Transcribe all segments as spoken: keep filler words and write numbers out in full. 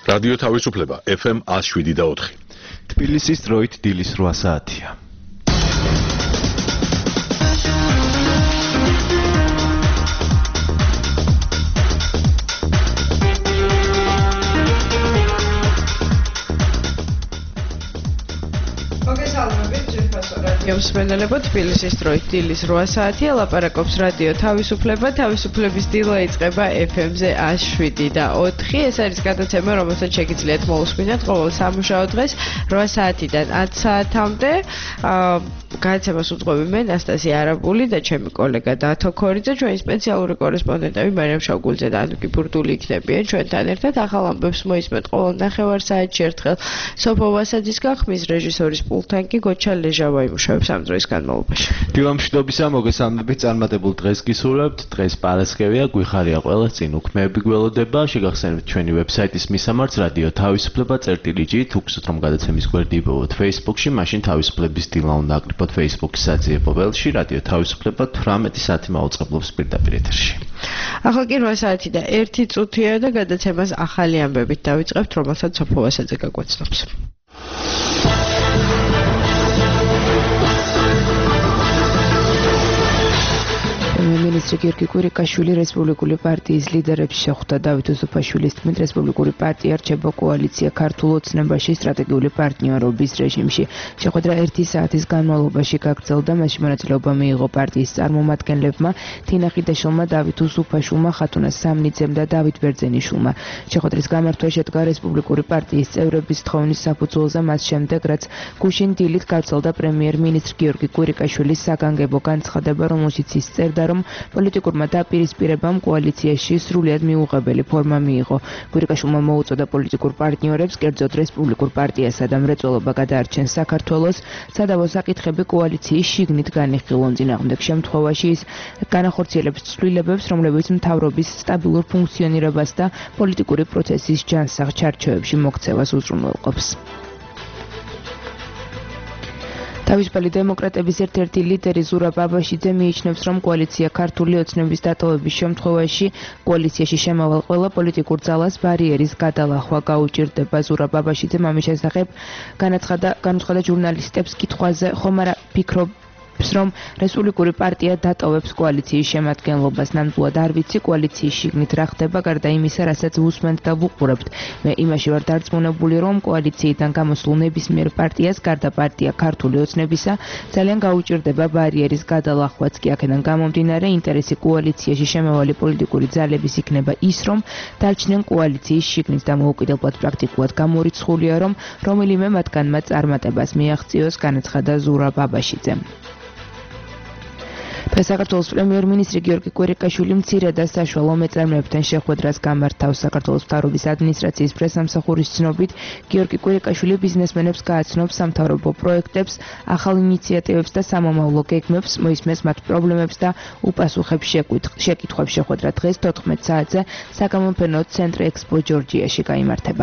რადიო თავისუფლება ეფ ემ one oh seven და four. თბილისის დროით დილის რვა საათია. მსმენელებო, თბილისის დროით დილის რვა საათია, ლაპარაკობს რადიო თავისუფლება, თავისუფლების დილა იწყება ეფ ემ-ზე one oh seven და four. ეს არის გადაცემა, რომელსაც შეგიძლიათ მოусმინოთ ყოველ სამუშაო დღეს რვა საათიდან ათი საათამდე. გადაცემას უძღვები მე, ნასტასია არაბული და ჩემი კოლეგა დათო ქორიძე, ჩვენი სპეციალური კორესპონდენტები მარიამ შავგულძე და ანუკი ბურდული იქნებიან ჩვენთან ერთად. ახალ ამბებს მოისმენთ ყოველ ნახევარ საათში ერთხელ. სოფო ვასაძისგან ხმის რეჟისორის პულტთან კი გოჩა ლეჟავა იმუშავებს ამ დროის განმავლობაში. დილამშვიდობისა, მოგესალმებით, წარმატებულ დღეს გისურვებთ. დღეს პარასკევია, გვიხარია ყველას წინ უქმეები გველოდება. შეგახსენებთ ჩვენი ვებსაიტის მისამართს რადიო თავისუფლება წერტილი ჯი. თუ გსურთ რომ გადაცემის გვერდი იპოვოთ Facebook-ში, მაშინ თავისუფლების დილა უნდა აკრიფოთ Facebook-ის საძიებო ველში. რადიო თავისუფლება თვრამეტი საათი მაუწყებლობს პირდაპირ ეთერში. ახლა კი რვა საათი და ერთი წუთია და გადაცემას ახალი ამბებით დავიწყებთ, რომელსაც სოფო ვასაძე გაგვაცნობს. მინისტრი გიორგი კვირიკაშვილი რესპუბლიკური პარტიის ლიდერებს შეხვდა. დავით უსუფაშვილის თქმით, რესპუბლიკური პარტია რჩება კოალიცია ქართულ ოცნებაში სტრატეგიული პარტნიორობის რეჟიმში. შეხვედრა ერთი საათის განმავლობაში გაგრძელდა, მასში მონაწილეობა მიიღო პარტიის წარმომადგენლებმა, თინა ხიდაშვილმა, დავით უსუფაშვილმა, ხათუნა სამნიძემ და დავით ბერძენიშვილმა. შეხვედრის გამართვა შედგა რესპუბლიკური პარტიის წევრების თხოვნის საფუძველზე, მას შემდეგ, რაც გუშინ დილით გაგრძელდა პრემიერ-მინისტრ გიორგი კვირიკაშვილის საგანგებო განცხადება, რომელშიც ის წერდა, რომ პოლიტიკურმა დაპირისპირებამ კოალიციაში სრულიად მიუღებელი ფორმა მიიღო. კვირიკაშვილმა მოუწოდა პოლიტიკურ პარტნიორებს, კერძოდ რესპუბლიკურ პარტიასა და მრეწველობა გადაარჩენს საქართველოს, სადავო საკითხები კოალიციის შიგნით განიხილონ. წინააღმდეგ შემთხვევაში ის განახორციელებს ცვლილებებს, რომლებიც მთავრობის სტაბილურ ფუნქციონირებას და პოლიტიკური პროცესის ჯანსაღ ჩარჩოებში მოქცევას უზრუნველყოფს. თავისუფალი დემოკრატების ერთ-ერთი ლიდერი ზურაბ აბაშიძე მიიჩნევს, რომ კოალიცია ქართული ოცნების დატოვების შემთხვევაში კოალიციაში შემავალ ყველა პოლიტიკურ ძალას ბარიერის გადალახვა გაუჭირდება. ზურაბ აბაშიძემ ამის შესახებ განაცხადა განუცხადა ჟურნალისტებს კითხვაზე, ხომ არა ფიქრობ რომ რესპუბლიკური პარტია დატოვებს კოალიციის შემადგენლობას. ნამდვილად არ ვიცი კოალიციის შიგნით რა ხდება, გარდა იმისა, რასაც ვუსმენთ და ვუყურებთ. მე იმაში ვარ დარწმუნებული, რომ კოალიციიდან გამოსულ ნებისმიერ პარტიას, გარდა პარტია ქართული ოცნებისა, ძალიან გაუჭირდება ბარიერის გადალახვაც. კი აქედან გამომდინარე, ინტერესი კოალიციაში შემავალი პოლიტიკური ძალების იქნება ის, რომ დარჩნენ კოალიციის შიგნით და მოუკიდებლად პრაქტიკულად გამორიცხულია, რომ რომელიმე მათგანმა წარმატებას მიაღწიოს, განაცხადა ზურაბ აბაშიძემ. საქართველოს პრემიერ-მინისტრი გიორგი კვირიკაშვილი მცირე და საშუალო მეწარმეებთან შეხვედრას გამართავს. საქართველოს მთავრობის ადმინისტრაციის პრესამსახურის ცნობით, გიორგი კვირიკაშვილი ბიზნესმენებს გააცნობს სამთავრობო პროექტებს, ახალ ინიციატივებს და სამომავლო გეგმებს, მოისმენს მათ პრობლემებს და უპასუხებს შეკითხვებს. შეხვედრა დღეს თოთხმეტ საათზე საგამოფენო ცენტრ ექსპო ჯორჯიაში გაიმართება.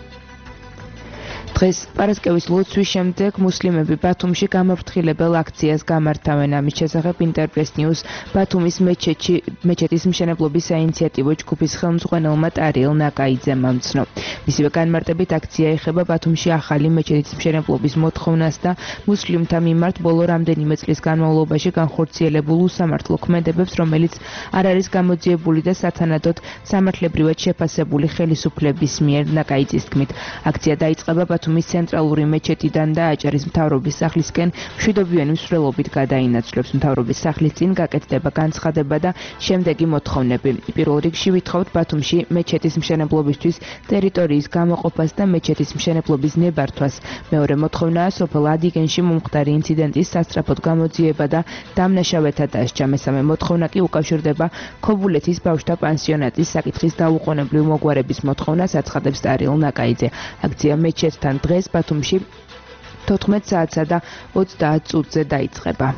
დღეს პარასკევის ლოცვის შემდეგ მუსლიმები ბათუმში გამაფრთხილებელ აქციას გამართავენ. ამის შესახებ ინტერპრეს ნიუს ბათუმის მეჩეთში მეჩეთის მშენებლობის საინიციატივო ჯგუფის ხელმძღვანელმა ტარიელ ნაკაიძემ ამცნო. მისივე განმარტებით აქცია ეხება ბათუმში ახალი მეჩეთის მშენებლობის მოთხოვნას და მუსლიმთა მიმართ ბოლო რამდენიმე წლის განმავლობაში განხორციელებულ უსამართლო ქმედებებს, რომელიც არ არის გამოძიებული და სათანადოდ სამართლებრივად შეფასებული ხელისუფლების მიერ. ნაკაიძის თქმით, აქცია დაიწყება ბათუმის ცენტრალური მეჩეთიდან და აჭარის მთავრობის სახლისკენ მშვიდობიანი მსვლელობით გადაინაცვლებს. მთავრობის სახლის წინ გაკეთდება განცხადება და შემდეგი მოთხოვნები. პირველ რიგში ვითხოვთ ბათუმში მეჩეთის მშენებლობისთვის ტერიტორიის გამოყოფას და მეჩეთის მშენებლობის ნებართვას. მეორე მოთხოვნაა სოფელ ადიგენში მომხდარი ინციდენტის სასწრაფოდ გამოძიება და დამნაშავეთა დასჯა. მესამე მოთხოვნა კი უკავშირდება ქობულეთის ბავშვთა პანსიონატის საკითხის დაუყოვნებლივ მოგვარების მოთხოვნას, აცხადებს ტარიელ ნაკაიძე. აქცია მეჩეთთან დღეს ბათუმში თოთხმეტ საათსა და ოცდაათ წუთზე დაიწყება.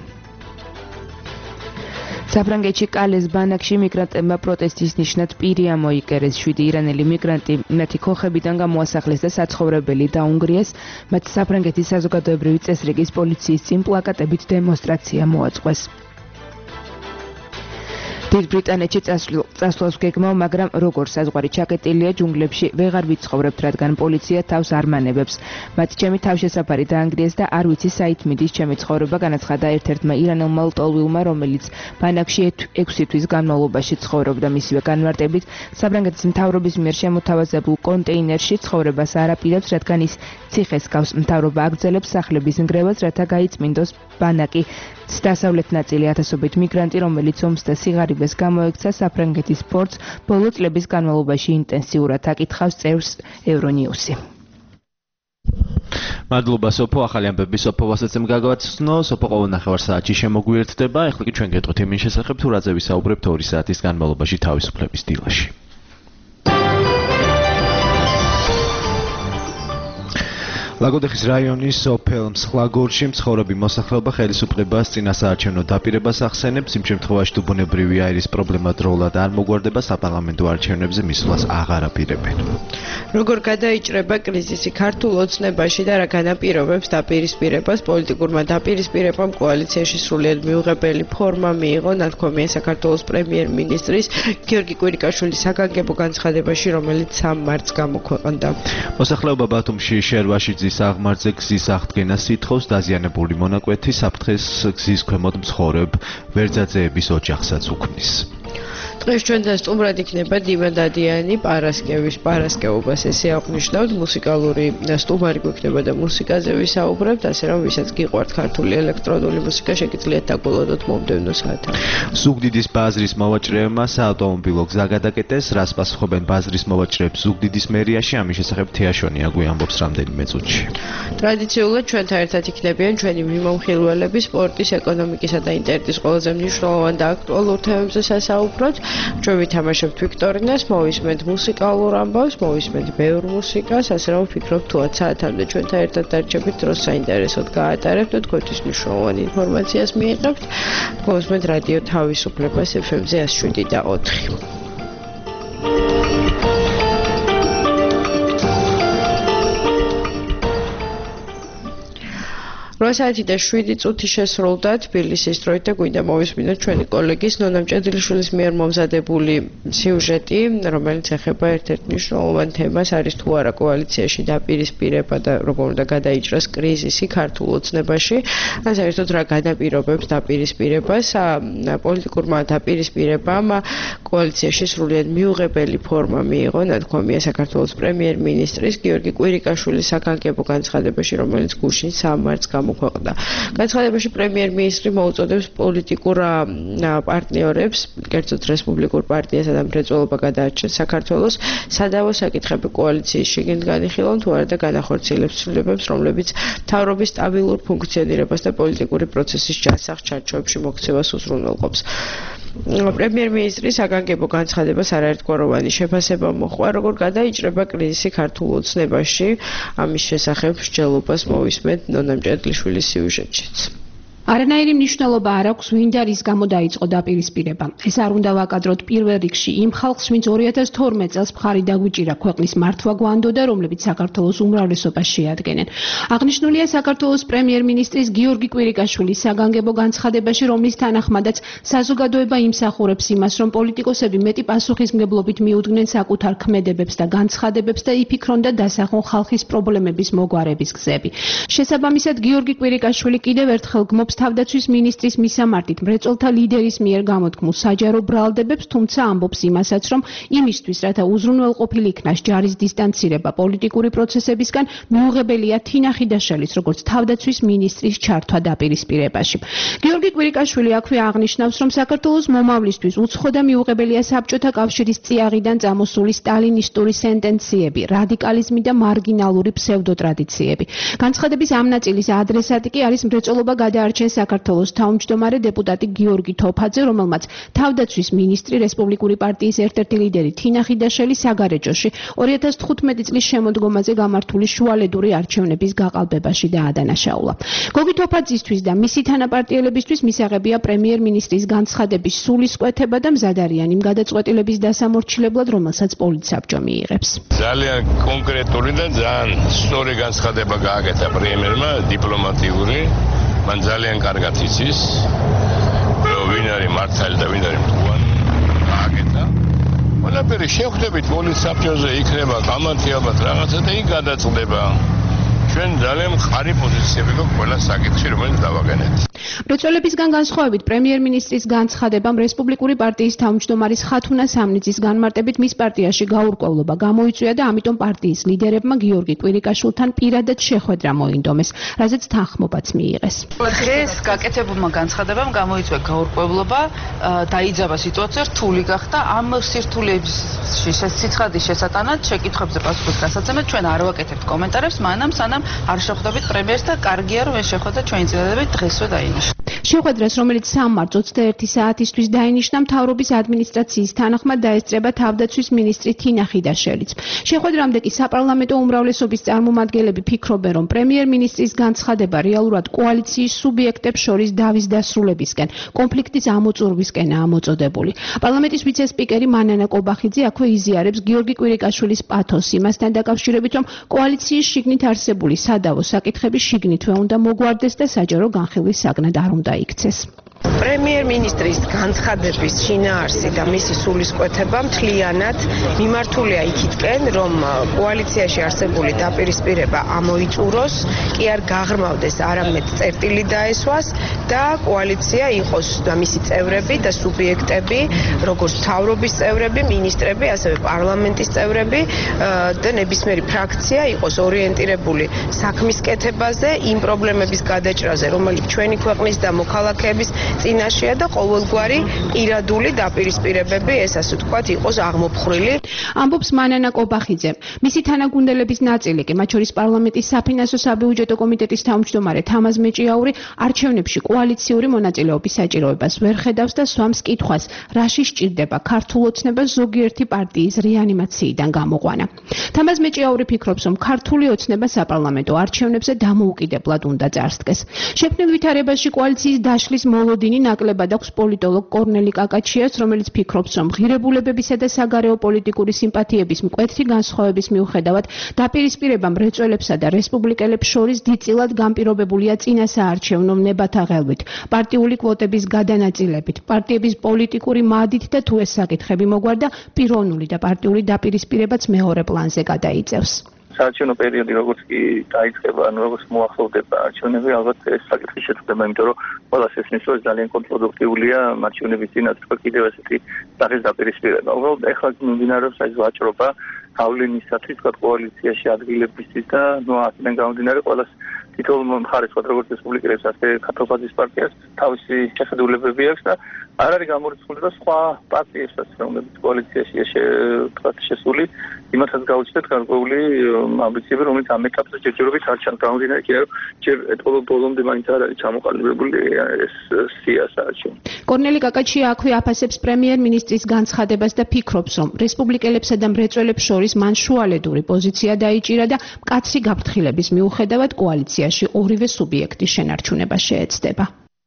საფრანგეთში კალეს ბანაკში მიგრანტებმა პროტესტის ნიშნად პირი ამოიკერეს. შვიდი ირანელი მიგრანტი მათი ქოხებიდან გამოასახლეს და საცხოვრებელი დაუნგრიეს. მათ საფრანგეთის საზოგადოებრივი წესრიგის პოლიციის წინ პლაკატებით დემონსტრაცია მოაწყვეს. დიდ ბრიტანეთში წასვლას გეგმავ, მაგრამ როგორ საზღვარი ჩაკეტილია ჯუნგლებში ვეღარ ვიცხოვრებთ, რადგან პოლიცია თავს არ მანებებს. მათ ჩემი თავშესაფარი დაანგრიეს და არ ვიცი საით მიდის ჩემი ცხოვრება, განაცხადა ერთ-ერთმა ირანელმა ლტოლვილმა, რომელიც ბანაკში ექვსი თვის განმავლობაში ცხოვრობდა. მისივე განმარტებით, საფრანგეთის მთავრობის მიერ შემოთავაზებულ კონტეინერში ცხოვრებას არ აპირებს, რადგან ის ციხეს გავს. მთავრობა აგრძელებს სახლების ნგრევას, რათა გაიწმინდოს ბანაკი. დასავლეთ ნაწილი ათასობით მიგრანტი, რომელიც ომს და სიღარიბეს გამოექცა საფრანგეთის პორტს, ბოლო წლების განმავლობაში ინტენსიურად აკითხავს წერს ევრონიუსი. მადლობა სოფო, ახალი ამბები სოფო ვასაცემ გაგვაცნო, სოფო ყოველ ნახევარ საათში შემოგვიერთდება. ეხლა კი ჩვენ გეტყვით იმის შესახებ, თუ რაზე ვისაუბრებთ ორი საათის განმავლობაში თავისუფლების დილაში. ლაგოდეხის რაიონის სოფელ მსხლაგორში მცხოვრები მოსახლეობა ხელისუფლებას წინასაარჩევნო დაპირებას ახსენებს. იმ შემთხვევაში თუ ბუნებრივი აირის პრობლემა დროულად არ მოგვარდება, საპარლამენტო არჩევნებზე მისვლას აღარ აპირებენ. როგორ გადაიჭრება კრიზისი ქართულ ოცნებაში და რა განაპირობებს დაპირისპირებას? პოლიტიკურმა დაპირისპირებამ კოალიციაში სრულიად მიუღებელი ფორმა მიიღო, ნათქვამია საქართველოს პრემიერ-მინისტრის გიორგი კვირიკაშვილის საგანგებო განცხადებაში, რომელიც სამ მარტს გამოქვეყნდა. მოსახლეობა ბათუმში შერვაში გზის აღმართზე გზის აღდგენას ითხოვს, დაზიანებული მონაკვეთი საფრთხეს გზის ქვემოთ მცხოვრებ ვერძაძეების ოჯახსაც უქმნის. დღეს ჩვენთან სტუმრად იქნება დიმა დადიანი, პარასკევის პარასკევობას ესე აღნიშნავთ, მუსიკალური სტუმარი გვექნება და მუსიკაზე ვისაუბრებთ, ასე რომ ვისაც გიყვართ ქართული ელექტრონული მუსიკა, შეგიძლიათ დაგულოდოთ მომდევნო საათთან. ზუგდიდის ბაზრის მოვაჭრეებმა საავტომობილო გზა გადაკეტეს, რას პასუხობენ ბაზრის მოვაჭრეებს ზუგდიდის მერიაში, ამის შესახებ თეაშონია გვიამბობს რამდენიმე წუთში. ტრადიციულად ჩვენთან ერთად იქნებიან ჩვენი მიმომხილველები სპორტის, ეკონომიკისა და ინტერნეტის ყველაზე მნიშვნელოვან და აქტუალურ თემებზე სასაუბროთ. ჩვენ ვითამაშებთ ვიქტორინას, მოვისმენთ მუსიკალურ ამბავს, მოვისმენთ ბევრ მუსიკას, ასე რომ ვფიქრობ თუ ათ საათამდე ჩვენთან ერთად დარჩებით, დროს საინტერესოდ გაატარებთ და თქვენთვის მნიშვნელოვანი ინფორმაციას მიიღებთ. მოვისმენთ რადიო თავისუფლებას ეფ ემ-ზე ათს შვიდი და ოთხი. რვა საათი და შვიდი წუთი შესრულდა თბილისის დროით და გვინდა მოვისმინოთ ჩვენი კოლეგის ნონა მჭედლიშვილის მიერ მომზადებული სიუჟეტი, რომელიც ეხება ერთ-ერთ მნიშვნელოვან თემას, არის თუ არა კოალიციაში დაპირისპირება და როგორ უნდა გადაიჭრას კრიზისი ქართულ ოცნებაში, ან საერთოდ რა განაპირობებს დაპირისპირებას. პოლიტიკურმა დაპირისპირებამ კოალიციაში სრულიად მიუღებელი ფორმა მიიღო, ნათქვამია საქართველოს პრემიერ-მინისტრის გიორგი კვირიკაშვილის საგანგებო განცხადებაში, რომელიც გუშინ სამ მარტს გამოქვეყნდა. განცხადებაში პრემიერ-მინისტრი მოუწოდებს პოლიტიკურ პარტნიორებს, კერძოდ რესპუბლიკურ პარტიასა და მრეწველობა გადაარჩენს საქართველოს სადავო საკითხები კოალიციის შიგნით განიხილონ, თუ არა და განახორციელებს ცვლილებებს, რომლებიც მთავრობის სტაბილურ ფუნქციონირებას და პოლიტიკური პროცესის ჯანსაღ ჩარჩოებში მოქცევას უზრუნველყოფს. პრემიერ-მინისტრის საგანგებო განცხადებას არაერთგვაროვანი შეფასება მოჰყვა, როგორ გადაიჭრება კრიზისი ქართულ ოცნებაში. ამის შესახებ მსჯელობას მოვისმენთ ნონა მჭედლიშვილის სიუჟეტშიც. არანაირი მნიშვნელობა არ აქვს ვინ და რის გამო დაიწყო დაპირისპირება. ეს არ უნდა ვაკადროთ პირველ რიგში იმ ხალხს, ვინც ორი ათას თორმეტ წელს მხარი დაგვიჭირა ქვეყნის მართვა გვანდოდა, რომლებიც საქართველოს უმრავლესობას შეადგენენ. აღნიშნულია საქართველოს პრემიერ-მინისტრის გიორგი კვირიკაშვილის საგანგებო განცხადებაში, რომლის თანახმადაც საზოგადოება იმსახურებს იმას, რომ პოლიტიკოსები მეტი პასუხისმგებლობით მიუდგნენ საკუთარ ქმედებებს და განცხადებებს და იფიქრონ და დასახონ ხალხის პრობლემების მოგვარების გზები. შესაბამისად, გიორგი კვირიკაშვილი კიდევ ერთხელ გმობს თავდაცვის მინისტრის მისამართით მრეწველთა ლიდერის მიერ გამოთქმულ საჯარო ბრალდებებს, თუმცა ამბობს იმასაც, რომ იმისთვის, რათა უზრუნველყოფილი იქნას ჯარის დისტანცირება პოლიტიკური პროცესებისგან, მიუღებელია თინა ხიდაშელის, როგორც თავდაცვის მინისტრის ჩართვა დაპირისპირებაში. გიორგი კვირიკაშვილი აქვე აღნიშნავს, რომ საქართველოს მომავლისთვის უცხო და მიუღებელია საბჭოთა კავშირის წიაღიდან წამოსული სტალინისტური სენტენციები, რადიკალიზმი და მარგინალური ფსევდოტრადიციები. განცხადების ამ ნაწილის ადრესატი კი არის მრეწველობა გადაარჩენს საქართველოს თავმჯდომარე დეპუტატი გიორგი თოფაძე, რომელმაც თავდაცვის მინისტრი რესპუბლიკური პარტიის ერთ-ერთი ლიდერი თინა ხიდაშელი საგარეჯოში ორი ათას თხუთმეტი წლის შემოდგომაზე გამართული შუალედური არჩევნების გაყალბებაში დაადანაშაულა. გოგი თოფაძისთვის და მისი თანაპარტიელებისთვის მისაღებია პრემიერ-მინისტრის განცხადების სულისკვეთება და მზად არიან იმ გადაწყვეტილების დასამორჩილებლად, რომელსაც პოლიტსაბჭო მიიღებს. ძალიან კონკრეტული და ძალიან სწორი განცხადება გააკეთა პრემიერმა, დიპლომატიური. მან ძალიან კარგად იცის, ვინ არის მართალი და ვინ არის მტუანი. გაკეთა. ყველაფერი შევხვდებით მოლის საბჭოზე იქნება გამართიალბად რაღაცა და იქ გადაწყდება. ჩვენ ძალიან მყარი პოზიციები გვაქვს ყველა საკითხში, რომელიც დავაგენეთ. მრეწველებისგან განსხვავებით პრემიერ-მინისტრის განცხადებამ რესპუბლიკური პარტიის თავმჯდომარის ხათუნა სამნიძის განმარტებით მის პარტიაში გაურკვევლობა გამოიწვია და ამიტომ პარტიის ლიდერებმა გიორგი კვირიკაშვილთან პირადად შეხვედრა მოინდომეს, რაზეც თანხმობაც მიიღეს. დღეს გაკეთებულმა განცხადებამ გამოიწვია გაურკვევლობა, დაიძაბა სიტუაცია, რთული გახდა ამ სირთულეებში სიცხადის შესატანად შეკითხვებზე პასუხის გასაცემად ჩვენ არ ვაკეთებთ კომენტარებს, მანამ სანამ არ შეხვდებით პრემიერს და კარგია რომ ეს შეხვედრა ჩვენი წინადადებით დღესვე დაინიშნა. შეხვედრას, რომელიც სამ მარტს ოცდაერთი საათისთვის დაინიშნა, მთავრობის ადმინისტრაციის თანახმად დაესწრება თავდაცვის მინისტრი თინა ხიდაშელიც. შეხვედრამდე კი საპარლამენტო უმრავლესობის წარმომადგენლები ფიქრობენ, რომ პრემიერ-მინისტრის განცხადება რეალურად კოალიციის სუბიექტებს შორის დავის დასრულებისკენ, კონფლიქტის ამოწურვისკენაა მოწოდებული. პარლამენტის ვიცე-სპიკერი მანანა კობახიძე აქვე იზიარებს გიორგი კვირიკაშვილის პათოსს იმასთან დაკავშირებით, რომ კოალიციის შიგნით არსებული სადავო საკითხები შიგნითვე უნდა მოგვარდეს და საჯარო განხილვის საგნად არ უნდა იქცეს. პრემიერ-მინისტრის განცხადების შინაარსი და მისი სულისკვეთება მთლიანად მიმართულია იქითკენ, რომ კოალიციაში არსებული დაპირისპირება ამოიწუროს, კი არ გაღრმავდეს, არამედ წერტილი დაესვას და კოალიცია იყოს და მისი წევრები და სუბიექტები, როგორც მთავრობის წევრები, მინისტრები, ასევე პარლამენტის წევრები და ნებისმიერი ფრაქცია იყოს ორიენტირებული საქმის კეთებაზე, იმ პრობლემების გადაჭრაზე, რომელიც ჩვენი ქვეყნის და მოქალაქეების წინაშეა და ყოველგვარი პირადული დაპირისპირებები, ეს ასე ვთქვათ, იყოს აღმოფხრილი. ამბობს მანანა კობახიძე. მისი თანაგუნდელების ნაწილი კი, მათ შორის პარლამენტის საფინანსო საბიუჯეტო კომიტეტის თავმჯდომარე თამაზ მეჭიაური, არჩევნებში კოალიციური მონაწილეობის საჭიროებას ვერ ხედავს და სვამს კითხვას, რაში სჭირდება ქართულ ოცნებას ზოგიერთი პარტიის რეანიმაციიდან გამოყვანა. თამაზ მეჭიაური ფიქრობს, რომ ქართული ოცნება საპარლამენტო არჩევნებზე დამოუკიდებლად უნდა წარსდგეს. შექმნილ ვითარებაში კოალიციის დაშლის მოლოდინი ნაკლებად აქვს პოლიტოლოგ კორნელი კაკაჩიას, რომელიც ფიქრობს, რომ ღირებულებებისა და საგარეო პოლიტიკური სიმპათიების მკვეთრი განსხვავების მიუხედავად დაპირისპირება მრეწველებსა და რესპუბლიკელებს შორის დიდწილად განპირობებულია წინასაარჩევნო ნებათა ღელვით, პარტიული კვოტების გადანაწილებით, პარტიების პოლიტიკური მადით და თუ ეს საკითხები მოგვარდა, პიროვნული და პარტიული დაპირისპირებაც მეორე პლანზე გადაიწევს. საარჩევნო პერიოდი როგორც კი დაიწყება, ანუ როგორც მოახლოვდება არჩევნები, ალბათ ეს საკითხი შეცვდება, იმიტომ რომ ყველას ესმის, რომ ძალიან კონტრპროდუქტიულია არჩევნების წინასწარ კიდევ ესეთი სახის დაპირისპირება. უბრალოდ ეხლა მიმდინარეობს აი ვაჭრობა გავლენისათვის, თქვა კოალიციაში ადგილებისთვის და ნუ აქედან გამომდინარე ყველას თითოეულ მხარეს, როგორც რესპუბლიკელებს, ასე ქართლ-ბაზის პარტიას თავისი შეხედულებები აქვს და არ არის გამორიცხული და სხვა პარტიებსაც, რომლებიც კოალიციაში თქვა შესული, იმათაც გაუჩნდათ გარკვეული ამბიციები, რომელიც ამ ეტაპზე ჯერჯერობით არ ჩანს. გამომდინარე იქიდან, რომ ჯერ ეტყობა ბოლომდე მაინც არ არის ჩამოყალიბებული ეს სია საარჩევნო. კორნელი კაკაჩია აქვე აფასებს პრემიერ-მინისტრის განცხადებას და ფიქრობს, რომ რესპუბლიკელებსა და მრეწველებს შორის მან შუალედური პოზიცია დაიჭირა და მკაცრი გაფრთხილების მიუხედავად კოალიციაში ორივე სუბიექტის შენარჩუნება შეეცდება.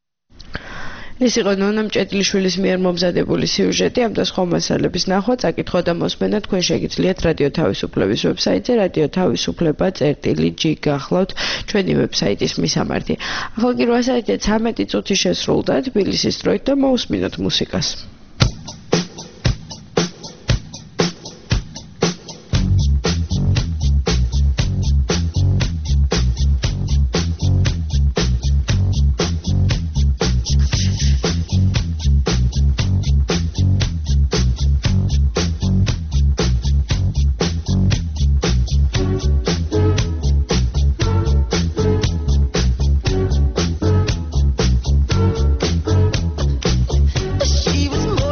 ეს იყო ნონა მჭედლიშვილის მიერ მომზადებული სიუჟეტი, ამ და სხვა მასალების ნახვა, წაკითხვა და მოსმენა თქვენ შეგიძლიათ რადიო თავისუფლების ვებსაიტზე რადიო თავისუფლება წერტილი ჯი გახლავთ ჩვენი ვებსაიტის მისამართი. ახლა კი რვა საათი და ცამეტი წუთი შესრულდა თბილისის დროით და მოусმინოთ მუსიკას. She was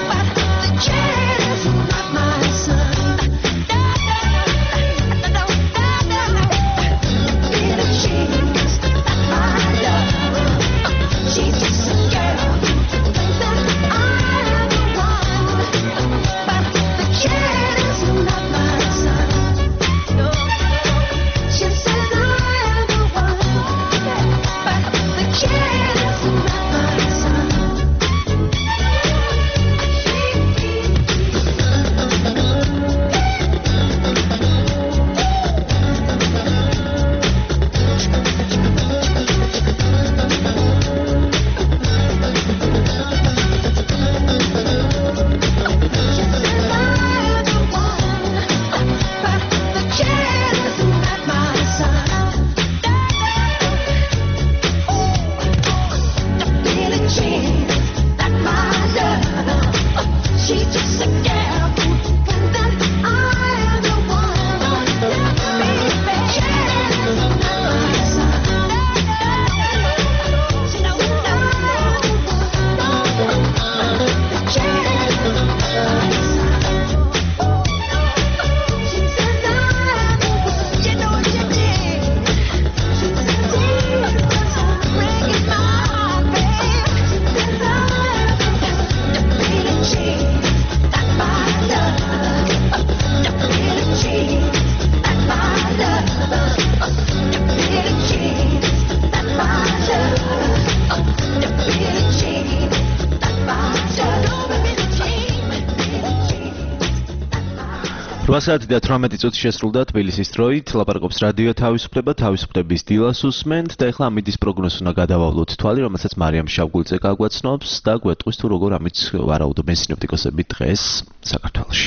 რვა და თვრამეტი წუთი შესრულდა თბილისის დროით, ლაპარაკობს რადიო თავისუფლება, თავისუფლების დილას უსმენთ და ეხლა ამიდის პროგნოზს უნდა გადავავლოთ თვალი, რომელსაც მარიამ შავგულძე გაგვაცნობს და გვეტყვის თუ როგორ ამით ვარაუდობენ სინოპტიკოსები დღეს საქართველოში.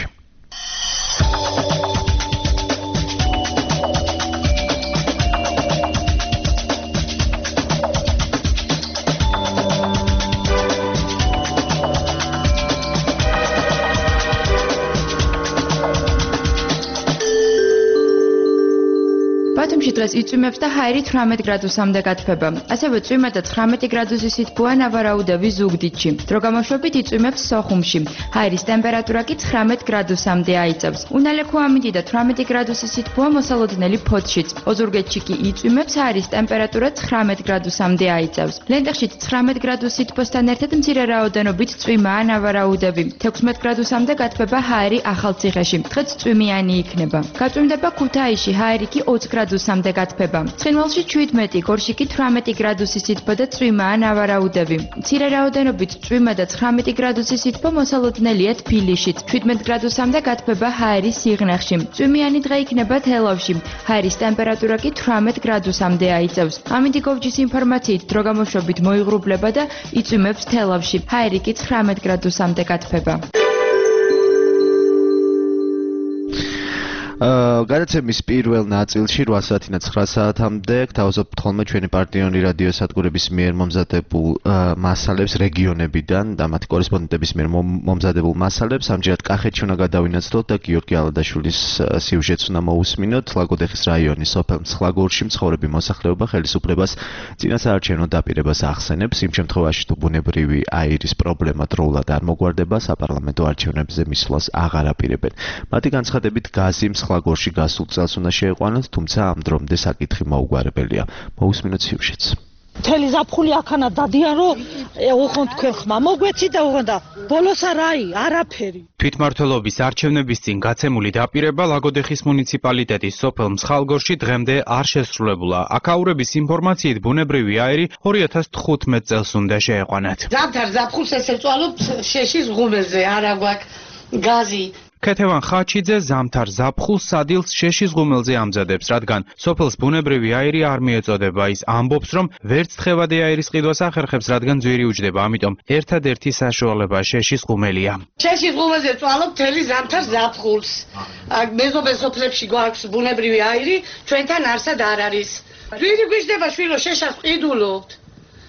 ბათუმში დღეს იწვიმებს და ჰაერი თვრამეტ გრადუსამდე გათბება. ასევე წვიმა და ცხრამეტი გრადუსი სითბოა ნავარაუდევი ზუგდიდში. დრო გამოშვებით იწვიმებს სოხუმში. ჰაერის ტემპერატურა კი ცხრამეტ გრადუსამდე აიწევს. უნალექო ამინდი და თვრამეტი გრადუსი სითბოა მოსალოდნელი ფოთშიც. ოზურგეთში კი იწვიმებს, ჰაერის ტემპერატურა ცხრამეტ გრადუსამდე აიწევს. ლენტეხშიც ცხრამეტ გრადუს სითბოსთან ერთად მცირე რაოდენობით წვიმაა ნავარაუდევი. თექვსმეტ გრადუსამდე გათბება ჰაერი ახალციხეში. დღეც წვიმიანი იქნება. გაწვიმდება ქუთაისში, ჰაერი კი ოცი გრადუსამდე გათბება. ცხინვალში შვიდმეტი, გორში კი თვრამეტი გრადუსი სითბო და წვიმაა ნავარაუდევი. მცირე რაოდენობით წვიმა და ცხრამეტი გრადუსი სითბო მოსალოდნელია თბილისშიც. შვიდმეტ გრადუსამდე გათბება ჰაერის სიღნაღში. წვიმიანი დღე იქნება თელავში. ჰაერის ტემპერატურა კი თვრამეტ გრადუსამდე აიწევს. ამინდი გოვჯის ინფორმაციით დრო გამოშვებით მოიღრუბლება და იწვიმებს თელავში. ჰაერი კი ცხრამეტ გრადუსამდე გათბება. გადაცემის პირველ ნაწილში რვა საათიდან ცხრა საათამდე გთავაზობთ ხოლმე ჩვენი პარტიული რადიო სადგურების მიერ მომზადებულ მასალებს რეგიონებიდან და მათი კორესპონდენტების მიერ მომზადებულ მასალებს. ამჯერად კახეთში უნდა გადავინაცვლოთ და გიორგი ალადაშვილის სიუჟეტს უნდა მოусმინოთ. ლაგოდეხის რაიონის სოფელ მსხლაგორში მცხოვრები მოსახლეობა ხელისუფლებას წინასაარჩევნო დაპირებას ახსენებს. იმ შემთხვევაში თუ ბუნებრივი აირის პრობლემა დროულად არ მოგვარდება, საპარლამენტო არჩევნებზე მისვლას აღარ აპირებენ. მათი განცხადებით გაზი ლაგორში გასულ წელს უნდა შეეყვანათ, თუმცა ამ დრომდე საკითხი მოუგვარებელია. მოусმინოთ სიუჟეტს. მთელი ზაფხული აქანა დადიან, რომ ოღონდ თქვენ ხმა მოგვეცი და ოღონდა ბოლოს არაი, არაფერი. თვითმმართველობის არჩევნების წინ გაცემული დაპირება ლაგოდეხის მუნიციპალიტეტის სოფელ მსხალგორში დღემდე არ შესრულებულა. აკაურების ინფორმაციით ბუნებრივი აირი ორი ათას თხუთმეტ წელს უნდა შეეყვანათ. ზამთარ ზაფხულს ესე ვწვალობთ შეშის ღუმელზე, არა გვაქვს გაზი. ქეთევან ხაჩიძე ზამთარ ზაფხულს სადილს შეშის ღუმელზე ამზადებს, რადგან სოფელს ბუნებრივი აირი არ მიეწოდება. ის ამბობს, რომ ვერც თხევადი აირის ყიდვას ახერხებს, რადგან ძვირი უჯდება, ამიტომ ერთადერთი საშუალება შეშის ღუმელია. შეშის ღუმელზე ვწვალობ მთელი ზამთარ ზაფხულს. მეზობელ სოფლებში გვაქვს ბუნებრივი აირი, ჩვენთან არსად არ არის. ძვირი გვიჯდება, შვილო, შეშას ყიდულობთ.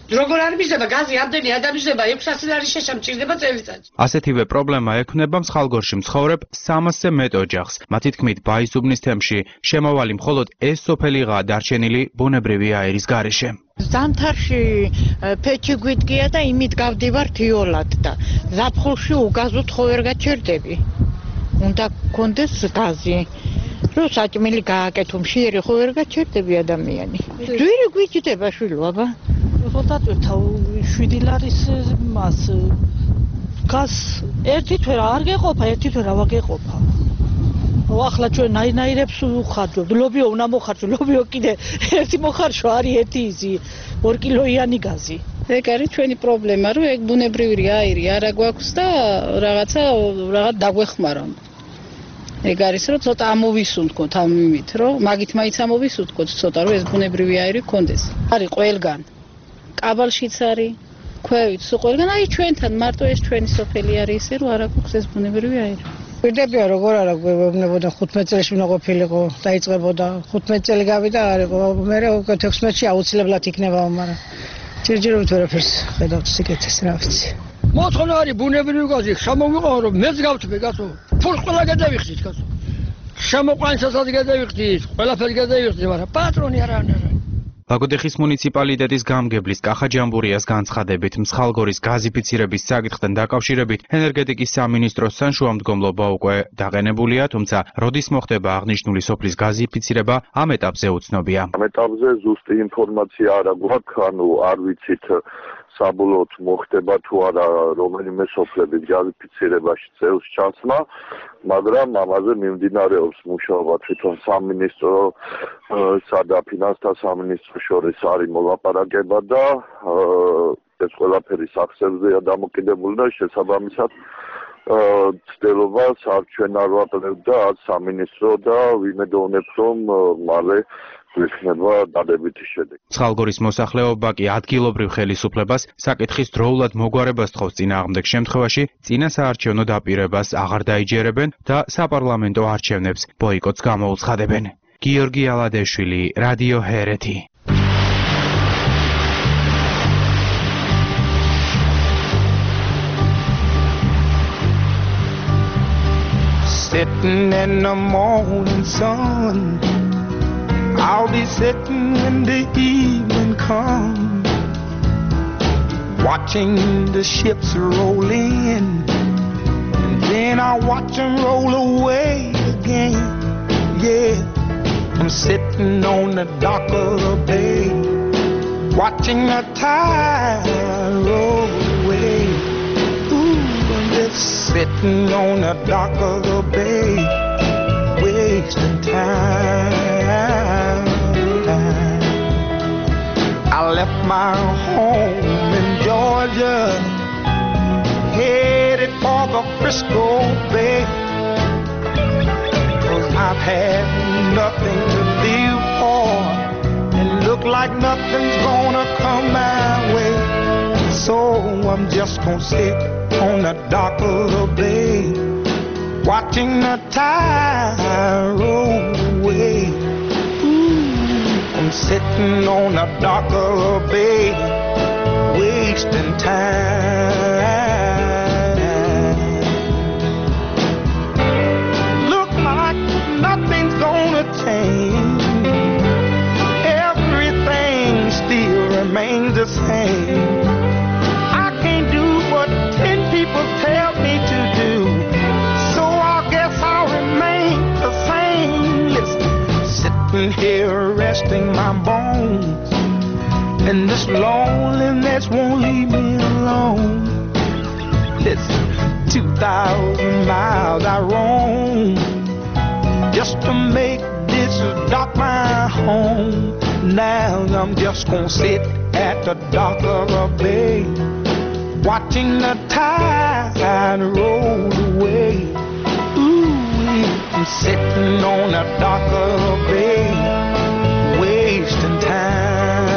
როგორ არ მისდება გაზი ამდენი ადამიანს ექვსასი ლარი შეშამჭირდება წელიწადში. ასეთივე პრობლემა ექნება მსხალგორში მცხოვრებ სამასზე მეტ ოჯახს. მათი თქმით, ბაისუბნის თემში შემავალი მხოლოდ ეს სოფელიღაა დარჩენილი ბუნებრივი აირის გარეშე. ზამთარში ფეჩი გვიდგია და იმით გავდივარ თიოლად და ზაფხულში უგაზოდ ხო ვერ გაჩერდები. უნდა გქონდეს გაზი. რო საჭმელი გააკეთო მშიერი ხო ვერ გაჩერდები ადამიანი. ძვირი გვიჭდება შვილო აბა. ხო დატვირთა შვიდი ლარის მას გაზ ერთი თვე არ გეყოფა, ერთი თვე რა ვაგეყოფა. ახლა ჩვენ ნაირნაირებს ვხარჯობთ, ლობიო უნდა მოხარჯო, ლობიო კიდე ერთი მოხარშო არის ერთი იზი, ორი კილოიანი გაზი. ეგ არის ჩვენი პრობლემა, რომ ეგ ბუნებრივი აირი არა გვაქვს და რაღაცა რაღაც დაგვეხმარონ. ეგ არის რომ ცოტა ამოვისუნთქოთ ამ იმით, რომ მაგით მაინც ამოვისუნთქოთ ცოტა, რომ ეს ბუნებრივი აირი გქონდეს. არის ყველგან. კაბალშიც არის, ქვევით, სულ ყველგან, აი ჩვენთან მარტო ეს ჩვენი სოფელი არის ისე, რომ არა გვაქვს ეს ბუნებრივი აირი. ვირდებია როგორ არა გვეუბნებოდა ხუთმეტ წელს უნდა ყოფილიყო, დაიწყებოდა ხუთმეტ წელი გავიდა არ იყო, მე თექვსმეტში აუცილებლად იქნება, მაგრამ ჯერჯერობით ვერაფერს ხედავთ სიკეთეს რა ვიცი. მოთხოვნა არის ბუნებრივი გაზი, შემოვიყო რომ მეც გავწვე კაცო. ფულს ყველა გადავიხდით კაცო. შემოყვანისასაც გადავიხდით, ყველაფერს გადავიხდით, მაგრამ პატრონი არ არის. ლაგოდეხის მუნიციპალიტეტის გამგებლის კახა ჯამბურიას განცხადებით, მსხალგორის გაზიფიცირების საკითხთან დაკავშირებით ენერგეტიკის სამინისტროსთან შუამდგომლობა უკვე დაყენებულია, თუმცა როდის მოხდება აღნიშნული სოფლის გაზიფიცირება, ამ ეტაპზე უცნობია. ამ ეტაპზე ზუსტი ინფორმაცია არ გვაქვს, ანუ არ ვიცით საბოლოოდ მოხდება თუ არა რომელიმე სოფლების გაზიფიცირებაში წელს ჩაცმა, მაგრამ ამაზე მიმდინარეობს მუშაობა თვითონ სამინისტროსა და ფინანსთა სამინისტროს შორის არის მოლაპარაკება და ეს ყველაფერი სახსევზეა დამოკიდებული და შესაბამისად ცდილობა საარჩევნო არ ვაკლებდა არც სამინისტრო და ვიმედოვნებ რომ მალე გვექნება დადებითი შედეგი. მსხალგორის მოსახლეობა კი ადგილობრივ ხელისუფლებას საკითხის დროულად მოგვარებას თხოვს წინააღმდეგ შემთხვევაში წინა საარჩევნო დაპირებას აღარ დაიჯერებენ და საპარლამენტო არჩევნებს ბოიკოტს გამოუცხადებენ. გიორგი ალადეშვილი, რადიო ჰერეთი. Sitting in the morning sun, I'll be sitting when the evening comes, watching the ships roll in, and then I'll watch them roll away again. Yeah, I'm sitting on the dock of the bay, watching the tide roll away. Ooh, I'm just sitting on the dock of the bay, wasting time. I left my home in Georgia, headed for the Frisco Bay, 'cause I've had nothing to live for, and look like nothing's gonna come my way. So I'm just gonna sit on the dock of the bay, watching the tide roll away. Ooh, I'm sitting on the dock of the bay, wasting time. Look like nothing's gonna change, everything still remains the same. I can't do what ten people tell me to do, so I guess I'll remain the same. Listen, sitting here resting my bones, and this loneliness won't leave me alone. Listen, two thousand miles I roam just to make this dock my home. Now I'm just gonna sit at the dock of the bay, watching the tide roll away. Ooh, I'm sitting on the dock of the bay, wasting time.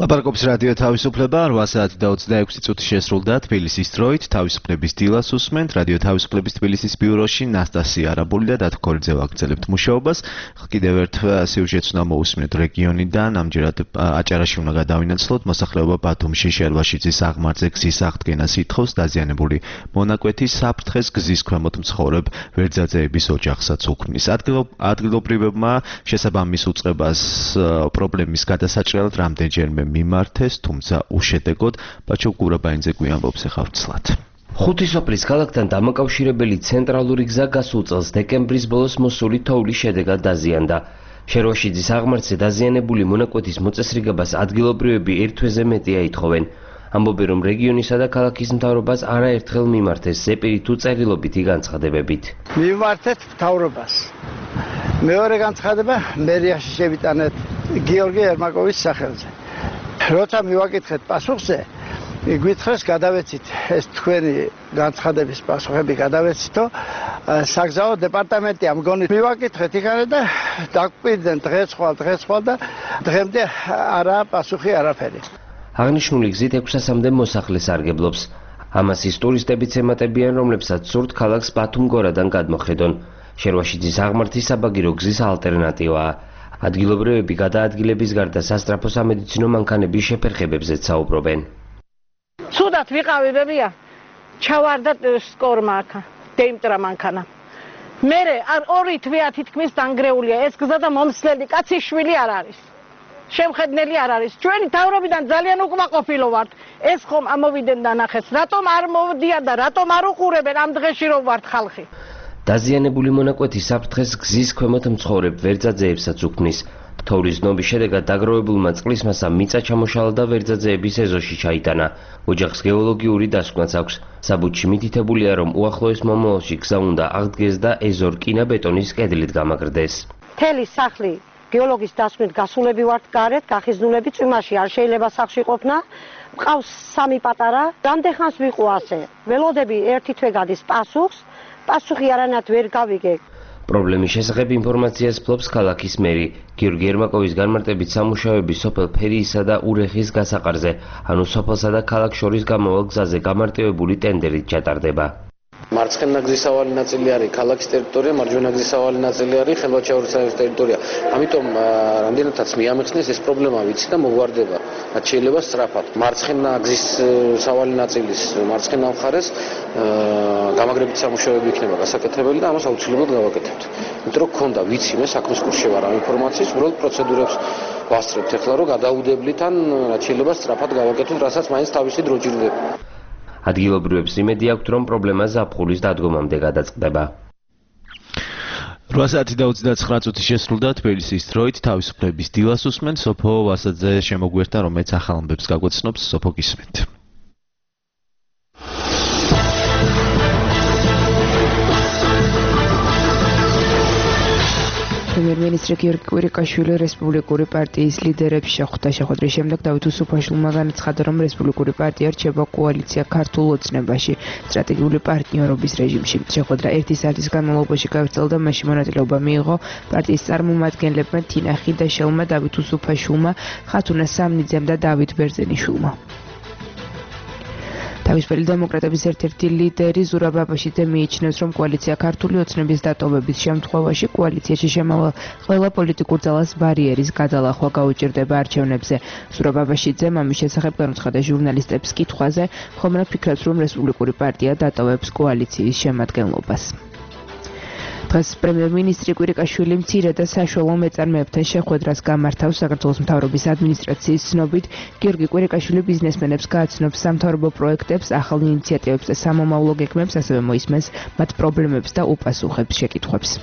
ლაპარაკობს რადიო თავისუფლება, რვა საათი და ოცდაექვსი წუთი შესრულდა თბილისის დროით. თავისუფლების დილას უსმენთ რადიო თავისუფლების თბილისის ბიუროში ნასტასია არაბული და დათო ქორიძე ვაგრძელებთ მუშაობას. კიდევ ერთ სიუჟეტს უნდა მოусმინოთ რეგიონიდან. ამჯერად აჭარაში უნდა გადავინაცვლოთ. მოსახლეობა ბათუმში შერვაშიძის აღმართზე გზის აღდგენას ითხოვს. დაზიანებული მონაკვეთის საფრთხეს გზის ქვემოთ მცხოვრებ ვერძაძეების ოჯახსაც უქმნის. ადგილობრივებმა შესაბამის უწყებას პრობლემის გადასაჭრელად რამდენჯერმე მიმართეს, თუმცა უშედეგოდ. ბაჩო გურაბაინძე გვიანბობს ახავცლად. ხუთი სოფლის ქალაქთან დამაკავშირებელი ცენტრალური გზა გასულ წელს დეკემბრის ბოლოს მოსული თოვლის შედეგად დაზიანდა. შერვაშიძის აღმართზე დაზიანებული მონაკვეთის მოწესრიგებას ადგილობრივები ერთ თვეზე მეტია ითხოვენ. ამბობენ, რომ რეგიონისა და ქალაქის მთავრობას არაერთხელ მიმართეს ზეპირით თუ წერილობითი განცხადებებით. მიმართეთ მთავრობას. მეორე განცხადება მერიაში შევიტანეთ გიორგი ერმაკოვის სახელზე. როცა მივაკითხეთ პასუხზე, გვითხრეს გადავეცით ეს თქვენი განცხადების პასუხები გადავეცითო საგზაო დეპარტამენტი ამგონი მივაკითხეთ იქανε და დაგვიდნენ დღეს ხვალ დღეს ხვალ და დღემდე არა პასუხი არაფერი. აღნიშნული გზით ექვსასამდე მოსახლეს არგებლობს. ამას ის ტურისტებიც ემატებიან, რომლებსაც სურთ ქალაქს ბათუმ-გორადან გადმოხედონ. შერვაშიძის აღმართის საბაგირო გზის ალტერნატივაა. ადგილობრივები გადაადგილების გარდა სასტრაფო სამედიცინო მანქანების შეფერხებებზეც საუბრობენ. ცუდად ვიყავი ბებია, ჩავარდა სკორმა აქ, დეიმტრა მანქანა. მერე ორი თვეა თითქმის დანგრეულია ეს გზა და მომსვლელი კაცის შვილი არ არის. შემხედნელი არ არის. ჩვენი თავრობიდან ძალიან უკმაყოფილო ვართ. ეს ხომ ამოვიდნენ და ნახეს, რატომ არ მოვდიან და რატომ არ უყურებენ ამ დღეში რომ ვართ ხალხი. დაზიანებული მონაკვეთის საფრთხეს გზის ქვემოთ მცხოვრებ ვერძაძეებსაც უქმნის. თოვლის დნობის შედეგად დაგროვებულმა წყლის მასამ მიწა ჩამოშალა და ვერძაძეების ეზოში ჩაიტანა. ოჯახს გეოლოგიური დასკვნაც აქვს. საბუთში მითითებულია, რომ უახლოეს მომავალში გზა უნდა აღდგეს და ეზო რკინა-ბეტონის კედლით გამაგრდეს. მთელი სახლი გეოლოგის დასკვნით გასულები ვართ გარეთ, გახიზნულები წვიმაში არ შეიძლება სახლში ყოფნა. მყავს სამი პატარა, რამდენ ხანს ვიყო ასე. ველოდები ერთი თვე გადის პასუხს, პასუხი არანაირად ვერ გავიგე. პრობლემის შესახებ ინფორმაციას ფლობს ქალაქის მერი. გიორგი ერმაკოვის განმარტებით სამუშაოები სოფელ ფერიისა და ურეხის გასაყარზე, ანუ სოფელსა და ქალაქს შორის გამავალ გზაზე გამარტივებული ტენდერით ჩატარდება. მარცხენა გზის სავალი ნაწილი არის ქალაქის ტერიტორია, მარჯვენა გზის სავალი ნაწილი არის ხელვაჩაურის საერთო ტერიტორია. ამიტომ რამდენადაც მიამეხსნეს ეს პრობლემა ვიცი და მოგვარდება. რაც შეიძლება სწრაფად. მარცხენა გზის სავალი ნაწილის მარცხენა მხარეს გამაგრებით სამუშაოები იქნება გასაკეთებელი და ამას აუცილებლად გავაკეთებთ. იმიტომ რომ გქონდა ვიცი მე საქმის კურსში ვარ ამ ინფორმაციის, უბრალოდ პროცედურებს ვასწრებთ ახლა რომ გადაუდებლით ან რაც შეიძლება სწრაფად გავაკეთოთ, რასაც მაინც თავისი დრო ჭირდება. ადგილობრივებს იმედი აქვთ, რომ პრობლემა ზაფხულის დადგომამდე გადაწყდება. რვა საათი და ოცდაცხრა წუთი შესრულდა თბილისის დროით. თავისუფლების დილას უსმენთ. სოფო ვასაძე შემოგვერთა, რომელიც ახალ ამბებს გაგვეცნობს. სოფო გისმენთ. პრემიერ-მინისტრი გიორგი კვირიკაშვილი რესპუბლიკური პარტიის ლიდერებს შეხვდა. შეხვედრის შემდეგ დავით უსუფაშვილმა განაცხადა, რომ რესპუბლიკური პარტია რჩება კოალიცია ქართულ ოცნებაში, სტრატეგიული პარტნიორობის რეჟიმში. შეხვედრა ერთი საათის განმავლობაში გავრცელდა, მაშინ მონაწილეობა მიიღო პარტიის წარმომადგენლებმა თინა ხიდაშელმა, დავით უსუფაშვილმა, ხათუნა სამნიძემ და დავით ბერძენიშვილმა. თავისუფალი დემოკრატების ერთ-ერთი ლიდერი ზურაბ ბაბაშიძე მიიჩნევს, რომ კოალიცია ქართული ოცნების დატოვების შემთხვევაში კოალიციაში შემავალ ყველა პოლიტიკურ ძალას ბარიერის გადალახვა გაუჭირდება არჩევნებზე. ზურაბ ბაბაშიძემ ამის შესახებ განუცხადა ჟურნალისტებს კითხვაზე, ხომ რა ფიქრობს, რომ რესპუბლიკური პარტია დატოვებს კოალიციის შემადგენლობას. დღეს პრემიერ-მინისტრი კვირიკაშვილი მცირე და საშუალო მეწარმეებთან შეხვედრას გამართავს. საქართველოს მთავრობის ადმინისტრაციის ცნობით, გიორგი კვირიკაშვილი ბიზნესმენებს გააცნობს სამთავრობო პროექტებს, ახალ ინიციატივებს და სამომავლო გეგმებს, ასევე მოისმენს მათ პრობლემებს და უპასუხებს შეკითხვებს.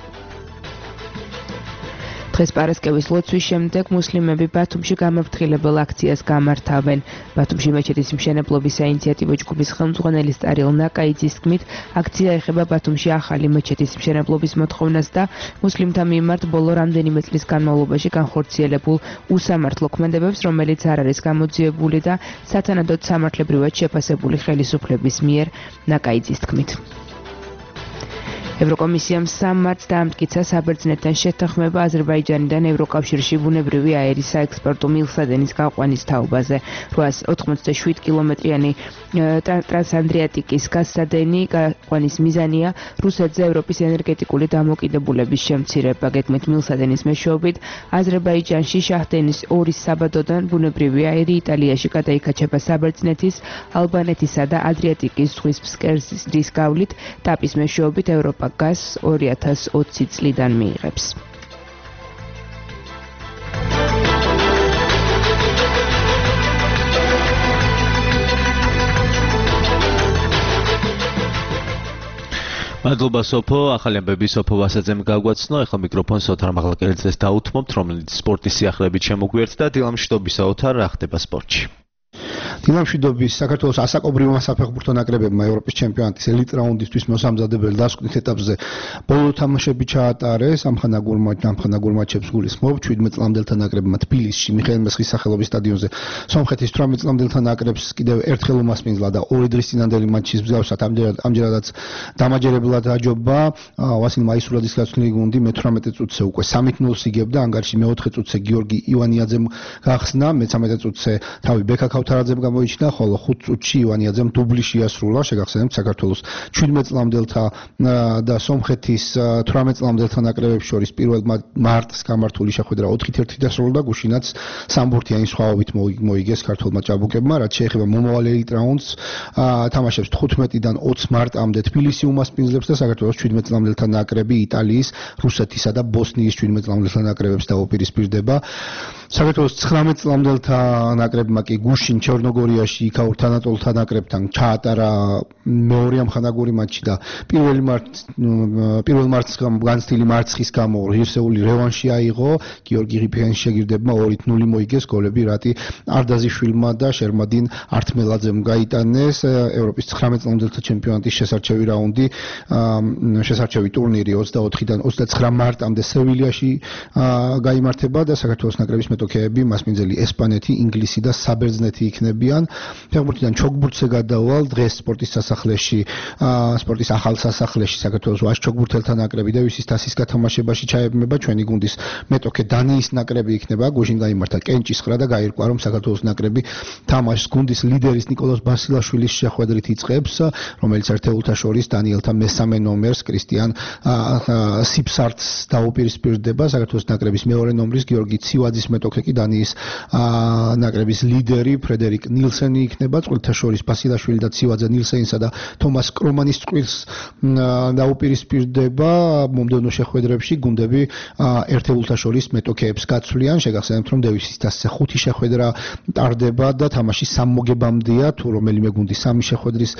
დღეს პარასკევის ლოცვის შემდეგ მუსლიმები ბათუმში გამაფრთხილებელ აქციას გამართავენ. ბათუმში მეჩეთის მშენებლობის საინიციატივო ჯგუფის ხელმძღვანელი სტარილ ნაკაიძის თქმით, აქცია ეხება ბათუმში ახალი მეჩეთის მშენებლობის მოთხოვნას და მუსლიმთა მიმართ ბოლო რამდენიმე წლის განმავლობაში განხორციელებულ უსამართლო ქმედებებს, რომელიც არ არის გამოძიებული და სათანადოდ სამართლებრივად შეფასებული ხელისუფლების მიერ, ნაკაიძის თქმით. ევროკომისიამ სამ მარტს დაამტკიცა საბერძნეთთან შეთანხმება აზერბაიჯანიდან ევროკავშირში ბუნებრივი აერის საექსპორტო მილსადენის გაყვანის თაობაზე. რვაას ოთხმოცდაშვიდ კილომეტრიანი ტრანსადრიატიკის გაზსადენი გაყვანის მიზანია რუსეთზე ევროპის ენერგეტიკული დამოკიდებულების შემცირება. გეგმით მილსადენის მეშვეობით აზერბაიჯანში შაჰდენის ორი საბადოდან ბუნებრივი აერი იტალიაში გადაიქაჩება საბერძნეთის, ალბანეთისა და ადრიატიკის ზღვის ფსკერის გავლით. ტაპის მეშვეობით ევროპა გაზს ორი ათას ოცი წლიდან მიიღებს. მადლობა სოფო, ახალი ამბები სოფო ვასაძემ გაგვაცნო. ახლა მიკროფონს ოთარ მაღლაკელიძეს დაუთმობთ, რომელიც სპორტის სიახლეებით შემოგვიერთდა. დილამშვიდობისა ოთარ, რა ხდება სპორტში? დილამშვიდობის საქართველოს ასაკობრივმა საფეხბურთო ნაკრებებმა ევროპის ჩემპიონატის ელიტ რაუნდისთვის მოსამზადებელ დასკვნით ეტაპზე ბოლო თამაშები ჩაატარეს. ამხანაგურ ამხანაგურ მაჩებს გულისხმობ შვიდმეტ წლამდელთა ნაკრებმა თბილისში მიხეილ მესხის სახელობის სტადიონზე სომხეთის თვრამეტ წლამდელთა ნაკრებს კიდევ ერთხელ უმასპინძლა და ორი დღის წინანდელი მატჩის მსგავსად ამჯერადაც დამაჯერებლად აჯობა. ვასილ მაისურაძის გაცვლილი გუნდი მეთვრამეტე წუთზე უკვე სამი ნულს იგებდა. ანგარიში მეოთხე წუთზე გიორგი ივანიაძემ გახსნა, მეთერთმეტე წუთზე თავი ბექა ქავთარაძემ გამოიჩინა, ხოლო ხუთ წუთში ივანიაძემ დუბლი შეასრულა. შეგახსენებთ საქართველოს შვიდმეტ წლამდელთა და სომხეთის თვრამეტ წლამდელთა ნაკრებებს შორის პირველ მარტს გამართული შეხვედრა ოთხი ერთი დასრულდა. გუშინაც სამბურთიანი სხვაობით მოიგეს ქართველმა ჭაბუკებმა. რაც შეეხება მომავალ ელიტ რაუნდს, თამაშებს თხუთმეტიდან ოცი მარტამდე თბილისი უმასპინძლებს და საქართველოს შვიდმეტ წლამდელთა ნაკრები იტალიის, რუსეთისა და ბოსნიის შვიდმეტ წლამდელთა ნაკრებებს დაუპირისპირდება. საქართველოს ცხრამეტ წლამდელთა ნაკრებმა კი გუშინ ჩერნოგორიაში იქაურ თანატოლთა ნაკრებთან ჩაატარა მეორე ამხანაგური მატჩი და პირველი მარტს პირველ მარტს განცდილი მარცხის გამო ღირსეული რევანში აიღო. გიორგი ღიფიანის შეგირდებმა ორი ნული მოიგეს გოლები რატი არდაზიშვილმა და შერმადინ ართმელაძემ გაიტანეს. ევროპის ცხრამეტ წლამდელთა ჩემპიონატის შესარჩევი რაუნდი, შესარჩევი ტურნირი ოცდაოთხიდან ოცდაცხრა მარტამდე სევილიაში გაიმართება და საქართველოს ნაკრების მეტოქეები მასპინძელი ესპანეთი, ინგლისი და საბერძნეთი იქნებიან. ფეხბურთიდან ჩოგბურთზე გადავალ დღეს სპორტის სასახლეში, სპორტის ახალ სასახლეში საქართველოს ვაშ ჩოგბურთელთა ნაკრები და ვისის თასის გათამაშებაში ჩაებმება. ჩვენი გუნდის მეტოქე დანიის ნაკრები იქნება. გუშინ გაიმართა კენჭისყრა და გაირკვა, რომ საქართველოს ნაკრები თამაშს გუნდის ლიდერის ნიკოლოზ ბასილაშვილის შეხვედრით იწყებს, რომელიც ერთეულთა შორის დანიელთა მესამე ნომერს კრისტიან სიფსარტს დაუპირისპირდება. საქართველოს ნაკრების მეორე ნომრის გიორგი ცივაძის მეტოქე კი დანიის ნაკრების ლიდერი ფრედერიკ ნილსენი იქნება. წყვილთა შორის ბასილაშვილი და ცივაძე ნილსენისა და თომას კრომანის წყვილს დაუპირისპირდება. მომდევნო შეხვედრებში გუნდები ერთეულთა შორის მეტოქეებს გაცვლიან. შეგახსენებთ, რომ დევისის თასზე ხუთი შეხვედრა ტარდება და თამაში სამ მოგებამდეა. თუ რომელიმე გუნდი სამი შეხვედრის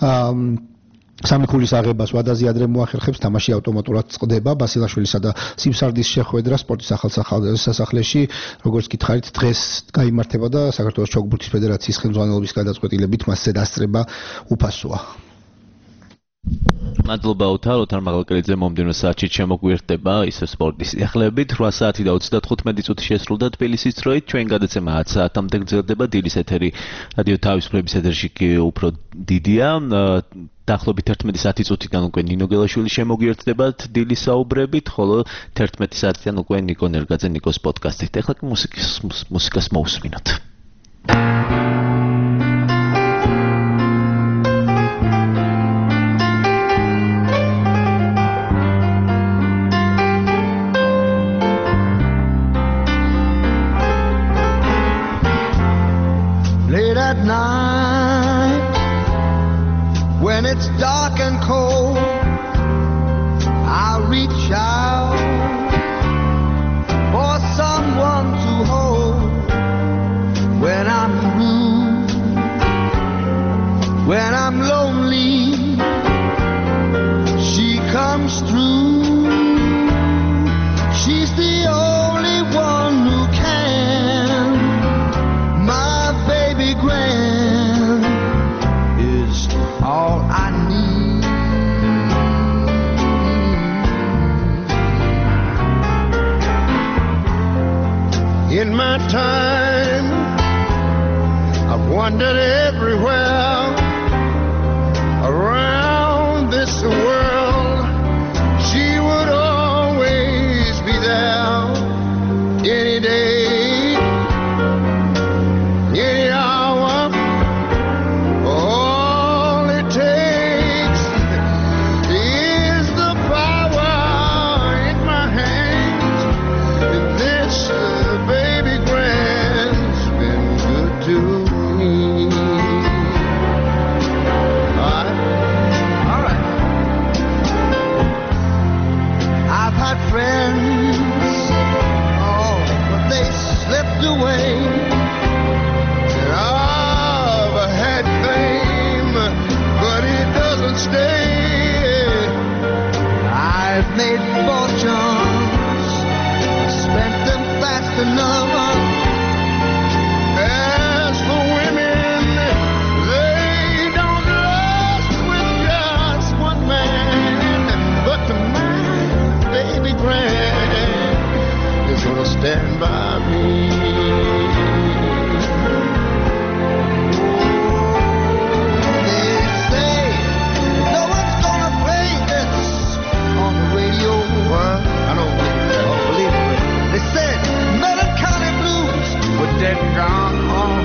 სამი ქულის აღებას ვადაზე ადრე მოახერხებს, თამაში ავტომატურად წყდება. ბასილაშვილისა და სიფსარდის შეხვედრა სპორტის ახალ სასახლეში, როგორც გითხარით, დღეს გაიმართება და საქართველოს ჩოგბურთის ფედერაციის ხელმძღვანელობის გადაწყვეტილებით მასზე დასწრება უფასოა. მადლობა ოთარ, ოთარ მაღლაკელიძე მომდევნო საათში შემოგვიერთდება ისე სპორტის სიახლეებით. რვა საათი და ოცდათხუთმეტი წუთი შესრულდა თბილისის დროით. ჩვენ გადაცემა ათი საათამდე გრძელდება. დილის ეთერი რადიო თავისუფლების ეთერში კი უფრო დიდია. დაახლოებით ერთმეტი საათი წუთიდან უკვე ნინო გელაშვილი შემოგვიერთდებათ დილის საუბრებით, ხოლო თერთმეტი საათიდან უკვე ნიკო ნერგაძე ნიკოს პოდკასტით. ეხლა კი მუსიკის მუსიკას მოусმინოთ. Late at night, when it's dark and cold, I'll reach out for someone to hold. When I'm blue, when I'm lonely, she comes through. She's the only one who can. My baby Gran is all I need. In my time, I've wandered everywhere around this world. had gone.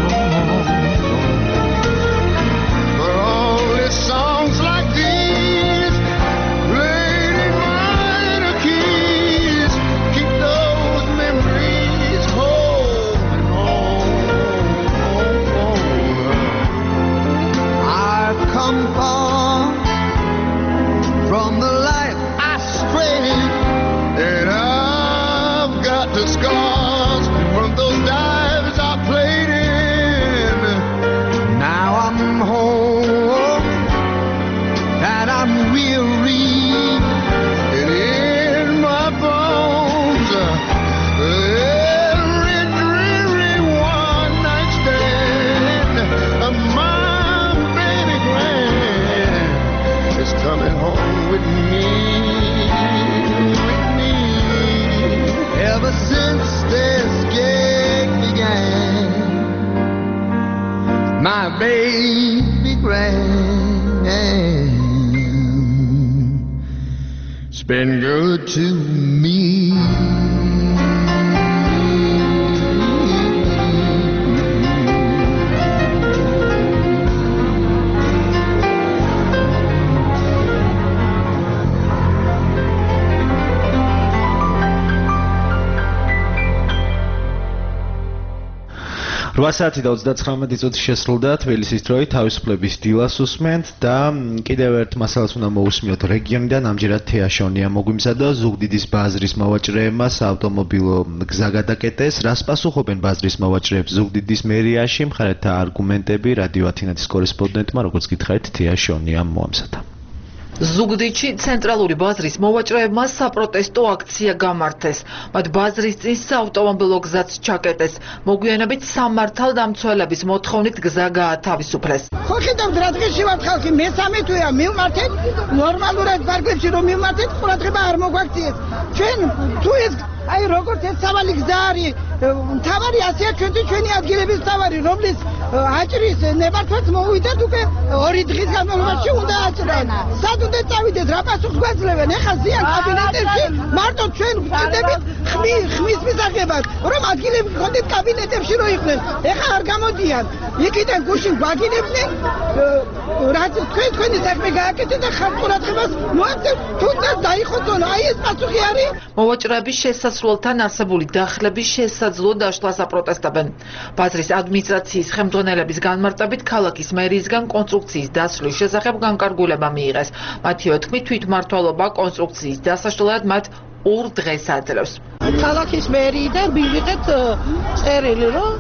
But only songs like these, played in minor keys, keep those memories holding on. I've come far from the life I strayed, and I've got the scars from those dives I played in. Now I'm home and I'm weary, and in my bones every dreary one night stand of my baby grand is coming home with me, with me. Ever since this gig began, my baby grand's been good to me. რვა საათი და ოცდაცხრამეტი წუთი შესრულდა თბილისის დროით თავისუფლების დილას უსმენთ და კიდევ ერთ მასალას უნდა მოусმინოთ რეგიონიდან. ამჯერად თეაშონია მოგვიმზადა ზუგდიდის ბაზრის მოვაჭრეებმა საავტომობილო გზა გადაკეტეს. რას პასუხობენ ბაზრის მოვაჭრეებს ზუგდიდის მერიაში? მხარეთა არგუმენტები რადიო ათინათის კორესპონდენტმა, როგორც გითხარით, თეაშონიამ მოამზადა. ზუგდიდში ცენტრალური ბაზრის მოვაჭრეებმა საპროტესტო აქცია გამართეს. მათ ბაზრის წინ საავტომობილო გზაც ჩაკეტეს. მოგვიანებით სამართალდამცველების მოთხოვნით გზა გაათავისუფლეს. ხო ხედავთ რა დღეში ვართ ხალხი, მესამე თვეა მივმართეთ, ნორმალურად ბარგვებში რომ მივმართეთ, ყურადღება არ მოგვაქციეს. ჩვენ თუ ეს აი როგორც ეს სავალი გზა არის, მთავარი ასეა ჩვენთვის ჩვენი ადგილების მთავარი, რომლის აჭრის ნებართვაც მოვიდათ უკვე ორი დღის განმავლობაში უნდა აჭრან. სად უნდა წავიდეთ, რა პასუხს გვაძლევენ? ეხლა ზიან კაბინეტებში მარტო ჩვენ გვჭირდებით ხმის მისაღებად, რომ ადგილები გქონდეთ კაბინეტებში რო იყვნენ. ეხლა არ გამოდიან. იქიდან გუშინ გვაგინებდნენ, რაც თქვენ თქვენი საქმე გააკეთეთ და ხალხ ყურადღებას მოაქცევთ, თუნდაც დაიხოცონ. აი ეს პასუხი არის. მოვაჭრეების შესასვლელთან არსებული დახლების შესაძლო დაშლას აპროტესტებენ. ბაზრის ადმინისტრაციის ხელმძღვანელების განმარტებით ქალაქის მერიისგან კონსტრუქციის დასვლის შესახებ განკარგულება მიიღეს. მათივე თქმით, თვითმმართველობა კონსტრუქციის დასაშლელად მათ ორ დღეს აძლევს. ქალაქის მერიიდან მივიღეთ წერილი, რომ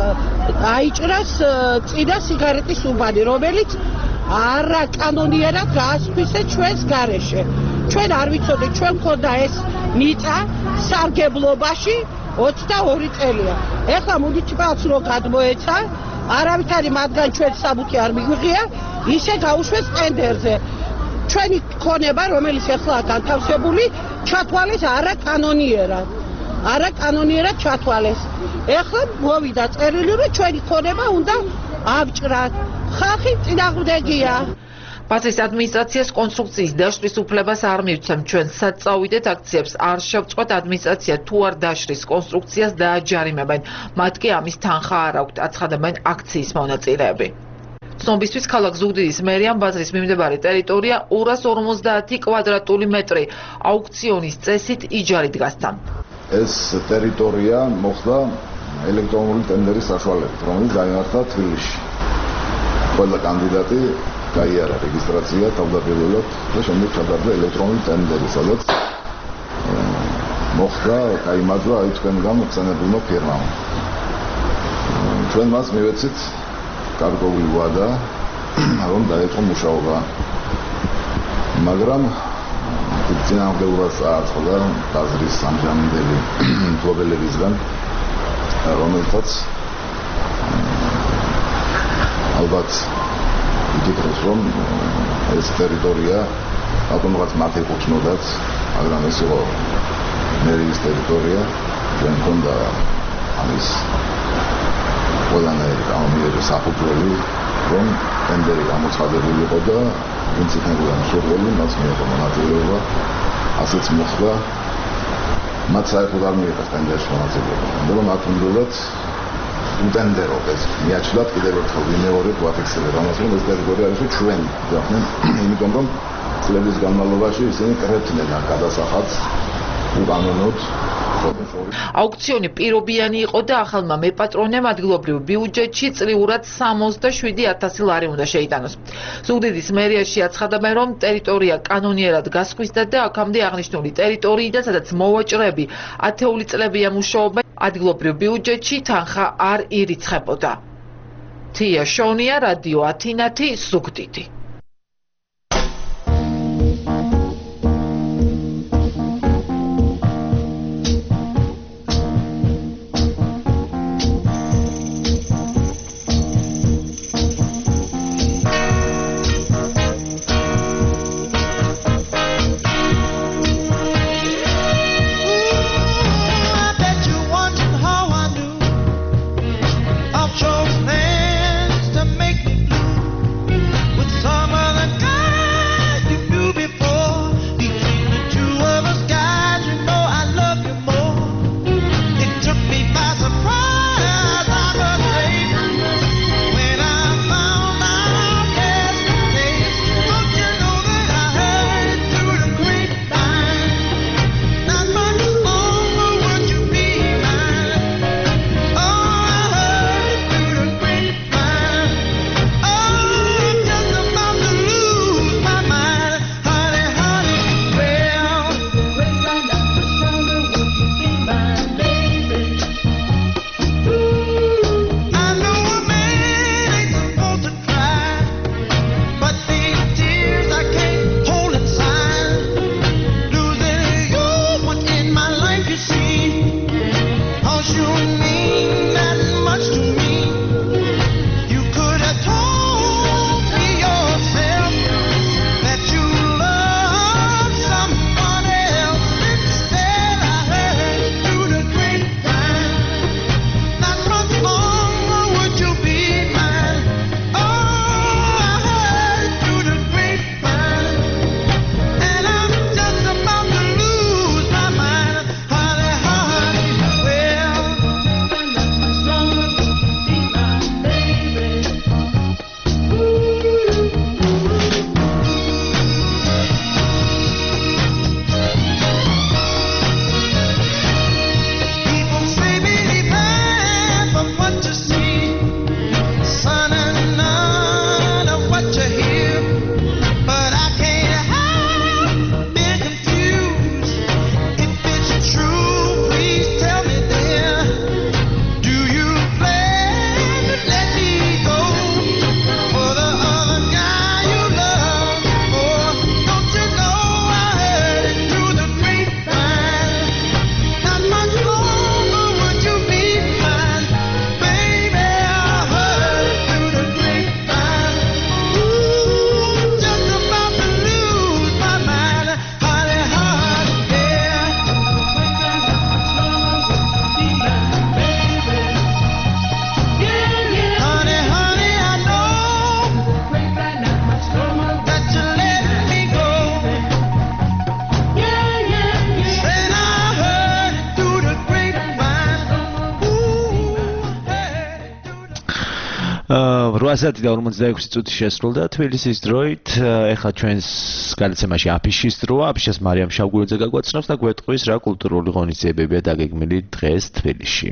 აიჭრას წინა სიგარეტის უბანი, რომელიც არა კანონიერად გაასფისეს ჩვენს გარეშე. ჩვენ არ ვიცოდით, ჩვენ მქონდა ეს მიწა სარგებლობაში ოცდაორი წელია. ეხლა მუნიციპალს რო გადმოეცა, არავითარი მათგან ჩვენ საბუთი არ მიგვიღია, ისე გაუშვეს ტენდერზე. ჩვენი ქონება, რომელიც ეხლა განთავსებული, ჩათვალეს არა კანონიერად. არა კანონიერად ჩათვალეს. ეხლა მოვიდა წერილი, რომ ჩვენი ქონება უნდა ავჭრათ. ხალხი წინააღმდეგია. ბაზრის ადმინისტრაციას კონსტრუქციის დაშლის უფლებას არ მივცემ. ჩვენ სად წავიდეთ აქციებს არ შევწყვეტ, ადმინისტრაცია თუ არ დაშლის კონსტრუქციას დააჯარიმებენ. მათ კი ამის თანხა არ აქვთ, აცხადებენ აქციის მონაწილეები. ცნობისთვის ქალაქ ზუგდიდის მერიამ ბაზრის მიმდებარე ტერიტორია ორას ორმოცდაათი კვადრატული მეტრი აუქციონის წესით იჯარით გასცა. ეს ტერიტორია მოხდა ელექტრონული ტენდერის საშუალებით, რომელიც გაიმართა თბილისში. ყველა კანდიდატი გაიარა რეგისტრაცია თავდაპირველად და შემდეგ ჩატარდა ელექტრონული ტენდერი, სადაც მოხდა გაიმარჯვა აი თქვენგან მოხსენებულმა ფირმამ. ჩვენ მას მივეცით გარკვეული ვადა, რომ დაეწყო მუშაობა. მაგრამ წინააღმდეგობას წააწყდა ბაზრის სამჟამინდელი მფლობელებისგან, რომელთაც ალბათ იგებს, რომ ეს ტერიტორია ალბათ მათ ეკუთვნოდათ, მაგრამ ეს იყო მერიის ტერიტორია, ჩვენ მქონდა ამის ყველანაირი კანონიერი საფუძველი, რომ ტენდერი გამოცხადებული იყო და ვინც იქნებოდა მსურველი, მას მიიღო მონაწილეობა. ასეც მოხდა. მათ საერთოდ არ მიიღეს ტენდერში მონაწილეობა. მაგრამ მათ უნდათ უტენდერობ ეს მიაჩნდათ კიდევ ერთხელ ვინეორებ ვაფიქსირებ ამას რომ ეს ტერიტორია არის ჩვენი ძახნენ იმიტომ რომ წლების განმავლობაში ისინი კრებდნენ ამ გადასახადს უკანონოდ აუქციონი პირობიანი იყო და ახალმა მეპატრონემ ადგილობრივ ბიუჯეტში წლიურად სამოცდაშვიდი ათასი ლარი უნდა შეიტანოს. ზუგდიდის მერიაში აცხადებენ, რომ ტერიტორია კანონიერად გასხვისდა და აქამდე აღნიშნული ტერიტორიიდან, სადაც მოვაჭრეები ათეული წლებია მუშაობენ, ადგილობრივ ბიუჯეტში თანხა არ ირიცხებოდა. თია შონია, რადიო ათინათი, ზუგდიდი. რვასათი და ორმოცდაექვსი წუთი შესრულდა თბილისის დროით. ეხლა ჩვენს გადაცემაში აფიშის დროა. აფიშას მარიამ შავგურიძე გაგვაცნობს და გვეტყვის რა კულტურული ღონისძიებებია დაგეგმილი დღეს თბილისში.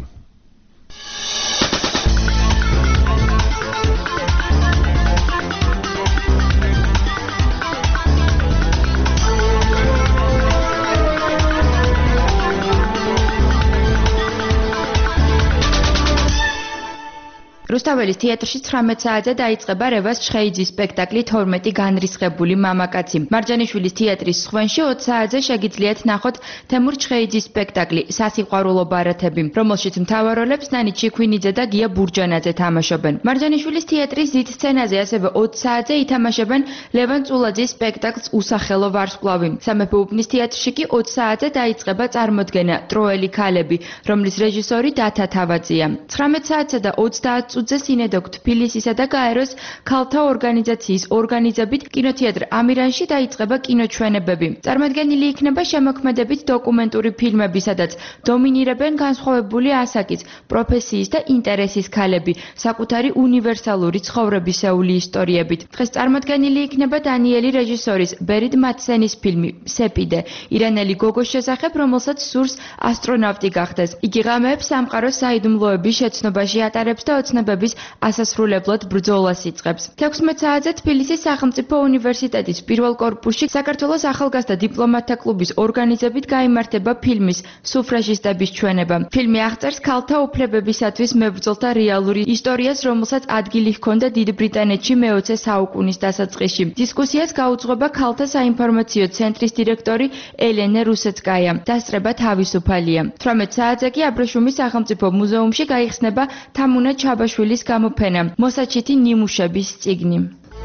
რუსთაველის თეატრში ცხრამეტ საათზე დაიწყება რევას ჩხეიძის სპექტაკლი თორმეტი განრისხებული მამაკაცი. მარჯანიშვილის თეატრის სხვენში ოც საათზე შეგიძლიათ ნახოთ თემურ ჩხეიძის სპექტაკლი სასიყვარულო ბარათები, რომელშიც მთავარ როლებს ნანი ჩიქვინიძე და გია ბურჯანაძე თამაშობენ. მარჯანიშვილის თეატრის ზით სცენაზე ასევე ოც საათზე ითამაშებენ ლევან წულაძის სპექტაკლს უსახელო ვარსკვლავი. სამეფო უბნის თეატრში კი ოც საათზე დაიწყება წარმოდგენა ტროელი ქალები, რომლის რეჟისორი დათა თავაძეა. ცხრამეტ საათსა და ოცდაათ წუთზე სინედოგ თბილისისა და გაეროს ქალთა ორგანიზაციის ორგანიზებით კინოთეატრ ამირანში დაიწყება კინოჩვენებები. Წარმოდგენილი იქნება შემოქმედებით დოკუმენტური ფილმები, სადაც დომინირებენ განსხვავებული ასაკის, პროფესიის და ინტერესის ქალები, საკუთარი უნივერსალური ცხოვრებისეული ისტორიებით. დღეს წარმოდგენილი იქნება დანიელი რეჟისორის ბერიდ მათსენის ფილმი სეპიდე, ირანელი გოგოს შესახებ, რომელსაც სურს ასტრონავტი გახდეს. იგი ღამეებს სამყაროს საიდუმლოების შეცნობაში ატარებს და ოცნებების ასასრულებლად ბრძოლას იწყებს. თექვსმეტ საათზე თბილისის სახელმწიფო უნივერსიტეტის პირველ კორპუსში საქართველოს ახალგაზრდა დიპლომატთა კლუბის ორგანიზებით გაიმართება ფილმის სუფრაჟისტების ჩვენება. ფილმი აღწერს ქალთა უფლებებისათვის მებრძოლთა რეალური ისტორიას, რომელსაც ადგილი ჰქონდა დიდ ბრიტანეთში მეოცე საუკუნის დასაწყისში. დისკუსიას გაუძღვება ქალთა საინფორმაციო ცენტრის დირექტორი ელენე რუსეცკაია. დასწრება თავისუფალია. თვრამეტ საათზე კი აბრეშუმის სახელმწიფო მუზეუმში გაიხსნება თამუნა ჩაბაშვილის გამოფენა მოსაჩითი ნიმუშების წიგნი.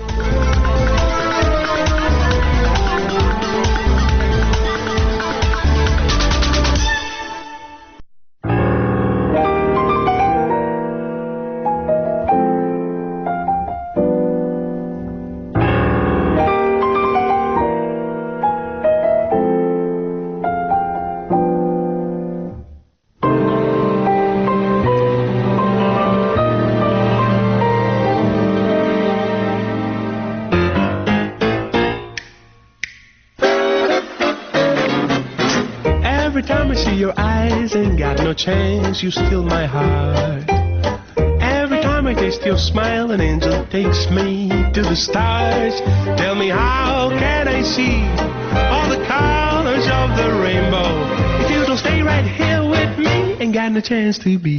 Every time I see your eyes, ain't got no chance, you steal my heart. Every time I taste your smile, an angel takes me to the stars. Tell me, how can I see all the colors of the rainbow? If you don't stay right here with me, ain't got no chance to be.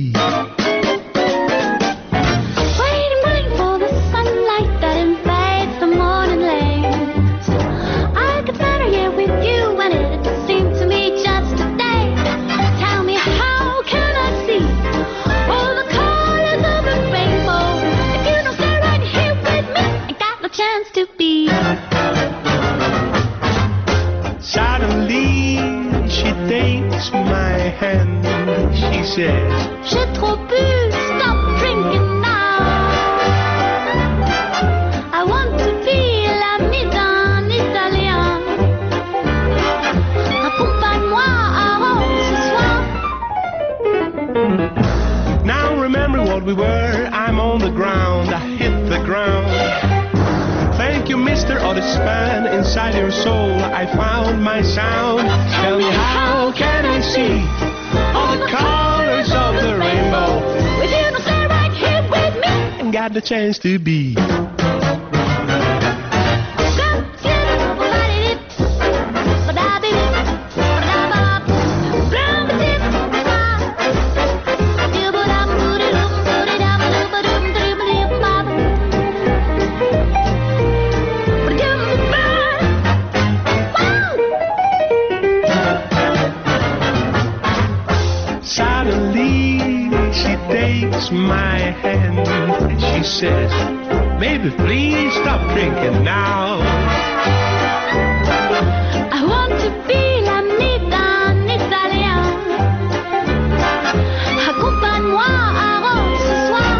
She says, j'ai trop bu, stop drinking now. I want to be l'ami d'un Italien. Accompagne-moi à Rome ce soir. Now remember what we were, I'm on the ground, I hit the ground. Thank you, Mister Otis Man, inside your soul I found my sound. Tell me, how can I see all the colors of the rainbow? If you don't stay right here with me, ain't got the chance to be. My hand, she says, baby, please stop drinking now. I want to be l'ami d'un Italien. Accompagne-moi à Rome ce soir.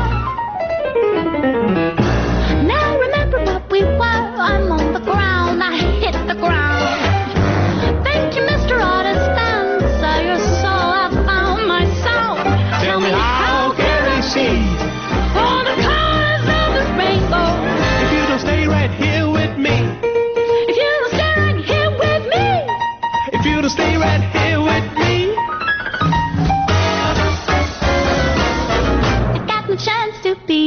Now remember what we were, I'm on the ground, I hit the ground. Thank you, Mister Otterstan, so your soul, I found my soul. Tell me, how see all the colors of the rainbow? If you don't stay right here with me, if you don't stay right here with me, if you don't stay right here with me, I got no chance to be.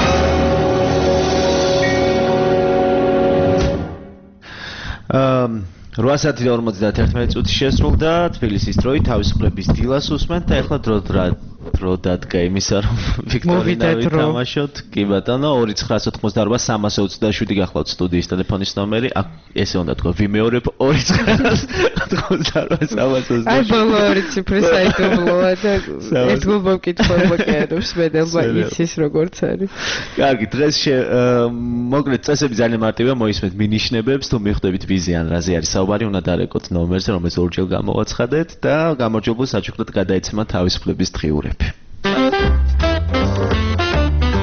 Um რვა საათი და ორმოცდაათი წუთი შესრულდა თბილისის დროით თავისუფლების დილას უსმენთ და ეხლა დრო დრო დადგა იმისა რომ ვიქტორინა ვითამაშოთ კი ბატონო ორი ცხრაას ოთხმოცდაორბას სამასზე ოცდაშვიდი გახლავთ სტუდიის ტელეფონის ნომერი ესე უნდა თქვა ვიმეორებ ორი ცხრაას ოთხმოცდაორბას სამასზე ოცდაშვიდი აი ბოლო ორი ციფრი საიდუმლოა და ერთგულმა მკითხველმა კეთებს მედელმა იცის როგორც არის კარგი დღეს მოკლედ წესები ძალიან მარტივია მოისმენთ მინიშნებებს თუ მიხვდებით ვიზი ან რაზე არის საუბარი უნდა დარეკოთ ნომერზე რომელიც ორჯერ გამოვაცხადეთ და გამარჯვებულ საჩუქრად გადაეცემა თავისუფლების დღიურები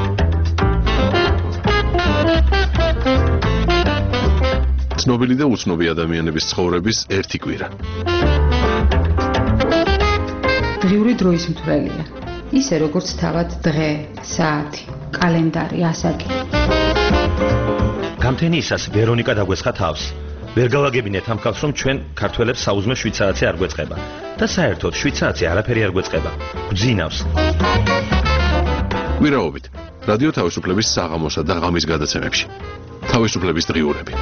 ცნობილი და უცნობი ადამიანების ცხოვრების ერთი კვირა. დღიური დროის მთვრელია. ისე როგორც თავად დღე, საათი, კალენდარი, ასაკი. გამთენიისას ვერონიკა დაგვესხა თავს. ვერ გავაგებინეთ ამ ხალხს, რომ ჩვენ ქართველებს საუზმე შვიცარაცი არ გვეწყება და საერთოდ შვიცარაცი არაფერი არ გვეწყება. გვძინავს. კვირაობით რადიო თავისუფლების საღამოსა და ღამის გადაცემებში. თავისუფლების დღიურები.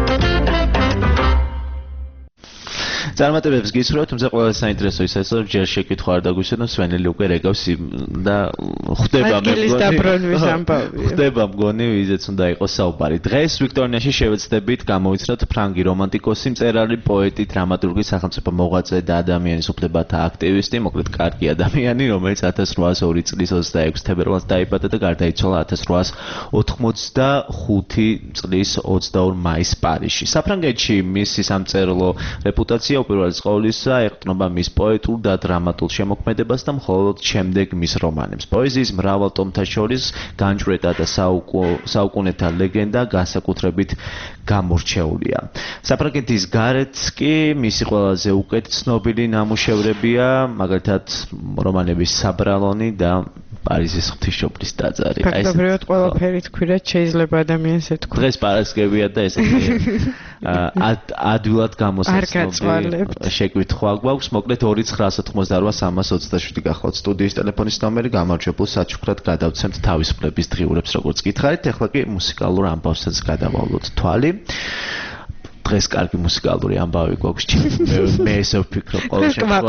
წარმატებებს გისურვებთ, თუმცა ყველაზე საინტერესო ის არის, რომ ჯერ შეკითხვა არ დაგვისვენო, სვენელი უკვე რეგავს და ხდება მეგონი. ხდება მგონი, ვიზეც უნდა იყოს საუბარი. დღეს ვიქტორინიაში შევეცდებით გამოვიცნოთ ფრანგი რომანტიკოსი, მწერალი, პოეტი, დრამატურგი, სახელმწიფო მოღვაწე და ადამიანის უფლებათა აქტივისტი, მოკლედ კარგი ადამიანი, რომელიც ათას რვაას ორი წლის ოცდაექვსი თებერვალს დაიბადა და გარდაიცვალა ათას რვაას ოთხმოცდახუთი წლის ოცდაორ მაისს პარიზში. საფრანგეთში მისი სამწერლო რეპუტაცია უპირველეს ყოვლისა ეყრდნობა მის პოეტურ და დრამატულ შემოქმედებას და მხოლოდ შემდეგ მის რომანებს. პოეზიის მრავალ ტომთა შორის განჭვრეტა და საუკუნეთა ლეგენდა განსაკუთრებით გამორჩეულია. საფრანგეთის გარეთ კი მისი ყველაზე უკეთ ცნობილი ნამუშევრებია, მაგალითად რომანების საბრალონი და პარიზის ღვთისმშობლის ტაძარი. ფაქტობრივად ყველაფერი თქვირად შეიძლება ადამიანს ეთქვა. დღეს პარასკევია და ესეთი ადვილად გამოსაცნობი შეკითხვა გვაქვს. მოკლედ ორი ცხრაას ოთხმოცდარვა სამას ოცდაშვიდი გახლავთ სტუდიის ტელეფონის ნომერი. გამარჯვებულ საჩუქრად გადავცემთ თავისუფლების დღიურებს, როგორც გითხარით. ახლა კი მუსიკალურ ამბავსაც გადავალოთ თვალი. დღეს კარგი მუსიკალური ამბავი გვაქვს. მე ესე ვფიქრობ ყოველ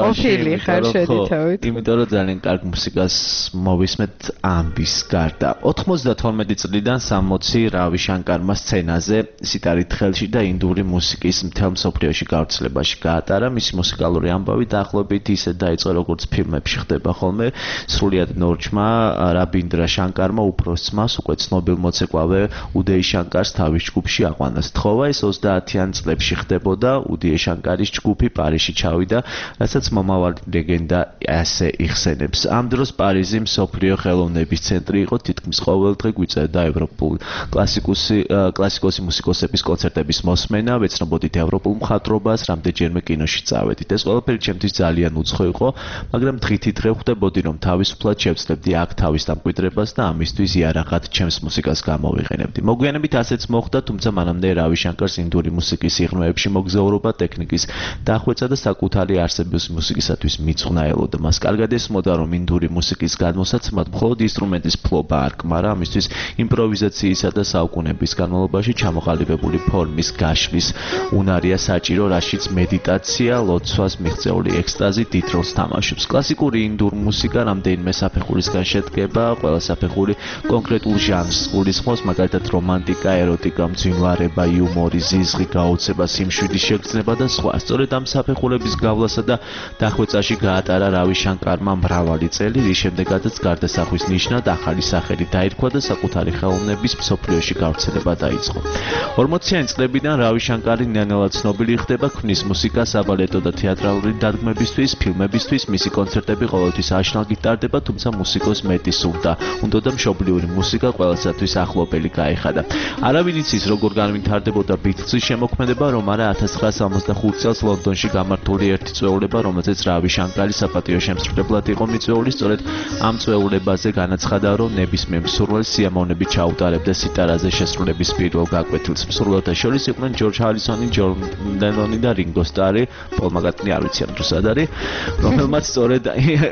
შემთხვევაში. იმიტომ რომ ძალიან კარგ მუსიკას მოვისმენთ ამბის გარდა. ოთხმოცდათორმეტი წლიდან სამოცი ravi shankar-მა სცენაზე სიტარით ხელში და ინდური მუსიკის მთელ მსოფლიოში გავრცელებაში გაატარა. მისი მუსიკალური ამბავი დაახლოებით ისე დაიწყო, როგორც ფილმებში ხდება ხოლმე. სრულიად ნორჩმა რაბინდრა შანკარმა უფროს ძმას, უკვე ცნობილ მოცეკვავე უდეი შანკარს თავის ჯგუფში აყვანა. სთხოვა ეს ოცდაათიან წლებში ხდებოდა. უდეი შანკარის ჯგუფი პარიზში ჩავიდა, რასაც მომავალი ლეგენდა ასე იხსენებს. ამ დროს პარიზი მსოფლიო ხელოვნების ცენტრი იყო, თითქმის ყოველდღე გვიწევდა ევროპულ კლასიკოსი კლასიკოსი მუსიკოსების კონცერტების მოსმენა, ვეცნობოდით ევროპულ მხატვრობას, რამდენჯერმე კინოში წავედით. ეს ყველაფერი ჩემთვის ძალიან უცხო იყო, მაგრამ დღითი დღე ხვდებოდი, რომ თავისუფლად შევძლებდი აქ თავის დამკვიდრებას და ამისთვის იარაღად ჩემს მუსიკას გამოვიყენებდი. მოგვიანებით ასეც მოხდა, თუმცა მანამდე ravi shankar-ს ინდური მუსიკის სიღრმეებში მოგზაურობა, ტექნიკის დახვეწა და საკუთარი არსების მუსიკისათვის მიძღვნა ელოდა. მას კარგად ესმოდა, რომ ინდური მუსიკის გადმოსაცემად მხოლოდ ინსტრუმენტის ფლობა არ კმარა, ამისთვის იმპროვიზაციისა და საუკუნების განმავლობაში ჩამოყალიბებული ფორმის გაშლის უნარია საჭირო, რაშიც მედიტაცია, ლოცვას მიღწეული ექსტაზი დიდ როლს თამაშობს. კლასიკური ინდურ მუსიკა რამდენიმე საფეხურისგან შედგება, ყველა საფეხური კონკრეტულ ჟანრს გულისხმობს, მაგალითად რომანტიკა, ეროტიკა, მძვინვარება, იუმორი, ზიზღი, გაოცება, სიმშვიდი, შეგრძნება და სხვა. სწორედ ამ საფეხურების გავლასა და დახვეწაში გაატარა ravi shankar-მა მრავალი წელი, რის შემდეგაც გარდასახვის ნიშნად ახალი სახელი დაირქვა და საკუთარი ხელოვნების მსოფლიოში გავრცელება დაიწყო. ორმოციანი წლებიდან ravi shankar-ი ნელ-ნელა ცნობილი ხდება, ქმნის მუსიკას საბალეტო და თეატრალური დადგმებისთვის, ფილმებისთვის, მისი კონცერტები ყოველთვის აშნალგით ტარდება, თუმცა მუსიკოს მეტი სურდა. უნდოდა მშობლიური მუსიკა ყველასათვის ახლობელი გაეხადა. არავინ იცის, როგორ განვითარდებოდა ბიტლზის შემოქმედება, რომ არა ათას ცხრაას სამოცდახუთი წელს ლონდონში გამართული ერთი წვეულება, რომელზეც ravi shankar-ი საპატიო შემსრულებლად იყო მიწვეული, სწორედ ამ წვეულებაზე განაცხადა, რომ ნებისმიერ მსურველს სიამოვნებით ჩაუტარებდა სიტარაზე შესრულების პირველ გაკვეთილს. მსურველთა შორის იყვნენ ჯორჯ ჰარისონი, ჯონ ლენონი და რინგო სტარი, პოლ მაკარტნი არ ვიცი ამ დროს არ არის, რომელმაც სწორედ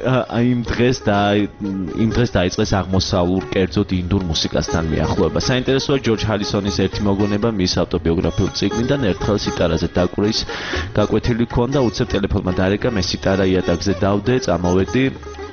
იმ დღეს და იმ დღეს დაიწყეს აღმოსავლურ კერძოდ ინდურ მუსიკასთან მიახლოება. საინტერესოა ჯორჯ ჰარისონის ერთი მოგონება მის ავტობიოგრაფიულ წიგნიდან ერთხელ სიტარაზე დაკვრის გაკვეთილი ჰქონდა, უცებ ტელეფონმა დარეკა, მე სიტარა იატაკზე დავდე, წამოვედი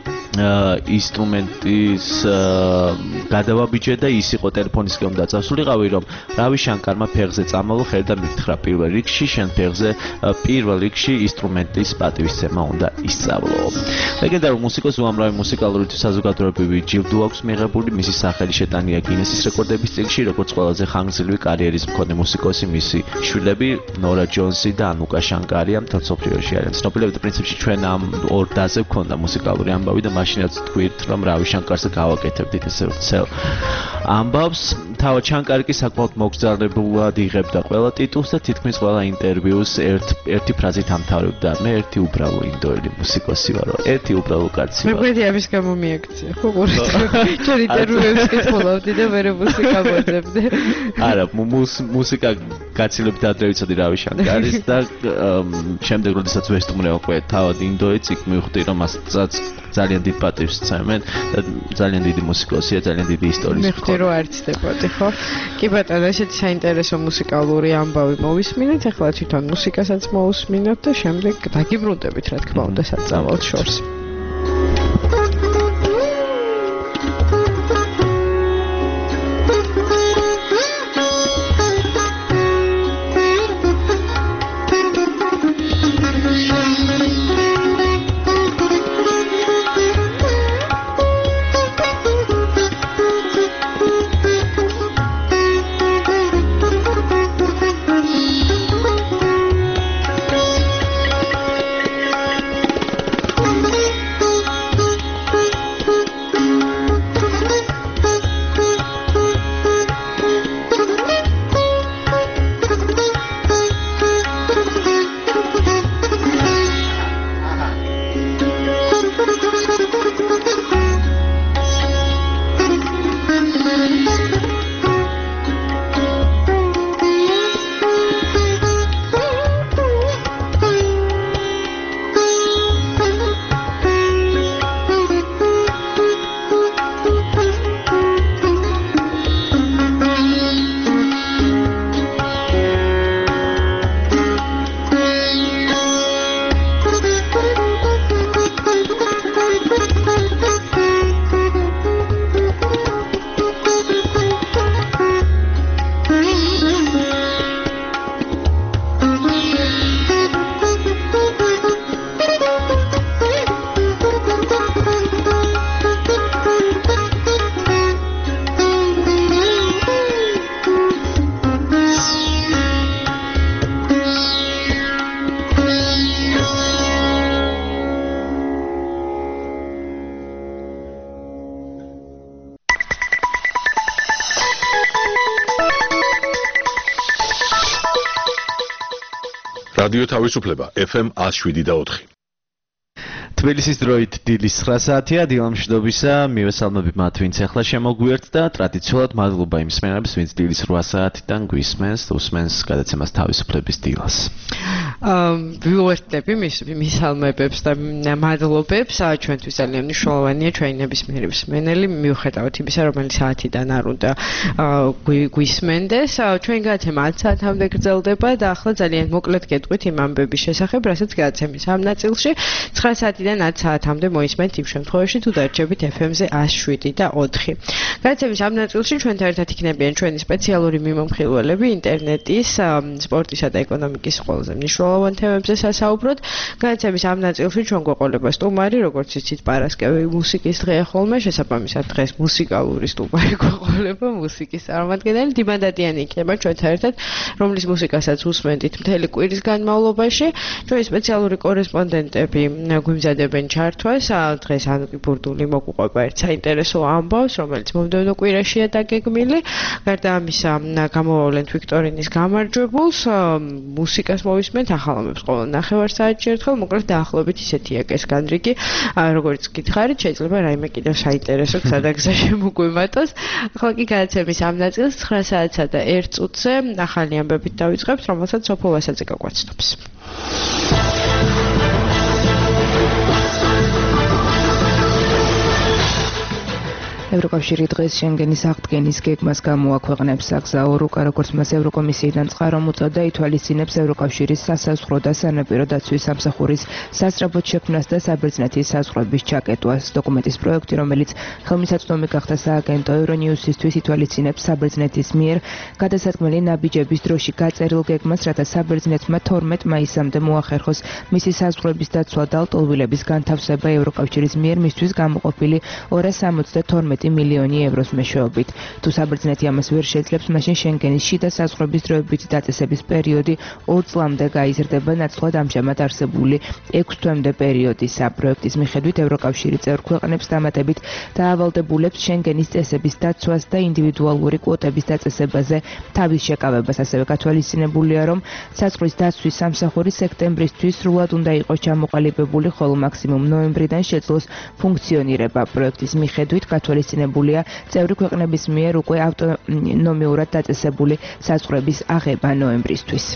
ინსტრუმენტის გადავაბიჯე და ის იყო ტელეფონისკენ უნდა წასულიყავი, რომ ravi shankar-მა ფეხზე წამალო ხელი და მითხრა პირველ რიგში, შენ ფეხზე პირველ რიგში ინსტრუმენტის პატივისცემა უნდა ისწავლო. ლეგენდარულ მუსიკოს უამრავი მუსიკალური თუ საზოგადოებრივი ჯილდო აქვს მიღებული, მისი სახელი შეტანილია გინესის რეკორდების წიგნში, როგორც ყველაზე ხანგრძლივი კარიერის მქონე მუსიკოსი. მისი შვილები ნორა ჯონსი და ანუკა შანკარია მთელ მსოფლიოში არიან ცნობილები და პრინციპში ჩვენ ამ ორ დაზე გვქონდა მუსიკალური ამბავი და მაშინაც თქვით, რომ ravi shankar-ს გავაკეთებდით ესე ვრცელ ამბავს. თავად ჩანკარი კი საკმაოდ მოგზაურობულად იღებდა ყველა ტიტულს და თითქმის ყველა ინტერვიუს ერთ ერთი ფრაზით ამთავრებდა: მე ერთი უბრალო ინდოელი მუსიკოსი ვარ, ერთი უბრალო კაცი ვარ. მე ამის გამო მიაქცია. ხო ყურეთ. ჩვენ ინტერვიუებს კითხულობდი და მე მუსიკა მოძებდი. არა, მუსიკა გაცილებით ადრე ვიცოდი რავი შანკარის და შემდეგ როდესაც ვესტუმრე უკვე თავად ინდოეთს იქ მივხვდი რომ მასაც ძალიან დიდ პატივს სცემენ და ძალიან დიდი მუსიკოსია, ძალიან დიდი ისტორიის მქონე. მე ხდი რომ არ ცდებოდი, ხო? კი ბატონო, ესეთი საინტერესო მუსიკალური ამბავი მოვისმინეთ, ახლა თვითონ მუსიკასაც მოვუსმინოთ და შემდეგ დაგიბრუნდებით, რა თქმა უნდა, საწამალ შორს. რადიო თავისუფლება ეფ ემ one oh seven და four. თბილისის დროით დილის nine საათია, დილამშვიდობისა, მივესალმები მათ, ვინც ახლა შემოგვიერთდა. ტრადიციულად მადლობა იმ მსმენელებს, ვინც დილის eight საათიდან გვისმენს და უსმენს გადაცემას თავისუფლების დილას. ვიუერთები მის მისალმებებს და მადლობებს, ჩვენთვის ძალიან მნიშვნელოვანია ჩვენი ნებისმიერი მსმენელი, მიუხედავად იმისა, რომელი საათიდან არ უნდა გვისმენდეს. ჩვენი გადაცემა ten საათამდე გრძელდება და ახლა ძალიან მოკლედ გეტყვით იმ ამბების შესახებ, რასაც გადაცემის ამ ნაწილში nine საათიდან ten საათამდე მოისმენთ იმ შემთხვევაში, თუ დარჩებით ეფ ემ-ზე one oh seven და four. გადაცემის ამ ნაწილში ჩვენთან ერთად იქნებიან ჩვენი სპეციალური მიმომხილველები ინტერნეტის, სპორტისა და ეკონომიკის ყველაზე მნიშვნელოვან თემებზე სასაუბროდ. გადაცემის ამ ნაწილში ჩვენ გვეყოლება სტუმარი, როგორც იცით, პარასკევი მუსიკის დღეა ხოლმე, შესაბამისად დღეს მუსიკალური სტუმარი გვეყოლება, მუსიკის წარმომადგენელი დიმანდატიანი იქნება ჩვენთან ერთად, რომლის მუსიკასაც უსმენთ მთელი კვირის განმავლობაში. ჩვენი სპეციალური კორესპონდენტები გვიმზადებენ ჩართვას. დღეს ანუკი ბურდული მოგუყვება ერთ საინტერესო ამბავს, რომელიც მომდევნო კვირაშია დაგეგმილი. გარდა ამისა, გამოვავლენთ ვიქტორინის გამარჯვებულს, მუსიკას მოვისმენთ, ახალამებს ყოველ ნახევარსაათში ერთხელ, მოკლედ დაახლოებით ისეთია ეს განრიგი, როგორც გითხარით, შეიძლება რაიმე კიდევ საინტერესო სადაგზა შემოგვემატოს. ახლა კი გადაცემის ამ ნაწილს nine საათსა და one წუთზე ახალი ამბებით დავიწყებთ, რომელსაც სოფო ვასაძე გაგვაცნობს. ევროკავშირი დღეს შენგენის აღდგენის გეგმას გამოაქვეყნებს. საგზაო რუკა, როგორც მას ევროკომისიიდან წყარო მოწოდა, ითვალისწინებს ევროკავშირის სასაზღვრო და სანაპირო დაცვის სამსახურის სასწრაფოდ შექმნას და საბერძნეთის საზღვრების ჩაკეტვას. დოკუმენტის პროექტი, რომელიც ხელმისაწვდომი გახდა სააგენტო ევრონიუსისთვის, ითვალისწინებს საბერძნეთის მიერ გადასადგმელი ნაბიჯების დროში გაწერილ გეგმას, რათა საბერძნეთმა თორმეტ მაისამდე მოახერხოს მისი საზღვრების დაცვა და ლტოლვილების განთავსება ევროკავშირის მიერ მისთვის გამოყოფილი two hundred seventy-two ოცდამეტი მილიონი ევროს მეშვეობით. თუ საბერძნეთი ამას ვერ შეძლებს, მაშინ შენგენის შიდა საზღვრების დროებითი დაწესების პერიოდი ორ წლამდე გაიზრდება ნაცვლად ამჟამად არსებული ექვს თვემდე პერიოდისა. პროექტის მიხედვით ევროკავშირი წევრ ქვეყნებს დამატებით დაავალდებულებს შენგენის წესების დაცვას და ინდივიდუალური კვოტების დაწესებაზე თავის შეკავებას. ასევე გათვალისწინებულია, რომ საზღვრის დაცვის სამსახური სექტემბრისთვის სრულად უნდა იყოს ჩამოყალიბებული, ხოლო მაქსიმუმ ნოემბრიდან შეძლოს ფუნქციონირება. პროექტის მიხედვით გათვალისწინებულია წევრი ქვეყნების მიერ უკვე ავტონომიურად დაწესებული საზღვრების აღება ნოემბრისთვის.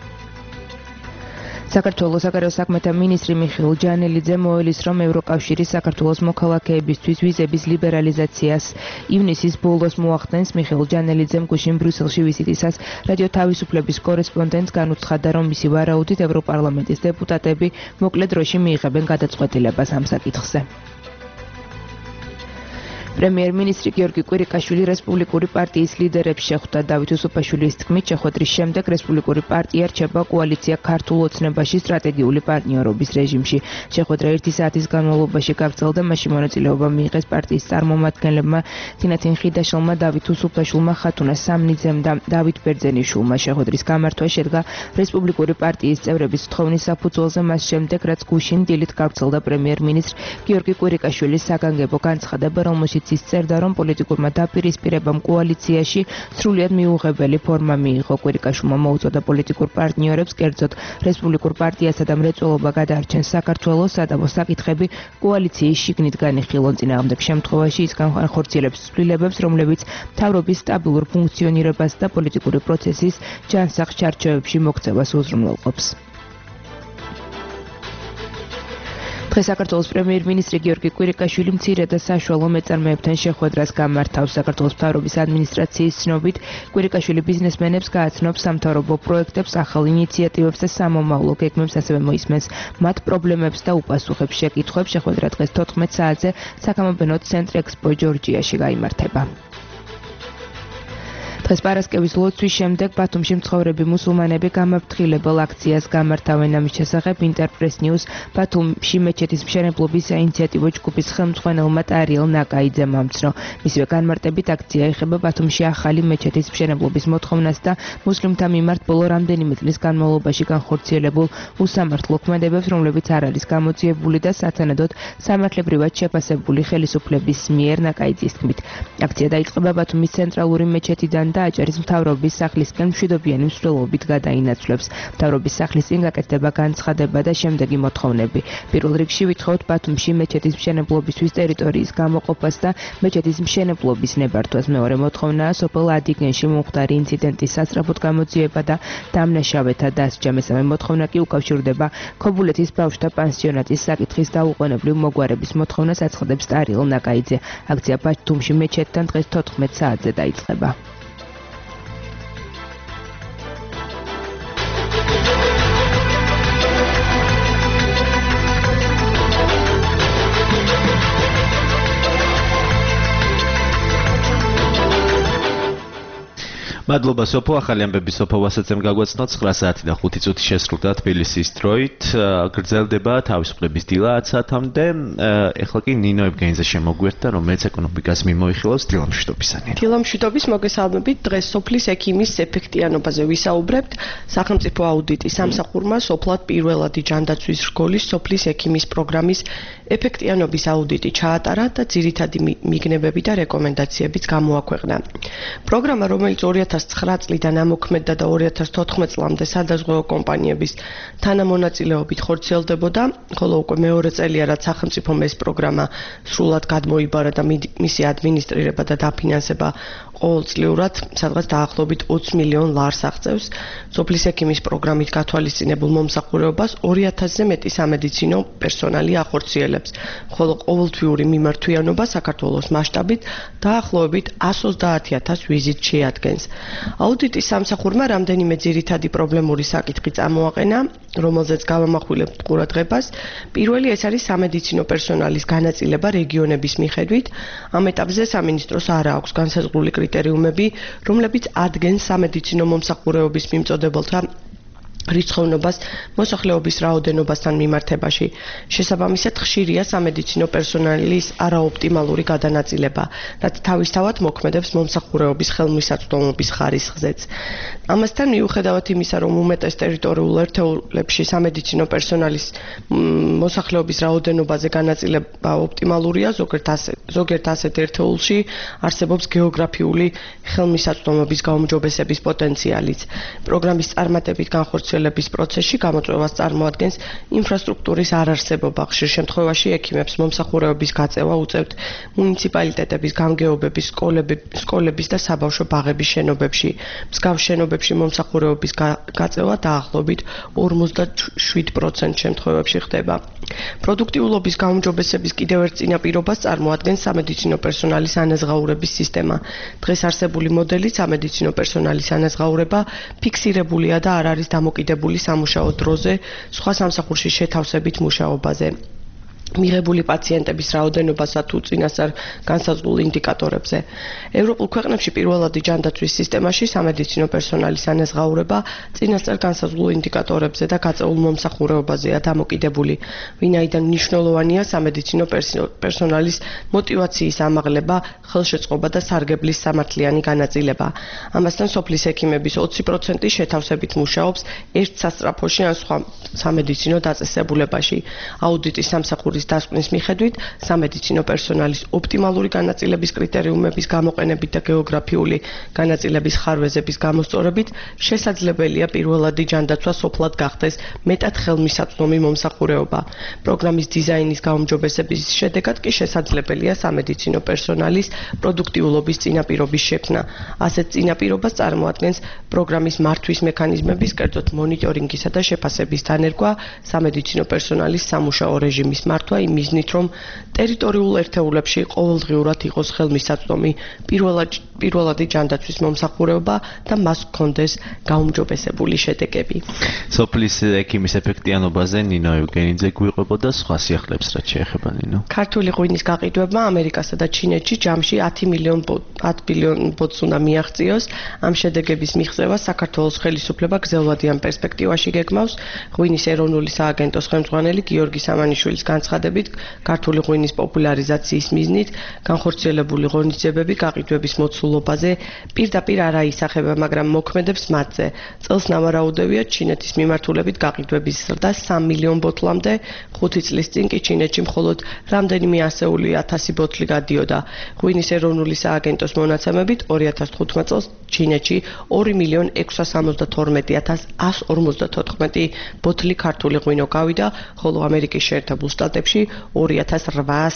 საქართველოს საგარეო საქმეთა მინისტრი მიხეილ ჯანელიძე მოელის, რომ ევროკავშირი საქართველოს მოქალაქეებისთვის ვიზების ლიბერალიზაციას ივნისის ბოლოს მოახდენს. მიხეილ ჯანელიძემ გუშინ ბრიუსელში ვიზიტისას რადიო თავისუფლების კორესპონდენტს განუცხადა, რომ მისი ვარაუდით ევროპარლამენტის დეპუტატები მოკლე დროში მიიღებენ გადაწყვეტილებას ამ საკითხზე. პრემიერ-მინისტრი გიორგი კვირიკაშვილი რესპუბლიკური პარტიის ლიდერებს შეხვდა. დავით უსუფაშვილის თქმით, შეხვედრის შემდეგ რესპუბლიკური პარტია რჩება კოალიცია ქართულ ოცნებაში სტრატეგიული პარტნიორობის რეჟიმში. შეხვედრა ერთი საათის განმავლობაში გაგრძელდა, მაშინ მონაწილეობა მიიღეს პარტიის წარმომადგენლებმა თინათინ ხიდაშელმა, დავით უსუფაშვილმა, ხათუნა სამნიძემ და დავით ბერძენიშვილმა. შეხვედრის გამართვა შედგა რესპუბლიკური პარტიის წევრების თხოვნის საფუძველზე, მას შემდეგ, რაც გუშინ დილით გაგრძელდა პრემიერ-მინისტრ გიორგი კვირიკაშვილის საგანგებო განცხადება, რომელშიც ის წერდა, რომ პოლიტიკურმა დაპირისპირებამ კოალიციაში სრულიად მიუღებელი ფორმა მიიღო. კვირიკაშვილმა მოუწოდა პოლიტიკურ პარტნიორებს, კერძოდ რესპუბლიკურ პარტიასა და მრეწველობა გადაარჩენს საქართველოს, სადაც საკითხები კოალიციის შიგნით განიხილონ. წინააღმდეგ შემთხვევაში ის განხორციელებს ცვლილებებს, რომლებიც მთავრობის სტაბილურ ფუნქციონირებას და პოლიტიკური პროცესის ჯანსაღ ჩარჩოებში მოქცევას უზრუნველყოფს. დღეს საქართველოს პრემიერ-მინისტრი გიორგი კვირიკაშვილი მცირე და საშუალო მეწარმეებთან შეხვედრას გამართავს. საქართველოს მთავრობის ადმინისტრაციის ცნობით, კვირიკაშვილი ბიზნესმენებს გააცნობს სამთავრობო პროექტებს, ახალ ინიციატივებს და სამომავლო გეგმებს, ასევე მოისმენს მათ პრობლემებს და უპასუხებს შეკითხვებს. შეხვედრა დღეს თოთხმეტ საათზე საქამობენო ცენტრ ექსპო ჯორჯიაში გაიმართება. დღეს პარასკევის ლოცვის შემდეგ ბათუმში მცხოვრები მუსულმანები გამაფრთხილებელ აქციას გამართავენ. ამის შესახებ ინტერპრეს ნიუს ბათუმში მეჩეთის მშენებლობის საინიციატივო ჯგუფის ხელმძღვანელმა ტარიელ ნაკაიძემ ამცნო. მისივე განმარტებით აქცია ეხება ბათუმში ახალი მეჩეთის მშენებლობის მოთხოვნას და მუსლიმთა მიმართ ბოლო რამდენიმე წლის განმავლობაში განხორციელებულ უსამართლო ქმედებებს, რომლებიც არ არის გამოძიებული და სათანადოდ სამართლებრივად შეფასებული ხელისუფლების მიერ. ნაკაიძის თქმით, აქცია დაიწყება ბათუმის ცენტრალური მეჩეთიდან და აჭარის მთავრობის სახლისკენ მშვიდობიანი მსვლელობით გადაინაცვლებს. მთავრობის სახლის წინ გაკეთდება განცხადება და შემდეგი მოთხოვნები. პირველ რიგში ვითხოვთ ბათუმში მეჩეთის მშენებლობისთვის ტერიტორიის გამოყოფას და მეჩეთის მშენებლობის ნებართვას. მეორე მოთხოვნაა სოფელ ადიგენში მომხდარი ინციდენტის სასწრაფოდ გამოძიება და დამნაშავეთა დასჯა. მესამე მოთხოვნა კი უკავშირდება ქობულეთის ბავშვთა პანსიონატის საკითხის დაუყოვნებლივ მოგვარების მოთხოვნას, აცხადებს ტარიელ ნაკაიძე. აქცია ბათუმში მეჩეთთან დღეს თოთხმეტ საათზე დაიწყება. მადლობა სოფო, ახალი ამბები სოფო ვასაცემ გაგვაცნოთ. ცხრა საათი და ხუთი წუთი შესრულდა თბილისის დროით. გრძელდება თავისუფლების დილა ათ საათამდე. ეხლა კი ნინო ევგენიძე შემოგვერთა, რომელიც ეკონომიკას მიმოიხილავს. დილა მშვიდობისანი. დილა მშვიდობის მოგესალმებით. დღეს სოფლის ექიმის ეფექტიანობაზე ვისაუბრებთ. სახელმწიფო აუდიტის სამსახურმა სოფლად პირველადი ჯანდაცვის რგოლის სოფლის ექიმის პროგრამის ეფექტიანობის აუდიტი ჩაატარა და ძირითადი მიგნებები და რეკომენდაციებიც გამოაქვეყნა. პროგრამა, რომელიც ორი ათას ცხრა წლიდან ამოქმედდა და ორი ათას თოთხმეტ წლამდე სადაზღვევო კომპანიების თანამონაწილეობით ხორციელდებოდა, ხოლო უკვე მეორე წელია, რაც სახელმწიფომ ეს პროგრამა სრულად გადმოიბარა და მისი ადმინისტრირება და დაფინანსება ყოველწლიურად სადღაც დაახლოებით ოცი მილიონ ლარს აღწევს. სოფლის ექიმის პროგრამით გათვალისწინებულ მომსახურებას ორი ათასზე მეტი სამედიცინო პერსონალი ახორციელებს, ხოლო ყოველთვიური მიმართვიანობა საქართველოს მასშტაბით დაახლოებით εκατს ოცდაათი ათას ვიზიტს შეადგენს. აუდიტის სამსახურმა რამდენიმე ძირითადი პრობლემური საკითხი წამოაყენა, რომელზეც გავამახვილებთ ყურადღებას. პირველი ეს არის სამედიცინო პერსონალის განაწილება რეგიონების მიხედვით. ამ ეტაპზე სამინისტროს არ აქვს განსაზღვრული კრიტერიუმები, რომლებიც ადგენს სამედიცინო მომსახურეობის მიმწოდებელთა რიცხოვნობას მოსახლეობის რაოდენობასთან მიმართებაში. შესაბამისად, ხშირია სამედიცინო პერსონალის არაოპტიმალური გადანაწილება, რაც თავისთავად მოქმედებს მომსახურეობის ხელმისაწვდომობის ხარისხზეც. ამასთან მიუხედავად იმისა, რომ უმეტეს ტერიტორიულ ერთეულებში სამედიცინო პერსონალის მოსახლეობის რაოდენობაზე განაწილება ოპტიმალურია, ზოგიერთ ასეთ ზოგიერთ ასეთ ერთეულში არსებობს გეოგრაფიული ხელმისაწვდომობის გაუმჯობესების პოტენციალიც. პროგრამის წარმატებით განხორციელების პროცესში გამოწვევას წარმოადგენს ინფრასტრუქტურის არარსებობა. ხშირ შემთხვევაში ექიმებს მომსახურეობის გაწევა უწევთ მუნიციპალიტეტების გამგეობების, სკოლების და საბავშვო ბაღების შენობებში. მსგავს შენობებში მომსახურეობის გაწევა დაახლოებით ორმოცდაშვიდ პროცენტ შემთხვევებში ხდება. პროდუქტიულობის გაუმჯობესების კიდევ ერთ წინაპირობას წარმოადგენს სამედიცინო პერსონალის ანაზღაურების სისტემა. დღეს არსებული მოდელი სამედიცინო პერსონალის ანაზღაურება ფიქსირებულია და არ არის დამოკიდებული სამუშაო დროზე, სხვა სამსახურში შეთავსებით მუშაობაზე. მიღებული პაციენტების რაოდენობასა თუ წინასწარ განსაზღვრულ ინდიკატორებზე. ევროპულ ქვეყნებში პირველადი ჯანდაცვის სისტემაში სამედიცინო პერსონალის ანაზღაურება წინასწარ განსაზღვრულ ინდიკატორებზე და გაწეულ მომსახურეობაზეა დამოკიდებული, ვინაიდან მნიშვნელოვანია სამედიცინო პერსონალის მოტივაციის ამაღლება, ხელშეწყობა და სარგებლის სამართლიანი განაწილება. ამასთან სოფლის ექიმების ოცი პროცენტი შეთავსებით მუშაობს ერთ სასწრაფოში ან სხვა სამედიცინო დაწესებულებაში. აუდიტის სამსახურის დასკვნის მიხედვით, სამედიცინო პერსონალის ოპტიმალური განაწილების კრიტერიუმების გამოყენებით და გეოგრაფიული განაწილების ხარვეზების გამოსწორებით შესაძლებელია პირველადი ჯანდაცვა სოფლად გახდეს მეტად ხელმისაწვდომი მომსახურეობა. პროგრამის დიზაინის გაუმჯობესების შედეგად კი შესაძლებელია სამედიცინო პერსონალის პროდუქტიულობის წინაპირობის შექმნა. ასეთ წინაპირობას წარმოადგენს პროგრამის მართვის მექანიზმების, კერძოდ მონიტორინგისა და შეფასების დანერგვა, სამედიცინო პერსონალის სამუშაო რეჟიმის მართვა იმ მიზნით, რომ ტერიტორიულ ერთეულებში ყოველდღიურად იყოს ხელმისაწვდომი პირველადი ჯანდაცვის მომსახურეობა და მას ჰქონდეს გაუმჯობესებული შედეგები. სოფლის ექიმის ეფექტიანობაზე ნინო ევგენიძე გვიყვებოდა სხვა სიახლეებს რაც შეეხება ნინო. ქართული ღვინის გაყიდვებმა ამერიკასა და ჩინეთში ჯამში ათი მილიონ ბოძს უნდა მიაღწიოს. ამ შედეგების მიღწევა საქართველოს ხელისუფლება გრძელვადიან პერსპექტივაში გეგმავს. ღვინის ეროვნული სააგენტოს ხელმძღვანელი გიორგი სამანიშვილის განცხადებით, ქართული ღვინის პოპულარიზაციის მიზნით განხორციელებული ღონისძიებები გაყიდვების მოცულობაზე პირდაპირ არ აისახება, მაგრამ მოქმედებს მათზე. წელს ნავარაუდევია ჩინეთის მიმართულებით გაყიდვების ზრდა სამ მილიონ ბოთლამდე, ხუთი წლის წინ კი ჩინეთში მხოლოდ რამდენიმე ასეული ათასი ბოთლი გადიოდა. ღვინის ეროვნული სააგენტოს მონაცემებით ორი ათას თხუთმეტ წელს ჩინეთში ორი მილიონ ექვსას ორმოცდათორმეტი ათას ასს ორმოცდათოთხმეტი ბოთლი ქართული ღვინო გავიდა, ხოლო ამერიკის შეერთებულ შტატებში ორი ათას რვაას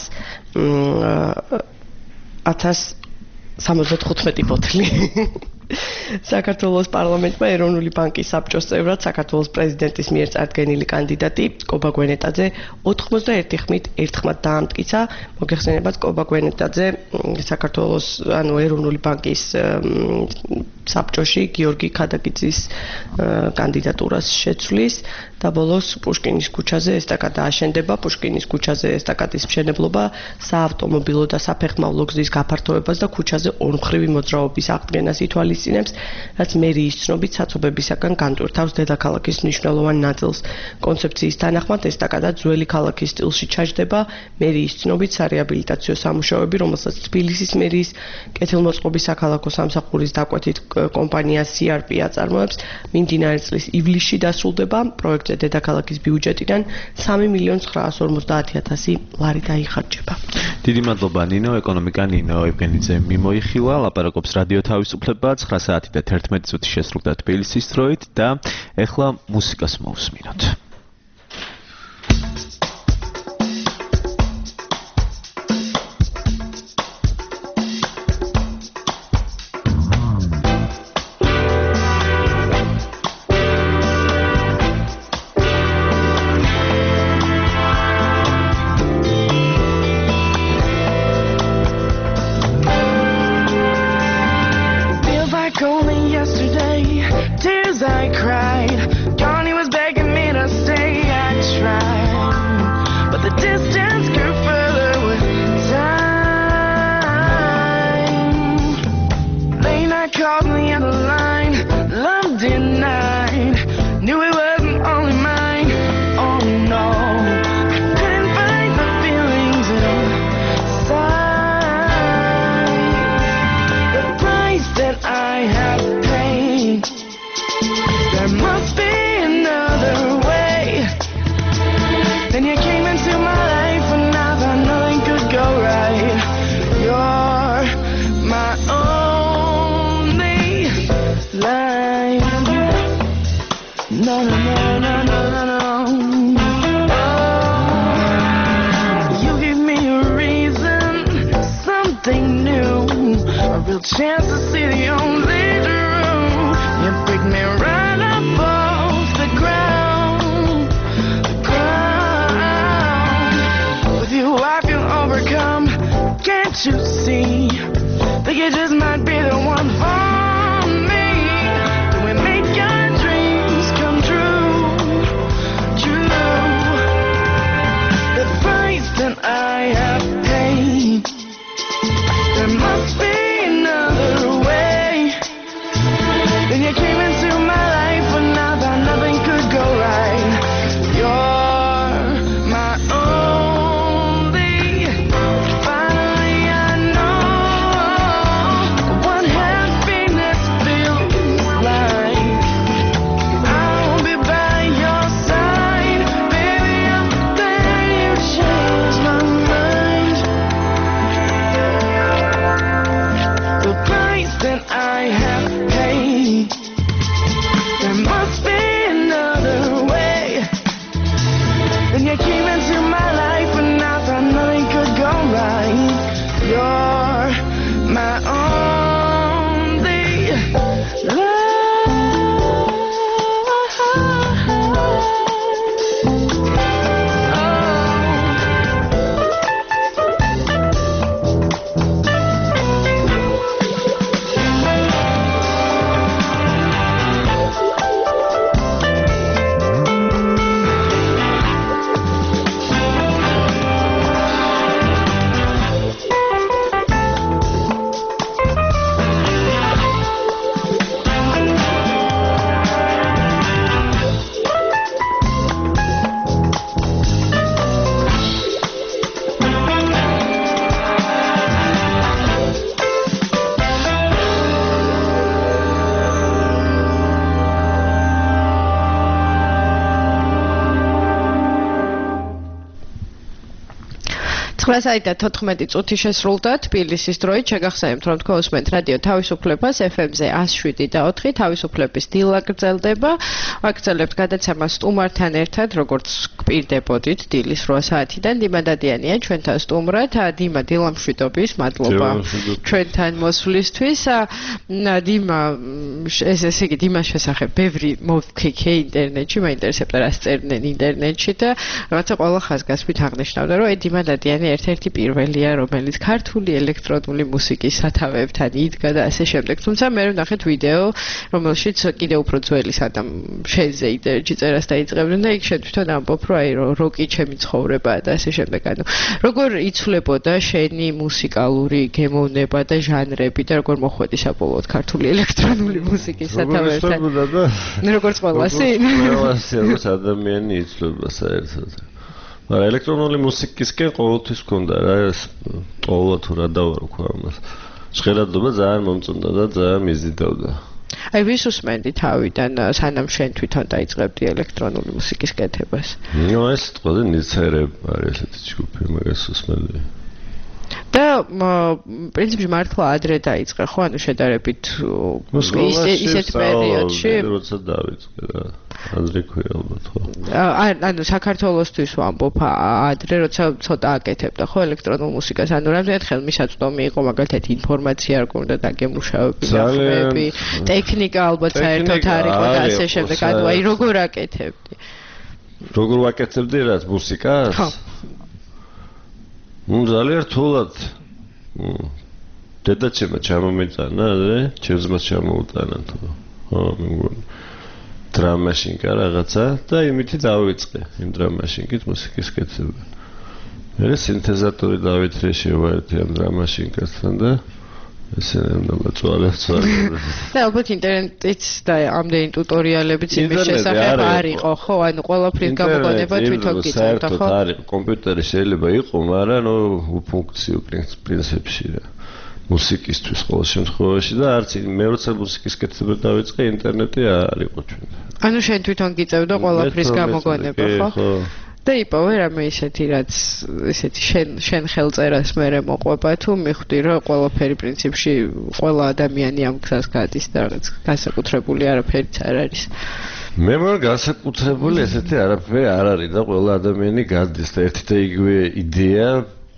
ათას სამოცდათხუთმეტი ბოთლი. საქართველოს პარლამენტმა ეროვნული ბანკის საბჭოს წევრად საქართველოს პრეზიდენტის მიერ წარდგენილი კანდიდატი კობა გვენეტაძე ოთხმოცდაერთი ხმით ერთხმად დაამტკიცა. მოგეხსენებათ, კობა გვენეტაძე საქართველოს ანუ ეროვნული ბანკის საბჭოში გიორგი ქადაგიძის კანდიდატურას შეცვლის და ბოლოს პუშკინის ქუჩაზე ესტაკადა აშენდება. პუშკინის ქუჩაზე ესტაკადის მშენებლობა საავტომობილო და საფეხმავლო გზის გაფართოებას და ქუჩაზე ორმხრივი მოძრაობის აღდგენას ითვალისწინებს, რაც მერიის ცნობით საცობებისაგან განტვირთავს დედაქალაქის მნიშვნელოვან ნაწილს. კონცეფციის თანახმად ესტაკადა ძველი ქალაქის სტილში ჩაჯდება. მერიის ცნობით სარეაბილიტაციო სამუშაოები, რომელსაც თბილისის მერიის კეთილმოწყობის საქალაქო სამსახურის დაკვეთით კომპანია სი არ პი აწარმოებს, მიმდინარე წლის ივლისში დასრულდება. პროექტზე დედაქალაქის ბიუჯეტიდან სამი მილიონ ცხრაას ორმოცდაათი ათასი ლარი დაიხარჯება. დიდი მადლობა ნინო, ეკონომიკა ნინო ევგენიძე მიმოიხილა, ლაპარაკობს რადიო თავისუფლება, ცხრა საათი და თერთმეტი წუთი შესრულდა თბილისის დროით და ეხლა მუსიკას მოვუსმინოთ. Yesterday, tears I cried. Johnny was begging me to stay. A real chance to see the only room. You pick me right up off the ground, the ground. With you I feel overcome. Can't you see? Think it just might be the one for me. Do we make our dreams come true? True. The price that I have paid. There must be another way. Then you came into my life when I thought nothing could go right. You're my only. Finally I know what happiness feels like. I'll be by your side, baby. I'm there. You changed my mind. The price that I have paid. There must be another way. Then you came into my life and I thought nothing could go right. You're my only ცხრასაით და თოთხმეტი წუთი შესრულდა თბილისის დროით. შეგახსენებთ, რომ თქვენ უსმენთ რადიო თავისუფლებას ეფ ემ-ზე one oh seven და ოთხი თავისუფლების დილა გრძელდება. ვაგრძელებთ გადაცემას სტუმართან ერთად, როგორც გპირდებოდით დილის რვა საათიდან. დიმა დადიანია ჩვენთან სტუმრად. დიმა, დილამშვიდობის, მადლობა ჩვენთან მოსვლისთვის. დიმა, ეს ესე იგი დიმას შესახებ ბევრი მოვქიქე ინტერნეტში, მაინტერესებდა რას წერდნენ ინტერნეტში და რაღაცა ყველა ხაზგასმით აღნიშნავდა, რომ აი დიმა დადიანი ერთ-ერთი პირველია, რომელიც ქართული ელექტრონული მუსიკის სათავეებთან იდგა და ასე შემდეგ. თუმცა მე ვნახეთ ვიდეო, რომელშიც კიდევ უფრო ძველი სადამ შენზე ინტერნეტში წერას დაიწყებდნენ და იქ შენ თვითონ ამბობ, რომ აი როკი ჩემი ცხოვრებაა და ასე შემდეგ. ანუ როგორ იცვლებოდა შენი მუსიკალური გემოვნება და ჟანრები და როგორ მოხვედი საბოლოოდ ქართული ელექტრონული მუსიკის სათავეებთან? როგორც ყველასი? ყველასი როგორც ადამიანი იცვლება საერთოდ. მაგრამ ელექტრონული მუსიკისკენ ყოველთვის მქონდა რა ეს ყოველ თუ რა დავარქვა ამას. ჟღერადობა ძალიან მომწონდა და ძალიან მიზიდავდა. აი ვის უსმენდი თავიდან სანამ შენ თვითონ დაიწყებდი ელექტრონული მუსიკის კეთებას? ნუ ეს თქვა ნიცერე არის ესეთი ჯგუფი, მაგას უსმენდი. და პრინციპში მართლა ადრე დაიწყე ხო? ანუ შედარებით ისეთ პერიოდში როცა დავიწყე რა. ადრე ქვია ალბათ ხო? ანუ საქართველოსთვის ვამბობ ადრე როცა ცოტა აკეთებდა ხო ელექტრონულ მუსიკას. ანუ რამდენად ხელმისაწვდომი იყო მაგალითად ინფორმაცია არ გქონდა დაგემუშავები, დახმები, ტექნიკა ალბათ საერთოდ არ იყო და ასე შემდეგ. ანუ აი როგორ აკეთებდი? როგორ ვაკეთებდი რაც მუსიკას? ხო. ნუ ძალიან რთულად. დედაჩემ ჩამომეწანა, ჩემს მას ჩამოუტანა თუ. ხო, მეგონა. დრამაშინკა რაღაცა და იმითი დავიწყე იმ დრამაშინკით მუსიკის კეთება. მე სინთეზატორი დავითრეში ვარდი ამ დრამაშინკასთან და ესე ნაბაწვალებს ვარ. და ალბათ ინტერნეტიც და ამდენი ტუტორიალებიც იმის შესახებ არ იყო, ხო? ანუ ყველაფრის გამოგონება თვითონ გიწევდა, ხო? საერთოდ არის, კომპიუტერი შეიძლება იყო, მაგრამ ნუ უფუნქციო პრინციპში რა. მუსიკისთვის ყოველ შემთხვევაში და არც მე როცა მუსიკის კეთება დავიწყე ინტერნეტი არ იყო ჩვენ. ანუ შენ თვითონ გიწევდა ყველაფრის გამოგონება, ხო? და იპოვე რამე ისეთი რაც ისეთი შენ შენ ხელწერას მერე მოყვება თუ მიხვდი რომ ყველაფერი პრინციპში ყველა ადამიანი ამ გზას გადის და რაღაც განსაკუთრებული არაფერიც არ არის. მე მგონი განსაკუთრებული ესეთი არაფერი არ არის და ყველა ადამიანი გადის და ერთი და იგივე იდეა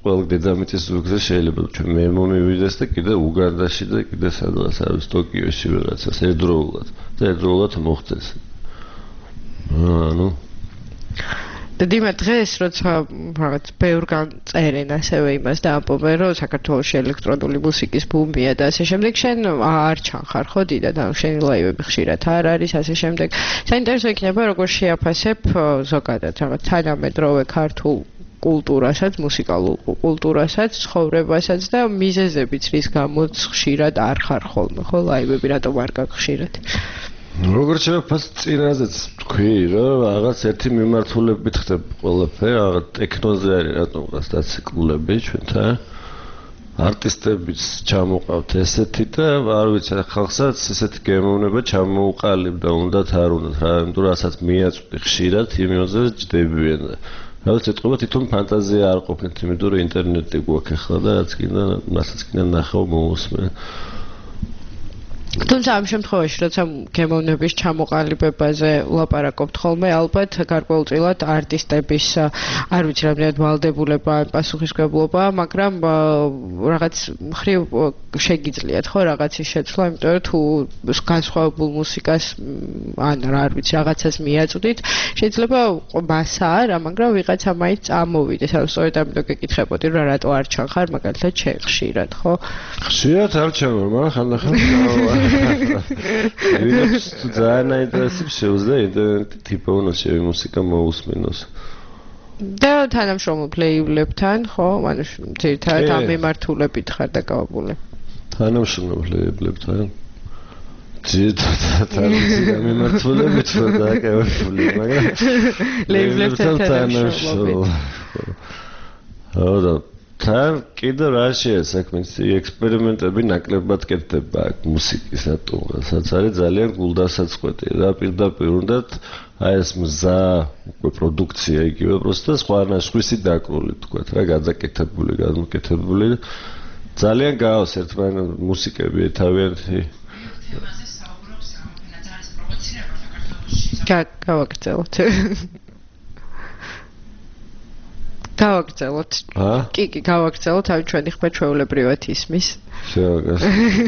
ყველა დედამიწის ზურგზე შეიძლება ჩვენ მე მომივიდეს და კიდე უგანდაში და კიდე სადღაც არის ტოკიოში ვიღაცას ერთდროულად და ერთდროულად მოხდეს. ანუ და დიმა დღეს როცა რაღაც ბევრგან წერენ ასევე იმას და ამბობენ რომ საქართველოში ელექტრონული მუსიკის ბუმია და ასე შემდეგ შენ არ ჩანხარ ხო დიდად ანუ შენი ლაივები ხშირად არ არის ასე შემდეგ საინტერესო იქნება როგორ შეაფასებ ზოგადად რაღაც თანამედროვე ქართულ კულტურასაც მუსიკალურ კულტურასაც ცხოვრებასაც და მიზეზებიც რის გამოც ხშირად არ ხარ ხოლმე ხო ლაივები რატომ არ გაქვს ხშირად როგორც შეფასე წინაზეც თქვი რომ რაღაც ერთი მიმართულებით ხდება ყველაფერი რაღაც ტექნოზე არის რატომღაც დაციკლულები ჩვენთან არტისტებიც ჩამოყავთ ესეთი და არ ვიცი ხალხსაც ესეთი გემოვნება ჩამოუყალიბდა უნდათ არ უნდათ რა იმიტომ რასაც მიაწვდი ხშირად იმაზე ჯდებიან და რაღაც ეთყობა თვითონ ფანტაზია არ ყოფნით იმიტომ რომ ინტერნეტი გვაქვს ახლა და რაც კიდე მასაც კიდე ნახავ მოусმენ თუმცა ამ შემთხვევაში როცა გემოვნების ჩამოყალიბებაზე ვლაპარაკობთ ხოლმე ალბათ გარკვეულწილად არტისტების არ ვიცი რამდენად ვალდებულება ან პასუხისმგებლობა მაგრამ რაღაც მხრივ შეგიძლიათ ხო რაღაცის შეცვლა იმიტომ რომ თუ განსხვავებულ მუსიკას ან არ ვიცი რაღაცას მიაწვდით შეიძლება მასა არა მაგრამ ვიღაცა მაინც წამოვიდეს ანუ სწორედ ამიტომ გეკითხებოდი რომ რატო არ ჩანხარ მაგალითად შეხშირად ხო ხშირად არ ჩამოვარ მაგრამ ხანდახან ვინც ძალიან აინტერესებს შეუძლია ინტერნეტი ტიპოვნაში მუსიკა მოусმინოს და თანამშრომლობ ლეიბლებთან ხო ანუ ძირითადად ამ მიმართულებით ხარ დაკავებული თანამშრომლობ ლეიბლებთან ძირითადად ამ მიმართულებით ხარ დაკავებული მაგრამ ლეიბლებთან თანამშრომლობ ხო და თან კიდევ რა შეიძლება საქმეს ექსპერიმენტები ნაკლებად კეთდება აქ მუსიკის ატომღასაც არის ძალიან გულდასაწყვეტი და პირდაპირ უნდათ აი ეს მზა უკვე პროდუქცია იგივე პროსტა სხვანა სხვისი დაკრული თქვათ რა გადაკეთებული გადმოკეთებული ძალიან გაავს ერთმანეთს მუსიკები თავიანთი თემაზე საუბრობს ამაფენად არის პროვოცირება საქართველოში გავაგრძელოთ გავაგრძელოთ. კი, კი, გავაგრძელოთ, აი ჩვენი ხმა ჩვეულებრივად ისმის. შევაგას.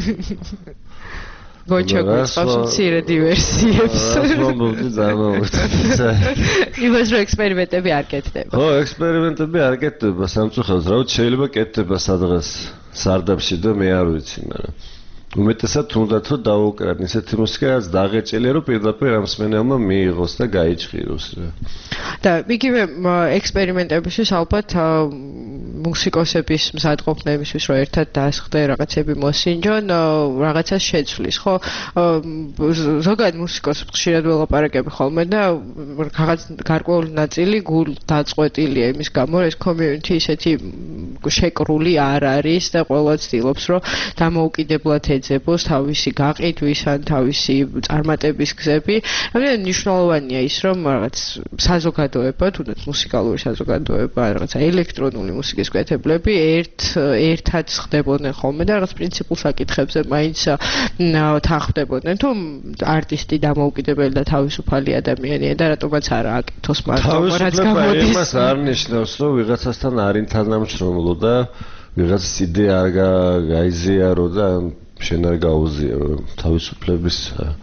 გოჩაგუწავს მცირე დივერსიებს. მომბობდი წარმოვიდგინე. იმას რომ ექსპერიმენტები არ კეთდება. ხო, ექსპერიმენტები არ კეთდება სამწუხაროდ, რა ვიცი, შეიძლება კეთდება სადღაც სარდაფში და მე არ ვიცი, მაგრამ უმეტესად თუნდაც რომ დაუკრან ისეთი მუსიკა რაც დაღეჭილია რომ პირდაპირ ამ მსმენელმა მიიღოს და გაიჭიროს რა. და იგივე ექსპერიმენტებისთვის ალბათ მუსიკოსების მზადყოფნებისთვის რომ ერთად დაასხდე რაღაცები მოსინჯონ რაღაცას შეცვლის ხო ზოგადად მუსიკოსებს ხშირად ველაპარაკები ხოლმე და რაღაც გარკვეული ნაწილი გულ დაწყვეტილია იმის გამო რომ ეს community ისეთი შეკრული არ არის და ყველა ცდილობს რომ დამოუკიდებლად ეძებოს თავისი გაყიდვის ან თავისი წარმატების გზები. მაგრამ მნიშვნელოვანია ის რომ რაღაც საზოგადოება, თუნდაც მუსიკალური საზოგადოება, რაღაცა ელექტრონული მუსიკის კეთებლები ერთ ერთად ხდებოდნენ ხოლმე და რაღაც პრინციპულ საკითხებზე მაინც თანხმდებოდნენ. თუ არტისტი დამოუკიდებელი და თავისუფალი ადამიანია და რატომაც არა აკეთოს მარტო რაც გამოდის. იმას არ ნიშნავს რომ ვიღაცასთან არ ინთანამშრომლო და ვიღაცის იდეა არ გაიზიარო და შენ არ გაუზიარო თავისუფლების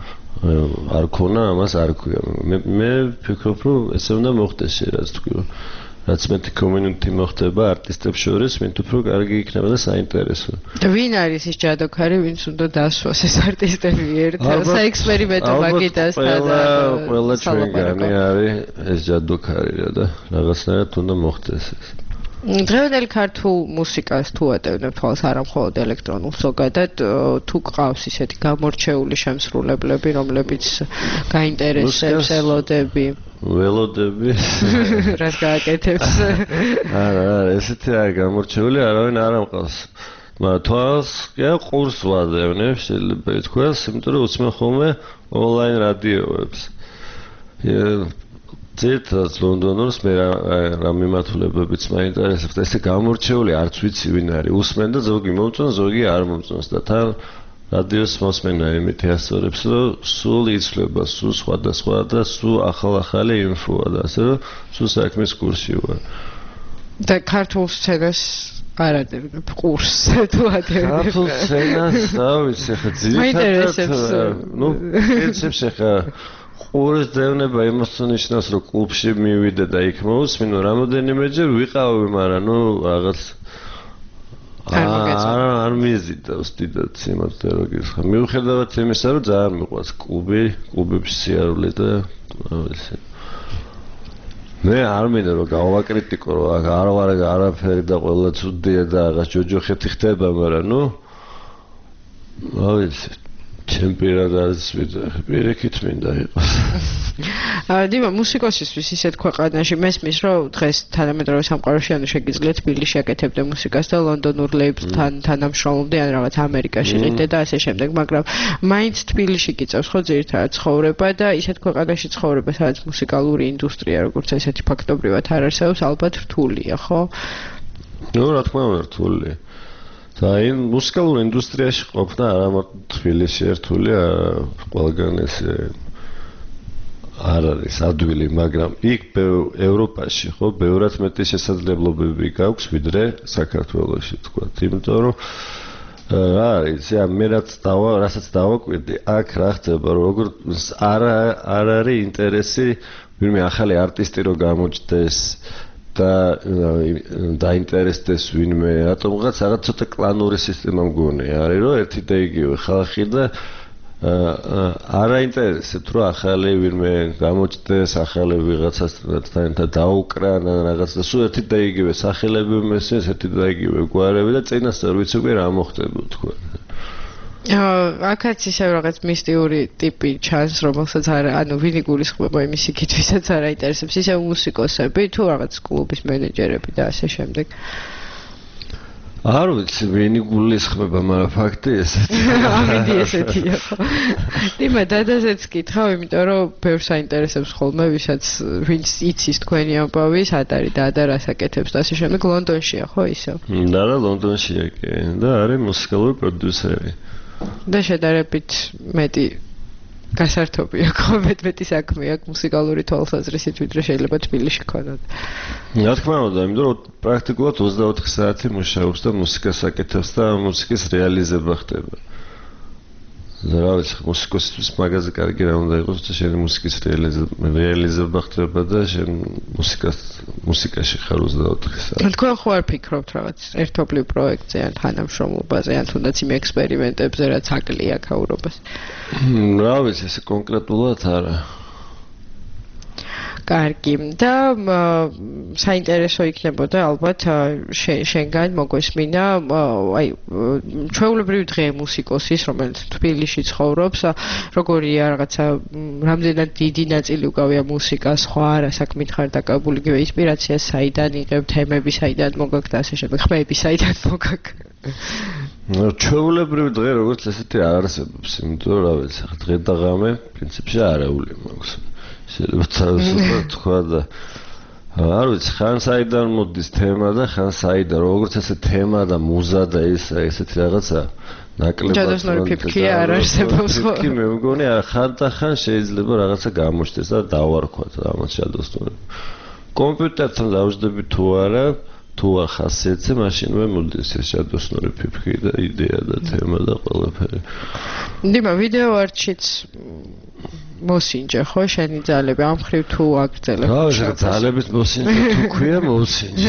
არ ქონა ამას არ ქვია მე მე ფიქრობ რომ ესე უნდა მოხდეს რაც თქვი რაც მეტი community მოხდება არტისტებს შორის მით უფრო კარგი იქნება და საინტერესო და ვინ არის ის ჯადოქარი ვინც უნდა დასვას ეს არტისტები ერთად საექსპერიმენტო მაგიდასთან და ყველა ჩვენგანი არის ეს ჯადოქარი რა და რაღაცნაირად უნდა მოხდეს ეს დღევანდელი ქართულ მუსიკას თუ ატევდნენ თვალს არა მხოლოდ ელექტრონულ ზოგადად თუ გყავს ისეთი გამორჩეული შემსრულებლები რომლებიც გაინტერესებს ელოდები ველოდები რაც გააკეთებს არა არა ესეთი არ გამორჩეული არავინ არ ამყავს მაგრამ თვალს კი ყურს ვადევნებ შეიძლება ითქვას იმიტომ რომ უცმენ ხოლმე ონლაინ რადიოებს ძირითადად ლონდონურს მე რა მიმართულებებიც მაინტერესებს ესე გამორჩეული არც ვიცი ვინ არის უსმენ და ზოგი მომწონს ზოგი არ მომწონს და თან რადიოს მოსმენა იმითი ასწორებს რომ სულ იცვლება სულ სხვადასხვა და სულ ახალ-ახალი ინფოა და ასე რომ სულ საქმის კურსი ვარ და ქართულ სცენას არ ადევნებ ყურს თუ ადევნებ ქართულ სცენას დავიცი ხა ძირითადად ნუ პრინციპს ხა ყურს დევნება იმას ნიშნავს რომ კლუბში მივიდე და იქ მოვსმინო რამოდენიმეჯერ ვიყავი მაგრამ ნუ რაღაც არა არ მიზიდავს დიდად სიმართლე რო გიხსნა მიუხედავად იმისა რომ ძალიან მიყვარს კლუბი კლუბებში სიარული და ავიცი მე არ მინდა რომ გავაკრიტიკო რომ არ ვარ არაფერი და ყველა ცუდია და რაღაც ჯოჯოხეთი ხდება მაგრამ ნუ ავიცი ჩემპირად არის ვიძახი პირიქით მინდა იყოს აა დიმა მუსიკოსისთვის ისეთ ქვეყანაში მესმის რომ დღეს თანამედროვე სამყაროში ანუ შეგიძლიათ თბილისში აკეთებდე მუსიკას და ლონდონურ ლეიბლთან თანამშრომლობდე ან რაღაც ამერიკაში ყიდე და ასე შემდეგ მაგრამ მაინც თბილისში გიწევს ხო ძირითადად ცხოვრება და ისეთ ქვეყანაში ცხოვრება სადაც მუსიკალური ინდუსტრია როგორც ესეთი ფაქტობრივად არ არსებობს ალბათ რთულია ხო ნუ რა თქმა უნდა რთულია და იმ მუსიკალურ ინდუსტრიაში ყოფნა არა მარტო თბილისში რთულია ყველგან ესე არ არის ადვილი მაგრამ იქ ევროპაში ხო ბევრად მეტი შესაძლებლობები გაქვს ვიდრე საქართველოში თქვა იმიტომ რომ რა არის მე რაც დავა რასაც დავაკვირდი აქ რა ხდება როგორ არ არ არის ინტერესი ვინმე ახალი არტისტი რო გამოჩნდეს და დაინტერესდეს ვინმე რატომღაც რაღაც ცოტა კლანური სისტემა მგონია არის რომ ერთი და იგივე ხალხი და არა ინტერესებს რომ ახალი ვინმე გამოჩნდეს ახალი ვიღაცასთან დაუკრან რაღაც და სულ ერთი და იგივე სახელები მესეს ერთი და იგივე გვარები და წინასწარ ვიცი უკვე რა მოხდება თქვა აქაც ისევ რაღაც მისტიური ტიპი ჩანს რომელსაც არ ანუ ვინ იგულისხმება იმის იქითვისაც არ აინტერესებს ისევ მუსიკოსები თუ რაღაც კლუბის მენეჯერები და ასე შემდეგ არ ვიცი ვინ იგულისხმება მაგრამ ფაქტი ესეთია ამინდი ესეთია დიმა დადაზეც კითხავ იმიტომ რომ ბევრს აინტერესებს ხოლმე ვისაც ვინც იცის თქვენი ამბავი სად არის და და რას აკეთებს და ასე შემდეგ ლონდონშია ხო ისევ და რა ლონდონშია კი და არის მუსიკალური პროდიუსერი და შედარებით მეტი გასართობია ხო მეტი საქმე აქვს მუსიკალური თვალსაზრისით ვიდრე შეიძლება თბილისში ქონოდა. რა თქმა უნდა, იმიტომ რომ პრაქტიკულად ოცდაოთხი საათი მუშაობს და მუსიკას აკეთებს და მუსიკის რეალიზება ხდება. რა ვიცი, მუსიკოსთვის მაგაზე კარგი რა უნდა იყოს, რომ შენ მუსიკის რეალიზება ხდება და შენ მუსიკას მუსიკაში ხარ ოცდაოთხი საათი. თქვენ ხო არ ფიქრობთ რაღაც ერთობლივ პროექტზე ან თანამშრომლობაზე ან თუნდაც იმ ექსპერიმენტებზე რაც აკლია ქაურობას? რა ვიცი, ეს კონკრეტულად არა. კარგი და საინტერესო იქნებოდა ალბათ შენგან მოგვესმინა აი ჩვეულებრივი დღე მუსიკოსის რომელიც თბილისში ცხოვრობს როგორია რაღაცა რამდენად დიდი ნაწილი უკავია მუსიკას სხვა არა საქმით ხარ დაკავებული იგივე ინსპირაცია საიდან იღებ თემები საიდან მოგაქვს და ასე შემდეგ ხმები საიდან მოგაქვს ჩვეულებრივი დღე როგორც ესეთი არ არსებობს იმიტომ რომ რა ვიცი დღე და ღამე პრინციპში არეული მაქვს შეიძლება თავისუფლად თქვა და არ ვიცი ხან საიდან მოდის თემა და ხან საიდან როგორც ესე თემა და მუზა და ეს ესეთი რაღაცა ნაკლებად ჯადოსნური ფიფქი არ არსებობს ხო ფიფქი მე მგონი ხან და ხან შეიძლება რაღაცა გამოჩნდეს და დავარქვათ ამას ჯადოსნური კომპიუტერთან დავждები თუ არა თუ ახასიათზე მაშინვე მოდის ეს ჯადოსნური ფიფქი და იდეა და თემა და ყველაფერი დიმა ვიდეო არტშიც მოსინჯა ხო შენი ძალები ამ ხრივ თუ აგრძელებ რა ძალების მოსინჯა თუ ქვია მოსინჯა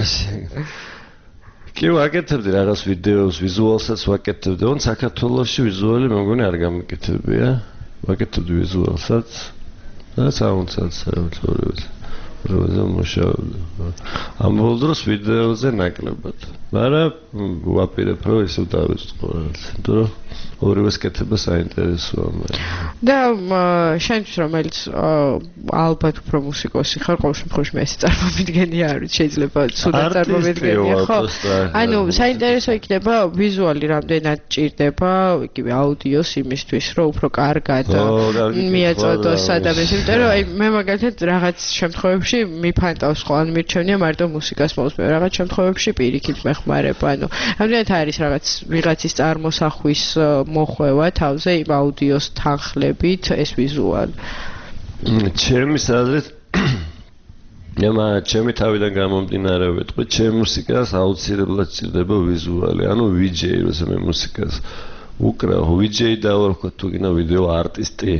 კი ვაკეთებდი რაღაც ვიდეოს ვიზუალსაც ვაკეთებდი on საქართველოში ვიზუალი მე მგონი არ გამიკეთებია ვაკეთებდი ვიზუალსაც და საუნდსაც საერთოდ როზე მუშაობდი ამ ბოლო დროს ვიდეოზე ნაკლებად მაგრამ ვაპირებ რომ ისე დავიწყო რაღაც იმიტომ რომ ორივეს კეთება საინტერესოა და შენთვის რომელიც ალბათ უფრო მუსიკოსი ხარ ყოველ შემთხვევაში მე ესე წარმომიდგენი არ ვიცი შეიძლება ცუდად წარმომიდგენია ხო ანუ საინტერესო იქნება ვიზუალი რამდენად ჭირდება იგივე აუდიოს იმისთვის რომ უფრო კარგად მიეწოდოს ადამიანს იმიტომ რომ აი მე მაგალითად რაღაც შემთხვევებში მიფანტავს ხო ან მირჩენია მარტო მუსიკას მოსმევ რაღაც შემთხვევებში პირიქით მეხმარება ანუ რამდენად არის რაღაც ვიღაცის წარმოსახვის მოხვევა თავზე იმ აუდიოს თანხლებით ეს ვიზუალი ჩემი აზრით ემა ჩემი თავიდან გამომდინარე ვეთქვი, ჩემ მუსიკას აუცილებლად სჭირდება ვიზუალი, ანუ ვიჯეი, როცა მე მუსიკას უკრავ, ვიჯეი და ვარ თუ გინდა ვიდეო არტისტი.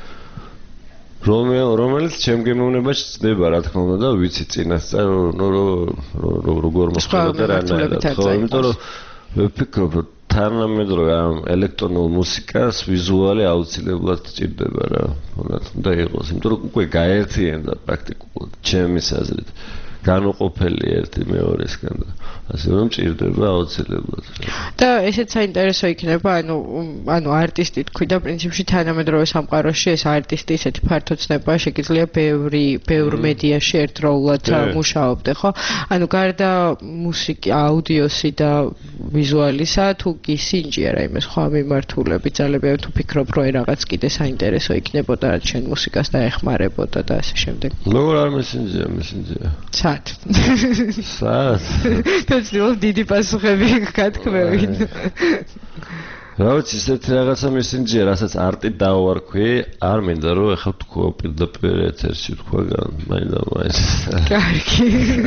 რომელ რომელიც ჩემ გემოვნებაში ცდება, რა თქმა უნდა და ვიცი წინასწარ როგორ მოხდება და რანაირად, ხო, იმიტომ რომ ვფიქრობ, რომ თანამედროვე ამ ელექტრონულ მუსიკას ვიზუალი აუცილებლად სჭირდება რა. უნდა იყოს, იმიტომ რომ უკვე გაერთიანდა პრაქტიკულად ჩემის აზრით. განუყოფელი ერთი მეორესგან და ასე რომ ჭირდება აუცილებლად. და ესეც საინტერესო იქნება, ანუ ანუ არტისტი თქვი და პრინციპში თანამედროვე სამყაროში ეს არტისტი ისეთი ფართო ცნება, შეგიძლია ბევრი ბევრ მედიაში ერთდროულად მუშაობდე, ხო? ანუ გარდა მუსიკი, აუდიოსი და ვიზუალისა, თუ გისინჯია რაიმე სხვა მიმართულები, ძალებია თუ ფიქრობ, რომ რაღაც კიდე საინტერესო იქნებოდა ჩვენ მუსიკას დაეხმარებოდა და ასე შემდეგ. როგორ არ მესინჯია, მესინჯია. სად? სად? თვითონ დიდი პასუხები გათქმევინ. რა ვიცი, ესეთი რაღაცა მესინჯია, რასაც არტით დავარქვი, არ მინდა რომ ეხლა თქვა პირდაპირ ეთერში თქვა, მაინდა მაინც. კარგი.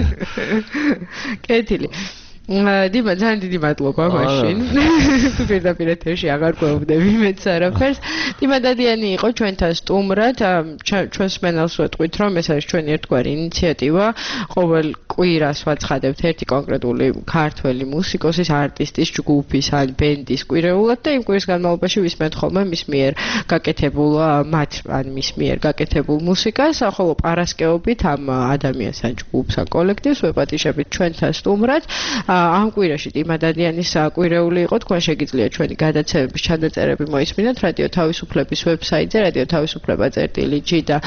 კეთილი. დიმა, ძალიან დიდი მადლობა მაშინ. თუ პირდაპირ ეთერში აღარ გვეუბნები მეც არაფერს. დიმა დადიანი იყო ჩვენთან სტუმრად. ჩვენს მენელს ვეტყვით, რომ ეს არის ჩვენი ერთგვარი ინიციატივა. ყოველ კვირას ვაცხადებთ ერთი კონკრეტული ქართველი მუსიკოსის, არტისტის, ჯგუფის ან ბენდის კვირეულად და იმ კვირის განმავლობაში ვისმენთ ხოლმე მის მიერ გაკეთებულ მათ ან მის მიერ გაკეთებულ მუსიკას, ხოლო პარასკევობით ამ ადამიანს ან ჯგუფს ან კოლექტივს ვეპატიჟებით ჩვენთან სტუმრად. ამ კვირაში დიმა დადიანის კვირეული იყო, თქვენ შეგიძლიათ ჩვენი გადაცემების ჩანაწერები მოისმინოთ რადიო თავისუფლების ვებსაიტზე რადიო თავისუფლება წერტილი ჯი და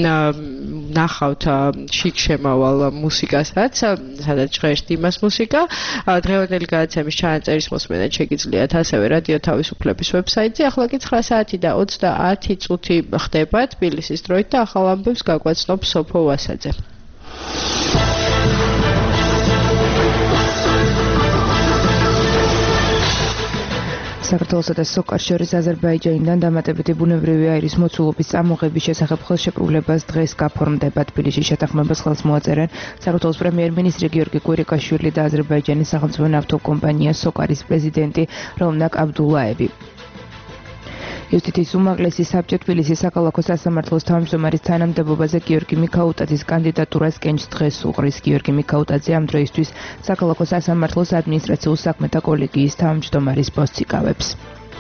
ნახავთ შიგ შემავალ მუსიკასაც, სადაც ჟღერს დიმას მუსიკა. დღევანდელი გადაცემის ჩანაწერის მოსმენა შეგიძლიათ ასევე რადიო თავისუფლების ვებსაიტზე. ახლა კი ცხრა საათი და ოცდაათი წუთი ხდება თბილისის დროით და ახალ ამბებს გაგვაცნობს სოფო ვასაძე. საქართველოსა და სოკას შორის აზერბაიჯანიდან დამატებითი ბუნებრივი აირის მოცულობის წამოღების შესახებ ხელშეკრულებას დღეს გაფორმდება. თბილისში შეთანხმებას ხელს მოაწერენ საქართველოს პრემიერ-მინისტრი გიორგი კვირიკაშვილი და აზერბაიჯანის სახელმწიფო ნავთობკომპანია სოკარის პრეზიდენტი როვნაკ აბდულაევი. იუსტიციის უმაღლესი საბჭო თბილისის საქალაქო სასამართლოს თავმჯდომარის თანამდებობაზე გიორგი მიქაუტაძის კანდიდატურას კენჭს დღეს უყრის. გიორგი მიქაუტაძე ამ დროისთვის საქალაქო სასამართლოს ადმინისტრაციულ საქმეთა კოლეგიის თავმჯდომარის პოსტს იკავებს.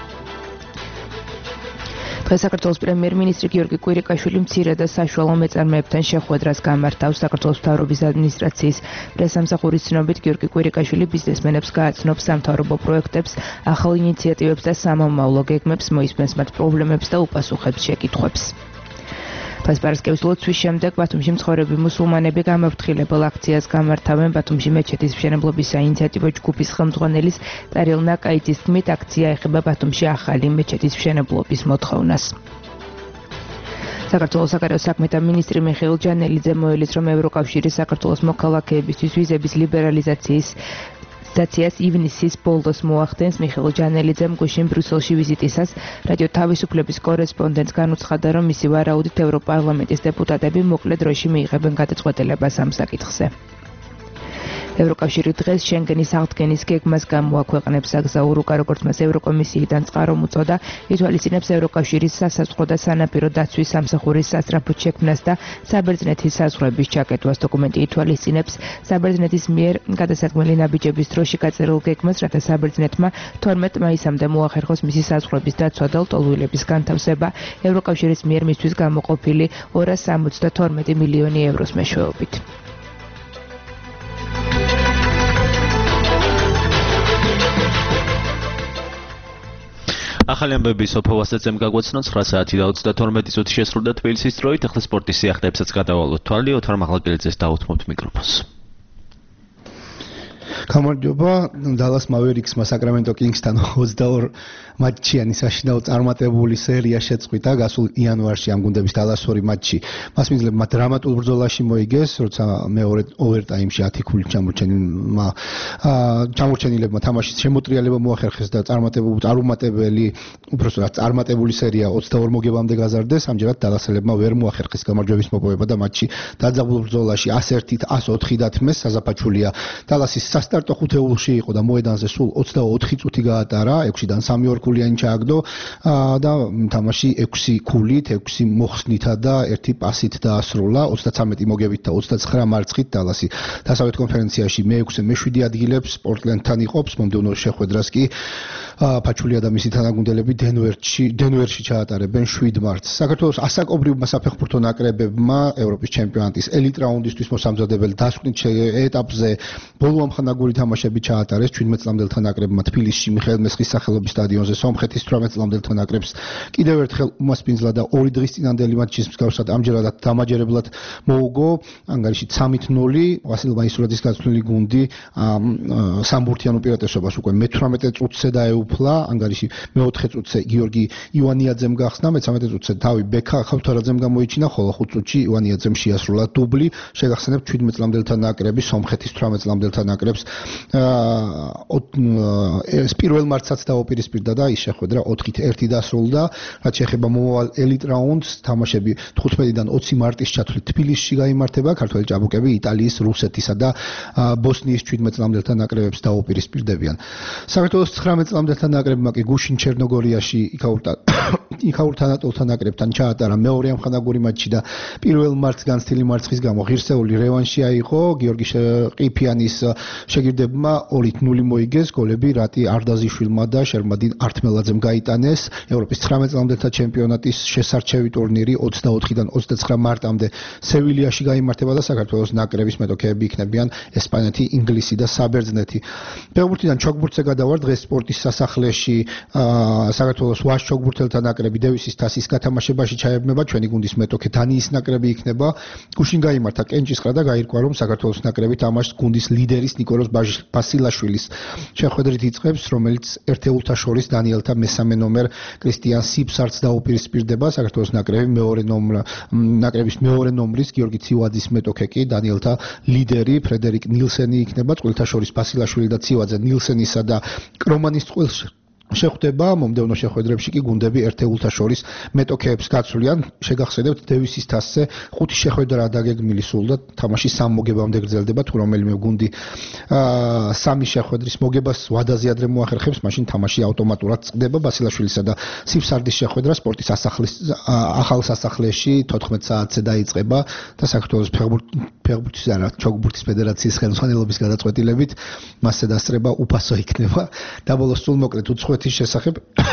დღეს საქართველოს პრემიერ-მინისტრი გიორგი კვირიკაშვილი მცირე და საშუალო მეწარმეებთან შეხვედრას გამართავს. საქართველოს მთავრობის ადმინისტრაციის პრესამსახურის ცნობით გიორგი კვირიკაშვილი ბიზნესმენებს გააცნობს სამთავრობო პროექტებს, ახალ ინიციატივებს და სამომავლო გეგმებს, მოისმენს მათ პრობლემებს და უპასუხებს შეკითხვებს. დღეს პარასკევის ლოცვის შემდეგ ბათუმში მცხოვრები მუსულმანები გამაფრთხილებელ აქციას გამართავენ. ბათუმში მეჩეთის მშენებლობის საინიციატივო ჯგუფის ხელმძღვანელის ტარილ ნაკაიძის თქმით, აქცია ეხება ბათუმში ახალი მეჩეთის მშენებლობის მოთხოვნას. საქართველოს საგარეო საქმეთა მინისტრი მიხეილ ჯანელიძე მოელის, რომ ევროკავშირი საქართველოს მოქალაქეებისთვის ვიზების ლიბერალიზაციის დაციას ივნისის ბოლოს მოახდენს. მიხეილ ჯანელიძემ გუშინ ბრიუსელში ვიზიტისას რადიო თავისუფლების კორესპონდენტს განუცხადა, რომ მისი ვარაუდით ევროპარლამენტის დეპუტატები მოკლე დროში მიიღებენ გადაწყვეტილებას ამ საკითხზე. ევროკავშირი დღეს შენგენის აღდგენის გეგმას გამოაქვეყნებს. საგზაო რუკა, როგორც მას ევროკომისიიდან წყარო მოწოდა, ითვალისწინებს ევროკავშირის სასაზღვრო და სანაპირო დაცვის სამსახურის სასწრაფოდ შექმნას და საბერძნეთის საზღვრების ჩაკეტვას. დოკუმენტი ითვალისწინებს საბერძნეთის მიერ გადასარგმელი ნაბიჯების დროში გაწერილ გეგმას, რათა საბერძნეთმა თორმეტ მაისამდე მოახერხოს მისი საზღვრების დაცვა და ლტოლვილების განთავსება ევროკავშირის მიერ მისთვის გამოყოფილი ორას სამოცდათორმეტი მილიონი ევროს მეშვეობით. ახალი ამბები სოფო ვასაძემ გაგვაცნო ცხრა საათი და ოცდათორმეტი წუთი შესრულდა თბილისის დროით. ახლა სპორტის სიახლეებსაც გადავალოთ თვალი. ოთარ მაღლაკელიძეს დაუთმობთ მიკროფონს. გამარჯობა Dallas Mavericks-მა Sacramento Kings-თან ოცდაორი მატჩიანი საშინაო წარმატებული სერია შეწყვიტა გასულ იანვარში ამ გუნდების დალასორი მატჩი. მას მიძლებმა დრამატულ ბრძოლაში მოიგეს, როცა მეორე ოვერტაიმში ათი ქულით ჩამორჩენილმა ჩამორჩენილებმა თამაშის შემოტრიალება მოახერხეს და წარმატებული წარუმატებელი, უბრალოდ წარმატებული სერია ოცდაორი მოგებამდე გაზარდეს. ამჯერად დალასელებმა ვერ მოახერხეს გამარჯვების მოპოვება და მატჩი დაძაბულ ბრძოლაში ათს ერთით ათს ოთხი დათმეს. საზაფაჩულია დალასის სასტარტო ხუთეულში იყო და მოედანზე სულ ოცდაოთხი წუთი გაატარა, ექვსიდან სამი ორქულიანი ჩააგდო და თამაში ექვსი ქულით, ექვსი მოხსნითა და ერთი პასით დაასრულა, ოცდათვრამეტი მოგებით და ოცდაცხრა მარცხით დალასი დასავლეთ კონფერენციაში მეექვსე მეშვიდე ადგილებს პორტლენდთან იყოფს, მომდევნო შეხვედრას კი ფაჩულია და მისი თანაგუნდელები დენვერში დენვერში ჩაატარებენ შვიდ მარტს. საქართველოს ასაკობრივმა საფეხბურთო ნაკრებებმა ევროპის ჩემპიონატის ელიტ რაუნდისთვის მოსამზადებელ დასკვნით ეტაპზე ბოლო ამხანაგური თამაშები ჩაატარეს ჩვიდმეტ წლამდელთა ნაკრებმა თბილისში მიხეილ მესხის სახელობის სტადიონზე სომხეთის თვრამეტ წლამდელთა ნაკრებს კიდევ ერთხელ უმასპინძლა და ორი დღის წინანდელი მატჩის მსგავსად ამჯერადაც დამაჯერებლად მოუგო ანგარიშით სამით ნული ვასილ ვაისურაძის გაცვლილი გუნდი სამბურთიან უპირატესობას უკვე მეთვრამეტე წუთზე დაეუფლა ანგარიში მეოთხე წუთზე გიორგი ივანიაძემ გახსნა მეთერთმეტე წუთზე თავი ბექა ხავთარაძემ გამოიჩინა ხოლო ხუთ წუთში ივანიაძემ შეასრულა დუბლი შეგახსენებთ ჩვიდმეტ წლამდელთა ნაკრები სომხეთის თვრამეტ წლამდელთა ნაკრებს ეს პირველ მარტსაც დაუპირისპირდა და ის შეხვედრა ოთხით ერთი დასრულდა რაც შეეხება მომავალ ელიტ რაუნდს თამაშები თხუთმეტიდან ოცი მარტის ჩათვლით თბილისში გაიმართება ქართველი ჭაბუკები იტალიის რუსეთისა და ბოსნიის ჩვიდმეტ წლამდელთა ნაკრებებს დაუპირისპირდებიან საქართველოს ცხრამეტ წლამდელთა ნაკრებმა კი გუშინ ჩერნოგორიაში იქაურთა იქაურთა ანატოლთა ნაკრებთან ჩაატარა მეორე ამხანაგური მატჩი და პირველ მარტს განცდილი მარცხის გამო ღირსეული რევანში აიღო გიორგი ყიფიანის შეგირდებმა ორით ნული მოიგეს გოლები რატი არდაზიშვილმა და შერმადინ ართმელაძემ გაიტანეს ევროპის ცხრამეტ წლამდელთა ჩემპიონატის შესარჩევი ტურნირი ოცდაოთხიდან ოცდაცხრა მარტამდე სევილიაში გაიმართება და საქართველოს ნაკრების მეტოქეები იქნებიან ესპანეთი, ინგლისი და საბერძნეთი. ფეხბურთიდან ჩოგბურთზე გადავარ დღეს სპორტის სასახლეში საქართველოს ვაშ ჩოგბურთელთა ნაკრები დევისის თასის გათამაშებაში ჩაებმება ჩვენი გუნდის მეტოქე დანიის ნაკრები იქნება გუშინ გაიმართა კენჭისყრა და გაირკვა რომ საქართველოს ნაკრები თამაშს გუნდის ლიდერის ნიკოლოზ ბასილაშვილის შეხვედრით იწყებს რომელიც ერთეულთა შორის დანიელთა მესამე ნომერ კრისტიან სიფსარც დაუპირისპირდება საქართველოს ნაკრები მეორე ნომრ ნაკრების მეორე ნომრის გიორგი ცივაძის მეტოქე კი დანიელთა ლიდერი ფრედერიკ ნილსენი იქნება წყვილთა შორის ბასილაშვილი და ცივაძე ნილსენისა და კრომანის წყვილს შეხვდება მომდევნო შეხვედრებში კი გუნდები ერთეულთა შორის მეტოქეებს გაცვლიან შეგახსენებთ დევისის თასზე ხუთი შეხვედრაა დაგეგმილი სულ და თამაში სამ მოგებამდე გრძელდება თუ რომელიმე გუნდი სამი შეხვედრის მოგებას ვადაზე ადრე მოახერხებს მაშინ თამაში ავტომატურად წყდება ბასილაშვილისა და სიფსარდის შეხვედრა სპორტის სასახლის ახალ სასახლეში თოთხმეტ საათზე დაიწყება და საქართველოს ფეხბურთის არა ჩოგბურთის ფედერაციის ხელმძღვანელობის გადაწყვეტილებით მასზე დასწრება უფასო იქნება და ბოლოს სულ მოკლედ უცხო ეთის შესახებ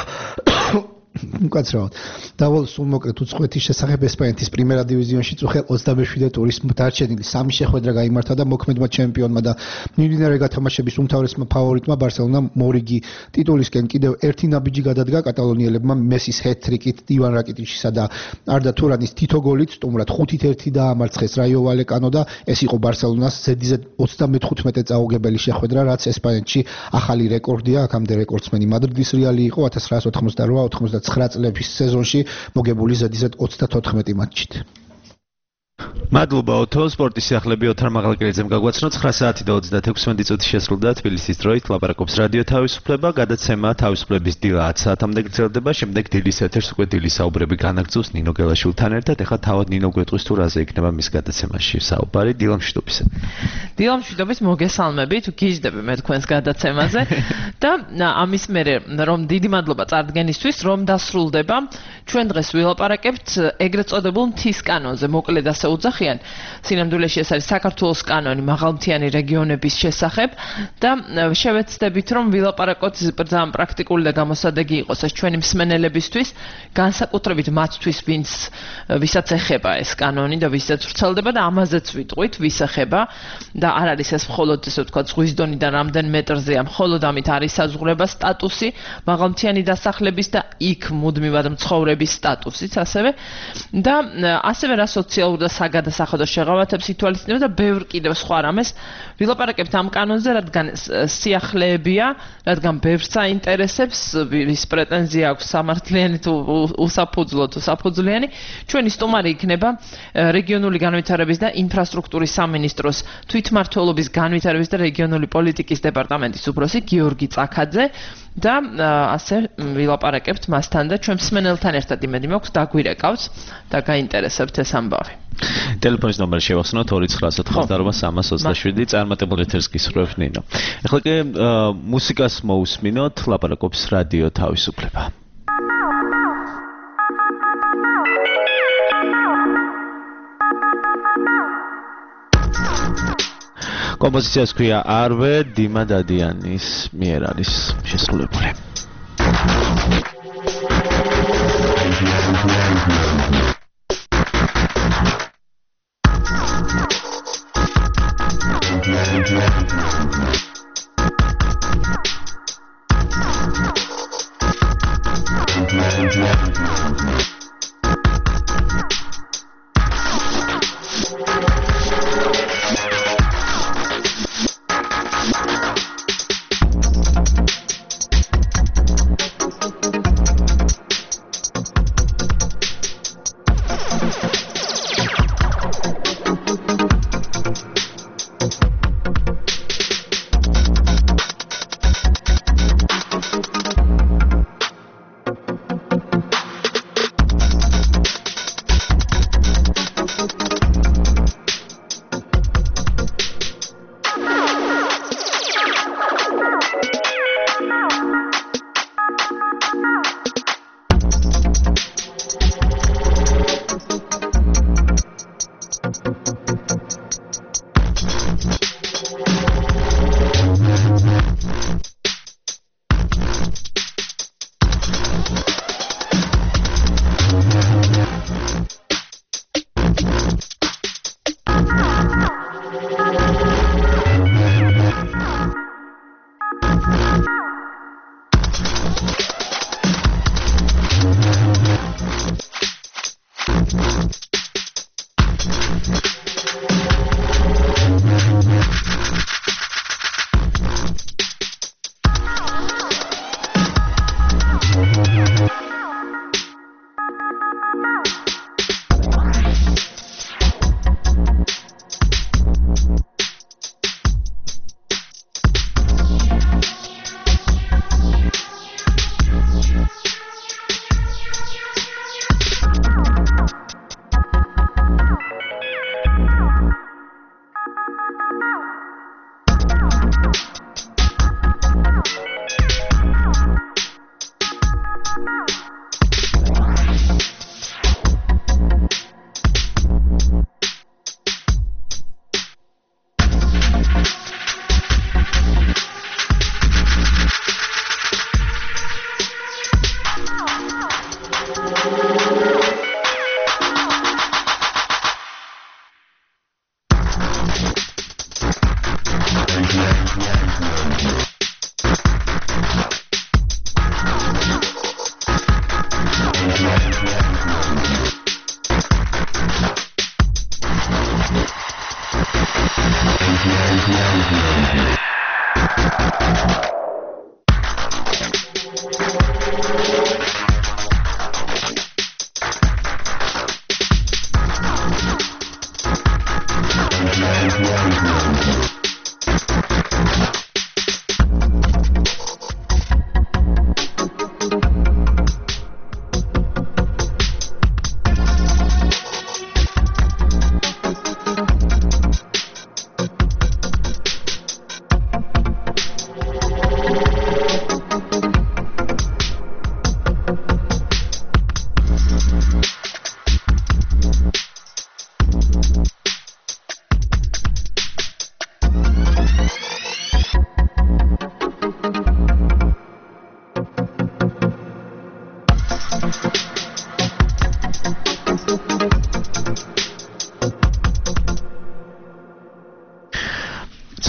უკაცრავად დავალ სულ მოკლედ უცხოეთის შესახებ ესპანეთის პრიმერა დივიზიონში წუხელ ოცდამეშვიდე ტურის დარჩენილი სამი შეხვედრა გაიმართა და მოქმედმა ჩემპიონმა და მიმდინარე გათამაშების უმთავრესმა ფავორიტმა ბარსელონამ მორიგი ტიტულისკენ კიდევ ერთი ნაბიჯი გადადგა კატალონიელებმა მესის ჰეტ-ტრიკით ივან რაკიტიჩისა და არდა თურანის თითო გოლით სტუმრად ხუთით ერთი დაამარცხეს რაიო ვალეკანო და ეს იყო ბარსელონას ზედიზედ ოცდამეთხუთმეტე წაუგებელი შეხვედრა რაც ესპანეთში ახალი რეკორდია აქამდე რეკორდსმენი მადრიდის რეალი იყო ათას ცხრაასი ოთხმოცდარვა ოცდაცხრა წლების სეზონში მოგებული ზედიზედ ოცდათოთხმეტი მატჩით. მადლობა ოთო სპორტის სახლები ოთარ მაღალკელიძემ გაგვაცნო ცხრა საათი და ოცდაექვსი წუთი შესრულდა თბილისის დროით ლაპარაკობს რადიო თავისუფლება გადაცემა თავისუფლების დილა ათ საათამდე გრძელდება შემდეგ დილის ეთერს უკვე დილის საუბრები განაგრძობს ნინო გელაშვილთან ერთად ეხლა თავად ნინო გვეტყვის თუ რაზე იქნება მის გადაცემაში საუბარი დილამშვიდობისა დილამშვიდობის მოგესალმებით თუ გიждდები მე თქვენს გადაცემაზე და ამის მერე რომ დიდი მადლობა წარდგენისთვის რომ დასრულდება ჩვენ დღეს ვილაპარაკებთ ეგრეთ წოდებულ მთის კანონზე მოკლედ ასე უძახიან სინამდვილეში ეს არის საქართველოს კანონი მაღალმთიანი რეგიონების შესახებ და შევეცდებით რომ ვილაპარაკოთ ძალიან პრაქტიკული და გამოსადეგი იყოს ეს ჩვენი მსმენელებისთვის განსაკუთრებით მათთვის ვინც ვისაც ეხება ეს კანონი და ვისაც ვრცელდება და ამაზეც ვიტყვით ვის ეხება და არ არის ეს მხოლოდ ესე ვთქვათ ზღვის დონიდან რამდენ მეტრზეა მხოლოდ ამით არის საზღვრება სტატუსი მაღალმთიანი დასახლების და იქ მუდმივად მცხოვრების სტატუსიც ასევე და ასევე რა სოციალურ და გადასახადო შეღავათებს ითვალისწინებს და ბევრ კიდევ სხვა რამეს ვილაპარაკებთ ამ კანონზე, რადგან სიახლეებია, რადგან ბევრს აინტერესებს, ვის პრეტენზია აქვს სამართლიანი თუ უსაფუძვლო თუ საფუძვლიანი. ჩვენი სტუმარი იქნება რეგიონული განვითარების და ინფრასტრუქტურის სამინისტროს თვითმმართველობის განვითარების და რეგიონული პოლიტიკის დეპარტამენტის უფროსი გიორგი წაქაძე და ასე ვილაპარაკებთ მასთან და ჩვენ მსმენელთან ერთად იმედი მაქვს დაგვირეკავთ და გაინტერესებთ ეს ამბავი. ტელეფონის ნომერი შევახსენოთ ორი ცხრა ათი სამას ოცდაშვიდი. წარმატებულ ეთერს გისურვებთ ნინო. ეხლა კი მუსიკას მოусმინოთ, ლაპარაკობს რადიო თავისუფლება. კომპოზიციას ქვია არვე, დიმა დადიანის მიერ არის შესრულებული.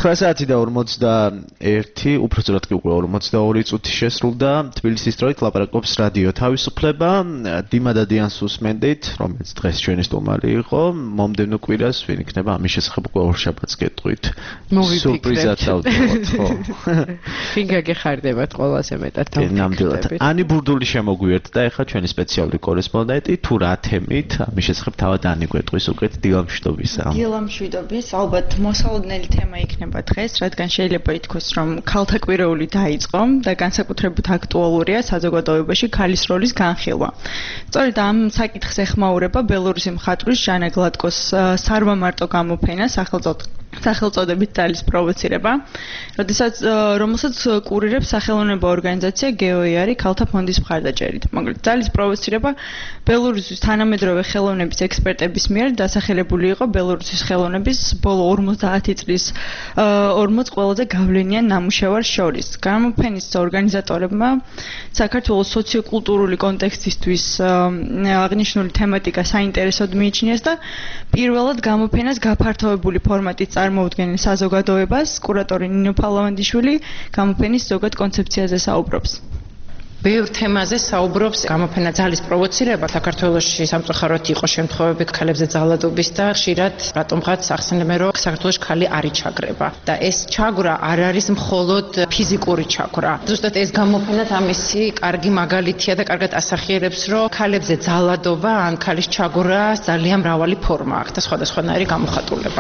ცხრა საათი და ორმოცდაერთი, უბრალოდ კი უკვე ორმოცდაორი წუთი შესრულდა. თბილისის დროით ლაპარაკობს რადიო თავისუფლება. დიმა და დიანს უსმენდით, რომელიც დღეს ჩვენი სტუმარი იყო. მომდევნო კვირას ვინ იქნება ამის შესახებ უკვე ორშაბათს გეტყვით. სურპრიზად დავწეროთ, ხო? ვინ გაგეხარდებათ ყველაზე მეტად დავფიქრდებით. ანი ბურდული შემოგვიერთდა ეხლა ჩვენი სპეციალური კორესპონდენტი, თუ რა თემით ამის შესახებ თავად ანი გვეტყვის უკეთ დილამშვიდობისა. დილამშვიდობის, ალბათ მოსალოდნელი თემა იქნება დღეს, რადგან შეიძლება ითქვას, რომ ქალთა კვირეული დაიწყო და განსაკუთრებით აქტუალურია საზოგადოებაში ქალის როლის განხილვა. სწორედ ამ საკითხს ეხმაურება ბელორუსი მხატვრის ჟანა გლატკოს სარვამარტო გამოფენა სახელწოდებით სახელწოდებით ძალის პროვოცირება, როდესაც რომელსაც კურირებს სახელმწიფო ორგანიზაცია გეოიარი ქალთა ფონდის მხარდაჭერით. მაგრამ ძალის პროვოცირება ბელორუსის თანამედროვე ხელოვნების ექსპერტების მიერ დასახელებული იყო ბელორუსის ხელოვნების ბოლო ორმოცდაათი წლის ორმოც ყველაზე გავლენიან ნამუშევარს შორის. გამოფენის ორგანიზატორებმა საქართველოს სოციოკულტურული კონტექსტისთვის აღნიშნული თემატიკა საინტერესოდ მიიჩნიეს და პირველად გამოფენას გაფართოებული ფორმატით წარმოუდგენელ საზოგადოებას კურატორი ნინო ფალავანდიშვილი გამოფენის ზოგად კონცეფციაზე საუბრობს. ბევრ თემაზე საუბრობს გამოფენა ძალის პროვოცირება. საქართველოში სამწუხაროდ იყო შემთხვევები ქალებზე ძალადობის და ხშირად რატომღაც ახსენებენ რომ საქართველოში ქალი არ იჩაგრება და ეს ჩაგვრა არ არის მხოლოდ ფიზიკური ჩაგვრა. ზუსტად ეს გამოფენაც ამისი კარგი მაგალითია და კარგად ასახიერებს რომ ქალებზე ძალადობა ან ქალის ჩაგვრა ძალიან მრავალი ფორმა აქვს და სხვადასხვანაირი გამოხატულება.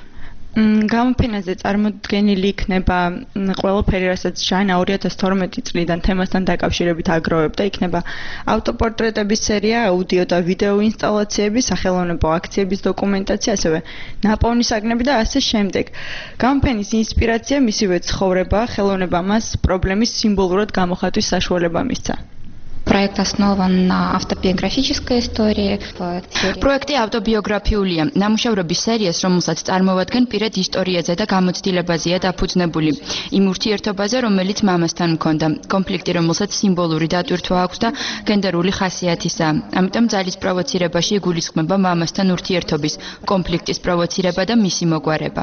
გამოფენაზე წარმოდგენილი იქნება ყველაფერი, რასაც ჟანა ორი ათას თორმეტი წლიდან თემასთან დაკავშირებით აგროვებდა, იქნება ავტოპორტრეტების სერია, აუდიო და ვიდეო ინსტალაციები, სახელოვნებო აქციების დოკუმენტაცია, ასევე ნაპოვნი საგნები და ასე შემდეგ. გამოფენის ინსპირაცია მისივე ცხოვრება, ხელოვნება მას პრობლემის სიმბოლურად გამოხატვის საშუალება მისცა. Проект основан на автобиографической истории. Პროექტი ავტობიოგრაფიულია. ნამუშევრების სერიას, რომელსაც წარმოადგენენ პირად ისტორიაზე და გამოცდილებაზეა დაფუძნებული. იმ ურთიერთობაზე, რომელიც მამასთან მქონდა. კონფლიქტი, რომელსაც სიმბოლური დატვირთვა აქვს და გენდერული ხასიათისაა. ამიტომ ძალის პროვოცირებაში იგულისხმება მამასთან ურთიერთობის, კონფლიქტის პროვოცირება და მისი მოგვარება.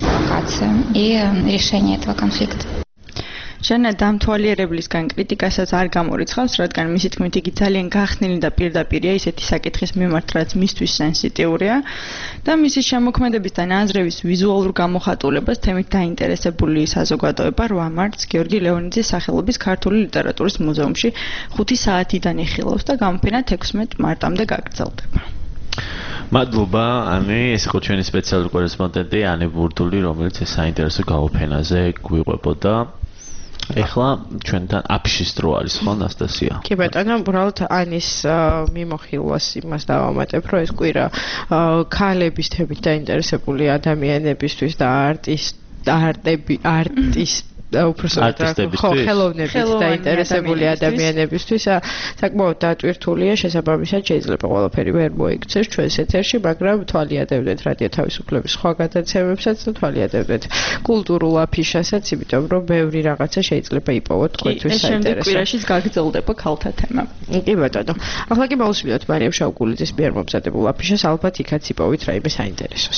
И решение этого конфликта. ჟანა დამთვალიერებლისგან კრიტიკასაც არ გამორიცხავს, რადგან მისი თქმით იგი ძალიან გახსნილი და პირდაპირია ისეთი საკითხის მიმართ, რაც მისთვის სენსიტიურია და მისი შემოქმედების და ნაზრების ვიზუალურ გამოხატულებას თემით დაინტერესებული საზოგადოება რვა მარტს გიორგი ლეონიძის სახელობის ქართული ლიტერატურის მუზეუმში ხუთი საათიდან იხილავს და გამოფენა ექვსმეტ მარტამდე გაგრძელდება. მადლობა, ანი, ეს იყო ჩვენი სპეციალური კორესპონდენტი ანი ბურდული, რომელიც ეს საინტერესო გამოფენაზე გვიყვებოდა. ეხლა ჩვენთან აფშის დრო არის ხო ანასტასია? კი ბატონო, უბრალოდ ანის მიმოხილვას იმას დავამატებ, რომ ეს კვირა ქალების თემით დაინტერესებული ადამიანებისთვის და არტის არტები არტის უბრალოდ ხო ხელოვნებით დაინტერესებული ადამიანებისთვის საკმაოდ დატვირთულია, შესაბამისად შეიძლება ყველაფერი ვერ მოიქცეს ჩვენს ეთერში, მაგრამ თვალიადევნეთ რადიო თავისუფლების სხვა გადაცემებსაც და თვალიადევნეთ კულტურულ აფიშასაც, იმიტომ რომ ბევრი რაღაცა შეიძლება იპოვოთ თქვენთვის საინტერესო. ეს შემდეგ კვირაშიც გაგრძელდება ქალთა თემა. კი ბატონო. ახლა კი მოვუსმინოთ მარიამ შავკულიძის მიერ მომზადებულ აფიშას, ალბათ იქაც იპოვით რაიმე საინტერესოს.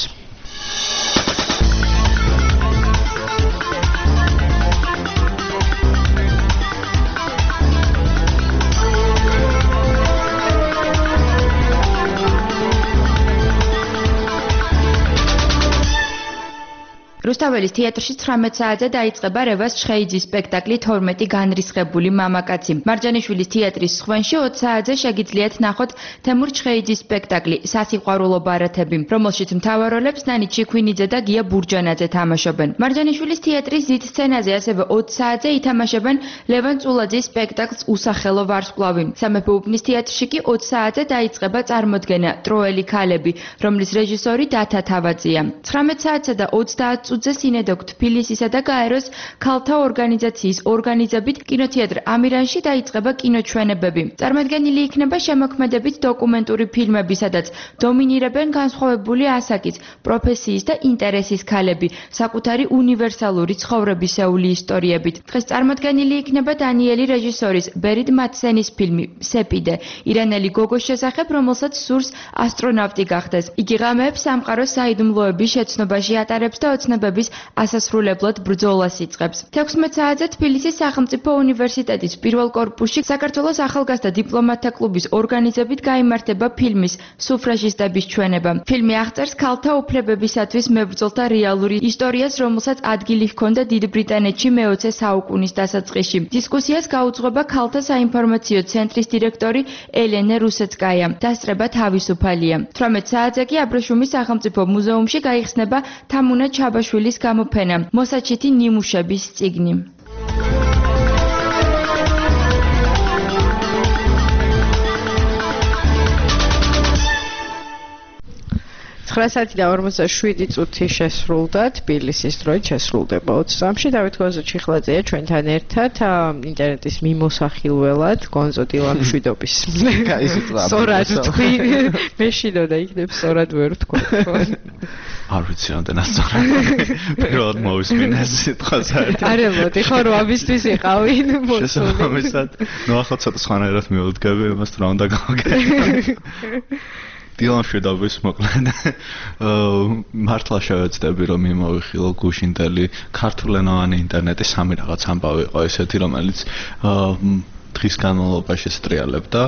რუსთაველის თეატრში ცხრამეტ საათზე დაიწყება რევას ჩხეიძის სპექტაკლი თორმეტი განრისხებული მამაკაცი. მარჯანიშვილის თეატრის სხვენში ოც საათზე შეგიძლიათ ნახოთ თემურ ჩხეიძის სპექტაკლი სასიყვარულო ბარათები, რომელშიც მთავარ როლებს ნანი ჩიქვინიძე და გია ბურჯანაძე თამაშობენ. მარჯანიშვილის თეატრის ზით სცენაზე ასევე ოც საათზე ითამაშებენ ლევან წულაძის სპექტაკლს უსახელო ვარსკვლავი. სამეფო უბნის თეატრში კი ოც საათზე დაიწყება წარმოდგენა ტროელი ქალები, რომლის რეჟისორი დათა თავაძეა. ცხრამეტ საათსა და ოცდაათ წუთზე სინედოგ თბილისისა და გაეროს ქალთა ორგანიზაციის ორგანიზებით კინოთეატრ ამირანში დაიწყება კინოჩვენებები. წარმოდგენილი იქნება შემოქმედებით დოკუმენტური ფილმები, სადაც დომინირებენ განსხვავებული ასაკის, პროფესიის და ინტერესის ქალები, საკუთარი უნივერსალური ცხოვრებისეული ისტორიებით. დღეს წარმოდგენილი იქნება დანიელი რეჟისორის ბერიდ მატსენის ფილმი სეპიდე, ირანელი გოგოს შესახებ, რომელსაც სურს ასტრონავტი გახდეს. იგი ღამეებს სამყაროს საიდუმლოების შეცნობაში ატარებს და ოცნებებს თანხმობების ასასრულებლად ბრძოლას იწყებს. თექვსმეტ საათზე თბილისის სახელმწიფო უნივერსიტეტის პირველ კორპუსში საქართველოს ახალგაზრდა დიპლომატთა კლუბის ორგანიზებით გაიმართება ფილმის სუფრაჟისტების ჩვენება. ფილმი აღწერს ქალთა უფლებებისათვის მებრძოლთა რეალური ისტორიას, რომელსაც ადგილი ჰქონდა დიდ ბრიტანეთში მეოცე საუკუნის დასაწყისში. დისკუსიას გაუძღვება ქალთა საინფორმაციო ცენტრის დირექტორი ელენე რუსეცკაია. დასწრება თავისუფალია. თვრამეტ საათზე კი აბრეშუმის სახელმწიფო მუზეუმში გაიხსნება თამუნა ჩაბაშვილის გამოფენა მოსაჩეთი ნიმუშების წიგნი. ცხრა საათი და ორმოცდაშვიდი წუთი შესრულდა თბილისის დროით შესრულდება ოცი წამში დავით გონზო ჩიხლაძეა ჩვენთან ერთად ინტერნეტის მიმოსახილველად გონზო დილამშვიდობის სწორად თქვი მე შინოდა იქნებ სწორად ვერ თქვა არ ვიცი რამდენად სწორად პირველად მოვისმინე სიტყვა საერთოდ არ ელოდი ხო რომ ამისთვის იყავი მოსული შესაბამისად ნუ ახლა ცოტა სხვანაირად მივუდგები იმას რა უნდა გავაკეთო დილამშვიდობის მოკლედ მართლა შევეცდები რომ მიმოვიხილო გუშინდელი ქართულენოვანი ინტერნეტი სამი რაღაც ამბავი იყო ესეთი რომელიც დღის განმავლობაში სტრიალებდა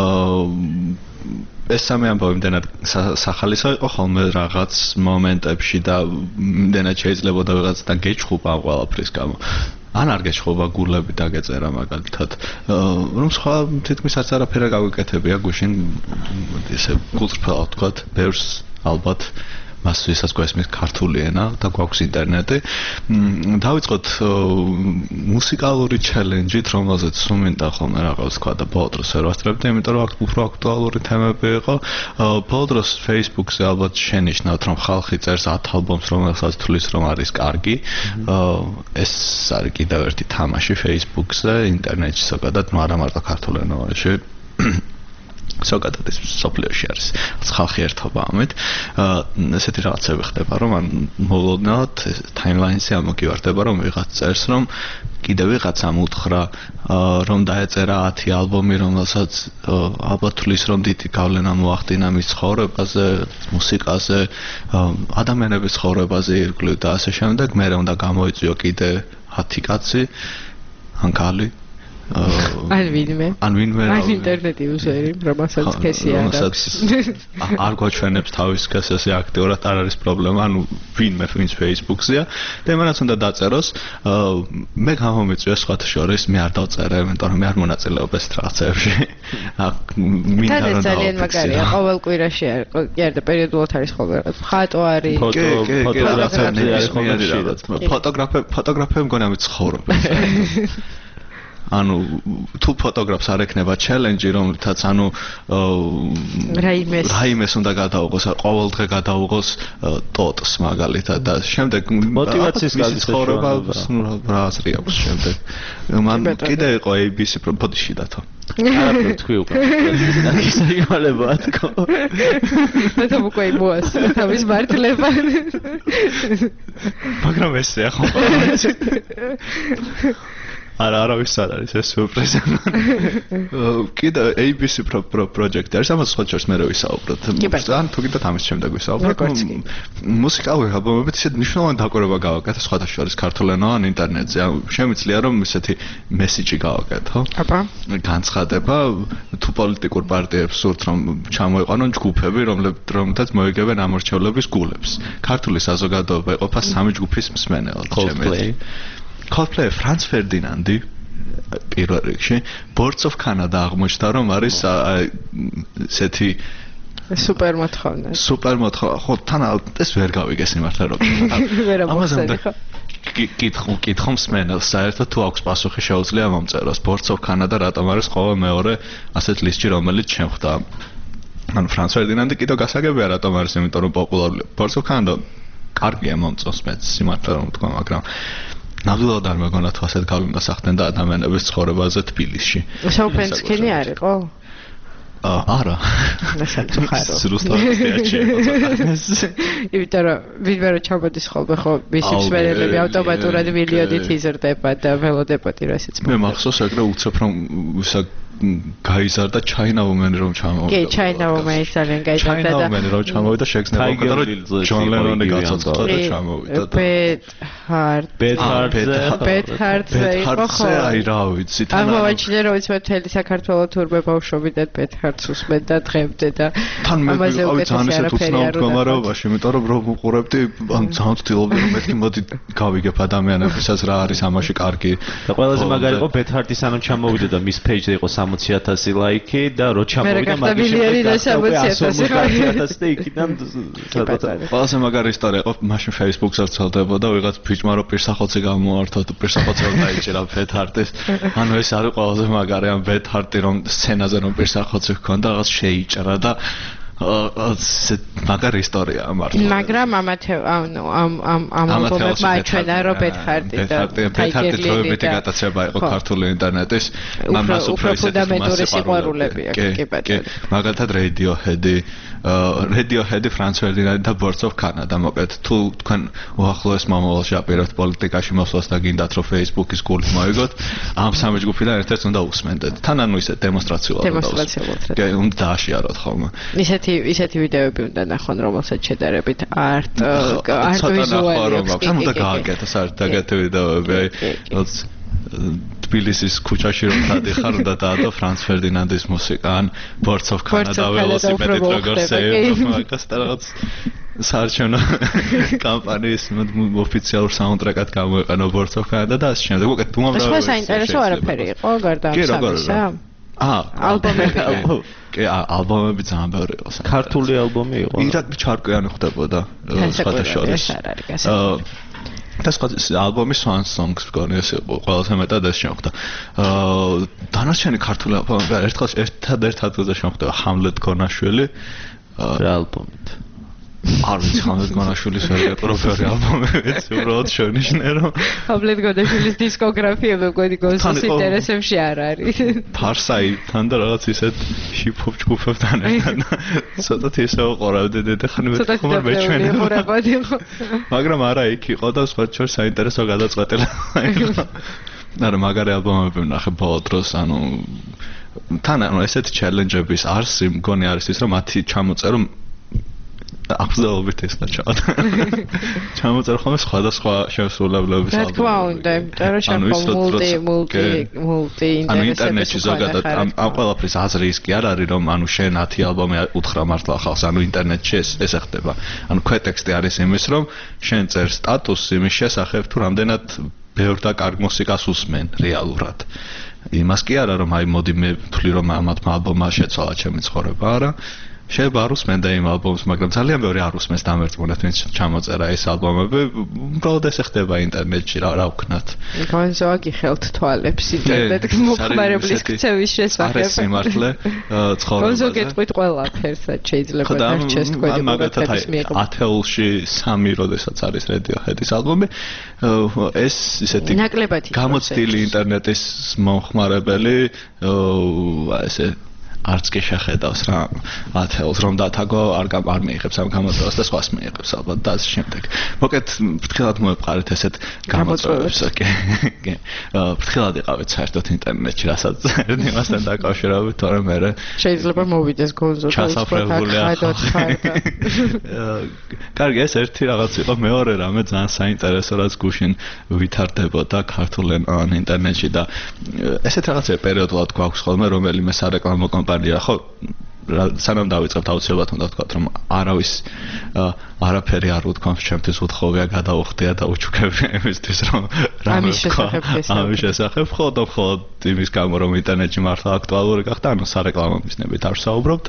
ეს სამი ამბავი იმდენად სახალისო იყო ხოლმე რაღაც მომენტებში და იმდენად შეიძლებოდა ვიღაცთან გეჩხუბა ყველაფრის გამო ან არ გეჩხუბა გულები დაგეწერა მაგალითად რომ სხვა თითქმის არც არაფერი გავიკეთებია გუშინ ესე გულწრფელად ვთქვათ ბევრს ალბათ მას ვისაც გვესმის ქართული ენა და გვაქვს ინტერნეტი დავიწყოთ მუსიკალური ჩელენჯით რომელზეც სუმინდა ხოლმე რაღაც თქვა და ბოლო დროს ვერ ვასწრებდი იმიტომ რომ აქ უფრო აქტუალური თემები იყო ბოლო დროს Facebook-ზე ალბათ შენიშნავთ რომ ხალხი წერს ათ ალბომს რომელსაც თulis რომ არის კარგი ეს არის კიდევ ერთი თამაში Facebook-ზე ინტერნეტში ზოგადად ნუ არა მარტო ქართულენოვანში ზოგადად ეს სოფლიოში არის ხალხი ერთობა ამით ესეთი რაღაცები ხდება რომ ან მოულოდნელად ტაიმლაინზე ამოგივარდება რომ ვიღაც წერს რომ კიდევ ვიღაცამ უთხრა რომ დაეწერა ათი ალბომი რომელსაც ალბათ თulis რომ დიდი გავლენა მოახდინა მის ცხოვრებაზე მუსიკაზე ადამიანების ცხოვრებაზე ირგვლივ და ასე შემდეგ მე უნდა გამოიწვიო კიდე ათი კაცი ან ქალი ან ვინმე ან ვინმე ან ინტერნეტი უზერი რომელსაც ქესი არის არ გვაჩვენებს თავის ქესზე აქტიურად არ არის პრობლემა ანუ ვინმე ვინც Facebook-ზეა და იმანაც უნდა დაწეროს მე გამომიწვია სხვათა შორის მე არ დავწერე იმიტომ რომ მე არ მონაწილეობ ეს რაღაცებში მინდა რომ ძალიან მაგარია ყოველ კვირაში არ კი არა პერიოდულად არის ხოლმე რაღაც ხატო არის ფოტოგრაფია ფოტოგრაფია მგონი ამით ცხოვრობენ ანუ თუ ფოტოგრაფს არ ექნება ჩელენჯი რომელთაც ანუ რაიმეს რაიმეს უნდა გადაუღოს ყოველდღე გადაუღოს ტოტს მაგალითად და შემდეგ მოტივაციის განსხვავებას ნუ რა აზრი აქვს შემდეგ მან კიდე იყო A B C პროდუქცია დათო არა თქვი უკვე ის იგალებაა თქო და თუ უკვე მოას თავის მართლება მაგრამ ესეა ხო არა არავის არ არის ეს სურპრიზი. კიდე A B C პროექტი არის, ამას სხვა ჩერს მე რო ვისაუბროთ. ან თუ კიდე ამის შემდეგ ვისაუბროთ. მუსიკალური ალბომებით ისეთ მნიშვნელოვანი დაკვირვება გავაკეთე სხვათა შორის ქართულენოვან ინტერნეტზე. შემიძლია რომ ისეთი მესიჯი გავაკეთო. აბა. განცხადება თუ პოლიტიკურ პარტიებს სურთ რომ ჩამოიყვანონ ჯგუფები, რომლებიც მოიგებენ ამორჩევლების გულებს. ქართული საზოგადოება იყოფა სამი ჯგუფის მსმენელად შემიძლია. Coldplay, Franz Ferdinandi პირველ რიგში, Birds of Canada აღმოჩნდა რომ არის ესეთი სუპერ მოთხოვნა. სუპერ მოთხოვნა. ხო, თან ეს ვერ გავიგეს იმართლა რომ. ამაზე კითხო, კითხო მსმენელს საერთოდ თუ აქვს პასუხი შეუძლია მომწეროს Birds of Canada რატომ არის ყოველ მეორე ასეთ ლისტში რომელიც შემხვდა. ანუ Franz Ferdinandi კიდევ გასაგებია რატომ არის, იმიტომ რომ პოპულარული Birds of Canada კარგია მომწონს მეც სიმართლე რომ თქვა, მაგრამ ნამდვილად არ მეგონა თუ ასეთ გავლენას ახდენდა ადამიანების ცხოვრებაზე თბილისში. შოუპენსკინი არისო? არა. სრულსტავსტიაჩი. იმიტომ რომ ვინმე რომ ჩამოდის ხოლმე ხო მისი მსმენელები ავტომატურად მილიონით იზრდება და ველოდებოდი რასაც. მე მახსოვს ეგრე უცებ რომ ვისა გაიზარდა China Woman-ი რომ ჩამოვიდა. კი, China Woman-ი ძალიან გაიზარდა და China Woman-ი რომ ჩამოვიდა შეგრძნება რომ John Lennon-ი გაცოცხლა და ჩამოვიდა. Beth Hart. Beth Hart-ზე. Beth Hart-ზე იყო ხო? აი რა ვიცი, თან აღმოაჩინე რომ ის მთელი საქართველოს თურმე ბავშვობიდან Beth Hart-ს უსმენდა დღემდე და თან მე ვიყავი ძალიან ისეთ უცნაურ მდგომარეობაში, იმიტომ რომ რომ უყურებდი, ან ძალიან ვთილობდი რომ მეთქი მოდი გავიგებ ადამიანებისაც რა არის ამაში კარგი. და ყველაზე მაგარი იყო Beth Hart-ი სანამ ჩამოვიდა და მის page-ზე იყო სამოცი ათასი ლაიქი და რო ჩამოვიდა მაგის და იქიდან ყველაზე მაგარი ისტორია იყო მაშინ Facebook-ზე ვრცელდებოდა ვიღაც ბიჭმა რო პირსახოცი გამოართვა თუ პირსახოცი რომ დაიჭირა Beth Hart-ის ანუ ეს არის ყველაზე მაგარი ამ Beth Hart-ი რომ სცენაზე რომ პირსახოცი ჰქონდა რაღაც შეიჭრა და ეს მაგარი ისტორიაა მართლა. მაგრამ ამათე ანუ ამ ამ ამ ალბომებმა აჩვენა რომ Beth Hart-ი და Beth Hart-ი დროებითი გატაცება იყო ქართული ინტერნეტის მამას უფრო ისეთი სიყვარულები აქვს კი ბატონო. მაგალითად Radiohead-ი Radiohead-ი Franz Ferdinand და Birds of Canada მოკლედ თუ თქვენ უახლოეს მომავალში აპირებთ პოლიტიკაში მოსვლას და გინდათ რომ Facebook-ის გული მოიგოთ ამ სამი ჯგუფიდან ერთ-ერთს უნდა უსმენდეთ. თან ანუ ისე დემონსტრაციულად უნდა დემონსტრაციულად. კი უნდა დააშიაროთ ხოლმე. ისეთი ისეთი ვიდეოები უნდა ნახონ რომელსაც შედარებით art art visual აქვს. ამ უნდა გააკეთოს art დაგეთე ვიდეოები აი თბილისის ქუჩაში რომ დადიხარ უნდა დაადო Franz Ferdinand-ის მუსიკა ან Birds of Canada ველოსიპედით როგორც ეუბნება მაგას და რაღაც საარჩევნო კამპანიის ოფიციალურ საუნდტრეკად გამოიყენა Birds of Canada და ასე შემდეგ. უკეთ უმავრავი ეს საინტერესო არაფერი იყო გარდა ამისა. აა ალბომები კი ალბომები ძალიან ბევრი იყო. ქართული ალბომი იყო. ირაკლი ჩარკვიანი ხდებოდა სხვათა შორის. და სხვა ალბომი Swan Songs გონი ეს იყო ყველაზე მეტად ეს შემოხდა. აა დანარჩენი ქართული ალბომები ერთხელ ერთადერთ ადგილზე შემოხდება Hamlet გონაშვილი. რა ალბომით? არ ვიცი Hamlet გონაშვილის ვეროპროფერი ალბომებიც უბრალოდ შევნიშნე რომ Hamlet გონაშვილის დისკოგრაფია მეგონი გონსოს ინტერესებში არ არის. ფარსაითან და რაღაც ისეთ ჰიპ-ჰოპ ჯგუფებთან ერთად ცოტათი ისე უყურავდი და ხან მე ხომ მეჩვენე. მაგრამ არა იქ იყო და სხვა შორს საინტერესო გადაწყვეტილა. არა მაგარი ალბომები ვნახე ბოლო დროს ანუ თან ანუ ესეთი ჩელენჯების არსი მგონი არის ის რომ მათი ჩამოწერო აბსოლუტურად ეს ნაჩვენად. ჩამოწერა ხოლმე სხვადასხვა შესრულებლების ალბომები. რა თქმა უნდა, იმიტომ რომ შემო მულტი მულტი მულტი ინტერნეტში ზოგადად ამ ამ ყველაფრის აზრი ის კი არ არის რომ ანუ შენ ათი ალბომი უთხრა მართლა ხალხს, ანუ ინტერნეტში ეს ესე ხდება. ანუ ქვეტექსტი არის იმის რომ შენ წერ სტატუსს იმის შესახებ თუ რამდენად ბევრ და კარგ მუსიკას უსმენ რეალურად. იმას კი არა რომ აი მოდი მე ვთვლი რომ ამათ ალბომმა შეცვალა ჩემი ცხოვრება, არა. შეიძლება არ უსმენდა იმ ალბომს, მაგრამ ძალიან ბევრი არ უსმენს დამერწმუნეთ, ვინც ჩამოწერა ეს ალბომები, უბრალოდ ესე ხდება ინტერნეტში რა რა ვქნათ. განსო აგიხელთ თვალებს ინტერნეტ მოხმარებლის ქცევის შესახებ. არის სიმართლე ცხოვრებაზე. განსო გეტყვით ყველაფერს შეიძლება დარჩეს თქვენი მაგალითად ათეულში სამი როდესაც არის Radiohead-ის ალბომი, ეს ისეთი გამოცდილი ინტერნეტის მომხმარებელი ესე არც კი შეხედავს რა ათეულს რომ დათაგო არ არ მიიღებს ამ გამოწვევას და სხვას მიიღებს ალბათ და ასე შემდეგ. მოკლედ ფრთხილად მოეყარეთ ესეთ გამოწვევებს, კი. კი. ფრთხილად იყავით საერთოდ ინტერნეტში, რასაც იმასთან დაკავშირებით, თორემ მე შეიძლება მოვიდეს გონზო და ჩასაფრებული კარგი, ეს ერთი რაღაც იყო, მეორე რამე ძალიან საინტერესო რაც გუშინ ვითარდებოდა ქართულ ინტერნეტში და ესეთ რაღაცა პერიოდულად გვაქვს ხოლმე რომელიმე სარეკლამო კომპანია ხო სანამ დავიწყებთ აუცილებლად უნდა ვთქვათ რომ არავის არაფერი არ უთქვამს ჩემთვის უთხოვია გადაუხდია და უჩუქებია იმისთვის რომ რამე ამის შესახებ ხო და ხო იმის გამო რომ ინტერნეტში მართლა აქტუალური გახდა ანუ სარეკლამო ბიზნესით არ ვსაუბრობთ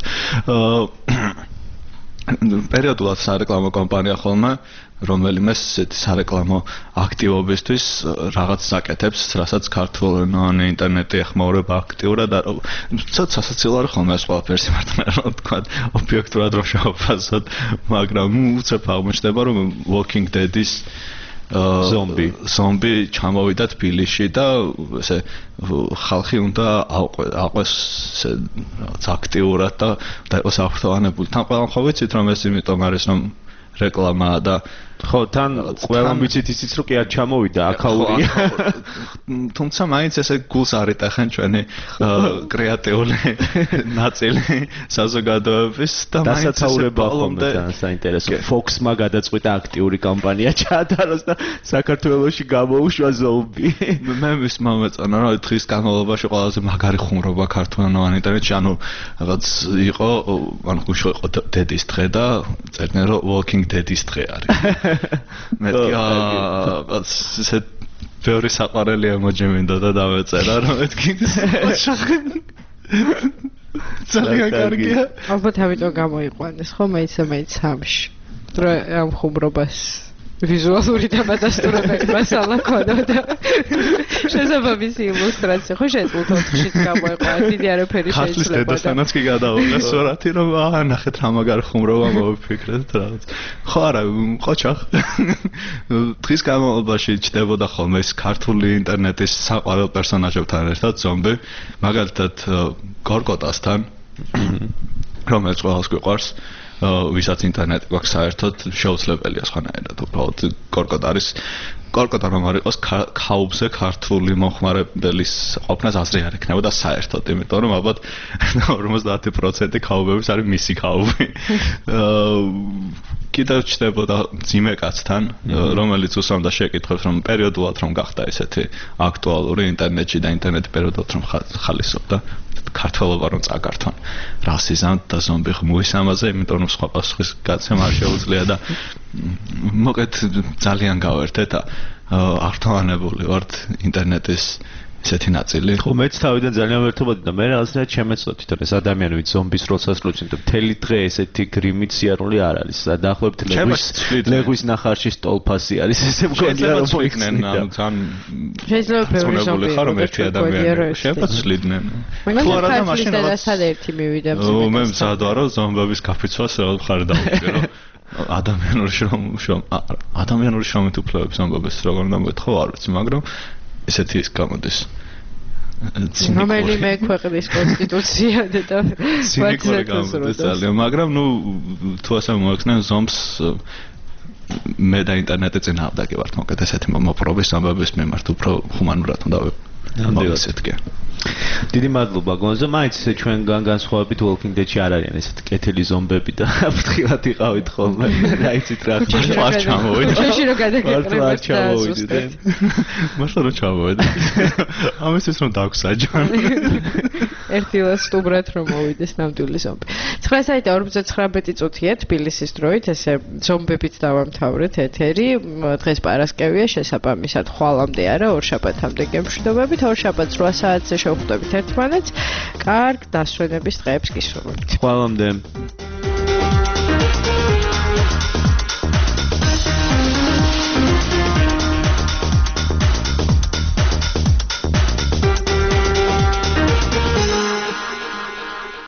პერიოდულად სარეკლამო კომპანია ხოლმე რომელიმე ესეთი სარეკლამო აქტივობისთვის რაღაც საკეთებს, რასაც ქართულენოვანი ინტერნეტი ეხმაურება აქტიურად და ცოტა სასაცილო არის ხოლმე ეს ყველაფერი მართლა რომ თქვა ობიექტურად რომ შევაფასოთ, მაგრამ უცებ აღმოჩნდება რომ Walking Dead-ის ზომბი ზომბი ჩამოვიდა თბილისში და ესე ხალხი უნდა აყვეს რაღაც აქტიურად და იყოს აღფრთოვანებული. თან ყველამ ხო ვიცით რომ ეს იმიტომ არის რომ რეკლამაა და ხო, თან ყველამ ვიცით ისიც რომ კი არ ჩამოვიდა აქაური. თუმცა მაინც ესე გულს არიტახენ ჩვენი კრეატიული ნაწილი საზოგადოების და მაინც დასაცაურება ხომდა საინტერესო. Fox-მა გადაწყვიტა აქტიური კამპანია ჩაატაროს და საქართველოში გამოუშვა ზომბი. მე ვის მომეწონა რომ დღის განმავლობაში ყველაზე მაგარი ხუმრობა ქართულენოვან ინტერნეტში, ანუ რაღაც იყო, ანუ გუშინ იყო დედის დღე და წერდნენ რომ Walking Dead-ის დღე არის. მეთქი აა ესე ბევრი საყვარელი ემოჯი მინდა და დავეწერა რომ მეთქი ძალიან კარგია. ალბათ ამიტომ გამოიყვანეს ხო მეც მეც სამში. რომ ამ ხუმრობას ვიზუალური დამადასტურებელი მასალა ქონოდა. შესაბამისი ილუსტრაცია ხო შეძლოთ ოთხშიც გამოიყვანეს, დიდი არაფერი შეიძლება. ხათლის დედასთანაც კი გადაუღეს სურათი რომ აა ნახეთ რა მაგარი ხუმრობა მოვიფიქრეთ რაღაც. ხო არა, ყოჩახ. დღის განმავლობაში ჩდებოდა ხოლმე ეს ქართული ინტერნეტის საყვარელ პერსონაჟებთან ერთად ზომბი, მაგალითად გორკოტასთან, რომელიც ყველას გვიყვარს. ვისაც ინტერნეტი გვაქვს საერთოდ შეუძლებელია სხვანაირად უბრალოდ გორკოტ არის გორკოტა რომ არ იყოს ქაუბზე ქართული მომხმარებელის ყოფნას აზრი არ ექნებოდა საერთოდ, იმიტომ რომ ალბათ ორმოცდაათი პროცენტი ქაუბების არის მისი ქაუბი. კიდევ ჩნდებოდა ძიმე კაცთან, რომელიც უსვამდა შეკითხვებს, რომ პერიოდულად რომ გახდა ესეთი აქტუალური ინტერნეტში და ინტერნეტი პერიოდულად რომ ხალისობდა ქართველობა რომ წაგართონ რასიზმად და ზომბი ხმურის ამაზე, იმიტომ რომ სხვა პასუხის გაცემა არ შეუძლია და მოკეთ ძალიან გავერთეთ ართოვანებული ვართ ინტერნეტის ესეთი ნაწილი. ხო, მეც თავიდან ძალიან ვერთობოდი და მე რაღაცნაირად შემეცნო თვითონ ეს ადამიანი ვით ზომბის როლს ასრულებს, იმიტომ მთელი დღე ესეთი გრიმით სიარული არ არის. დაახლოებით ლეგვის ლეგვის ნახარში სტოლფასი არის, ესე მგონია რომ მოიქნენ, ანუ თან შეიძლება ბევრი ზომბი ხარ რომ ერთი ადამიანი შეფასლიდნენ. თუ არა და მაშინ რაღაცად ერთი მივიდა. მე მზად ვარო ზომბების კაფიცვას რა ხარ დავუჭირო. ადამიანური შრომ შრომ ადამიანური შრომით უფლებებს ამბობეს როგორ უნდა მეთხოვ არ ვიცი, მაგრამ ესეთი ის გამოდის. რომელიმე ქვეყნის კონსტიტუცია და ცინიკური გამოდის ძალიან, მაგრამ ნუ თუ ასე მოექნენ ზომბს მე და ინტერნეტი წინააღმდეგი ვართ, მოკეთ ესეთი მოპრობის ამბების მიმართ უფრო ჰუმანურად უნდა ვიმართოთ. დიდი მადლობა გონზო, მაინც ჩვენგან განსხვავებით Walking Dead-ში არ არიან ესეთი კეთილი ზომბები და ფრთხილად იყავით ხოლმე. რა იცით რა ხდება? არ ჩამოვიდეთ. ჩვენში რო გადაგეკრებათ და ჩამოვიდეთ. მართლა რო ჩამოვიდეთ. ამას ის რომ დაგსაჯან. ერთილას სტუბრად რომ მოვიდეს ნამდვილი ზომბი. ცხრა საათი ორმოცდათხრამეტი წუთია თბილისის დროით, ესე ზომბებით დავამთავრეთ ეთერი. დღეს პარასკევია, შესაბამისად ხვალამდე არა, ორშაბათამდე გემშვიდობებით, ორშაბათს რვა საათზე შევხვდებით ერთმანეთს. კარგ დასვენების დღეებს გისურვებთ. ხვალამდე.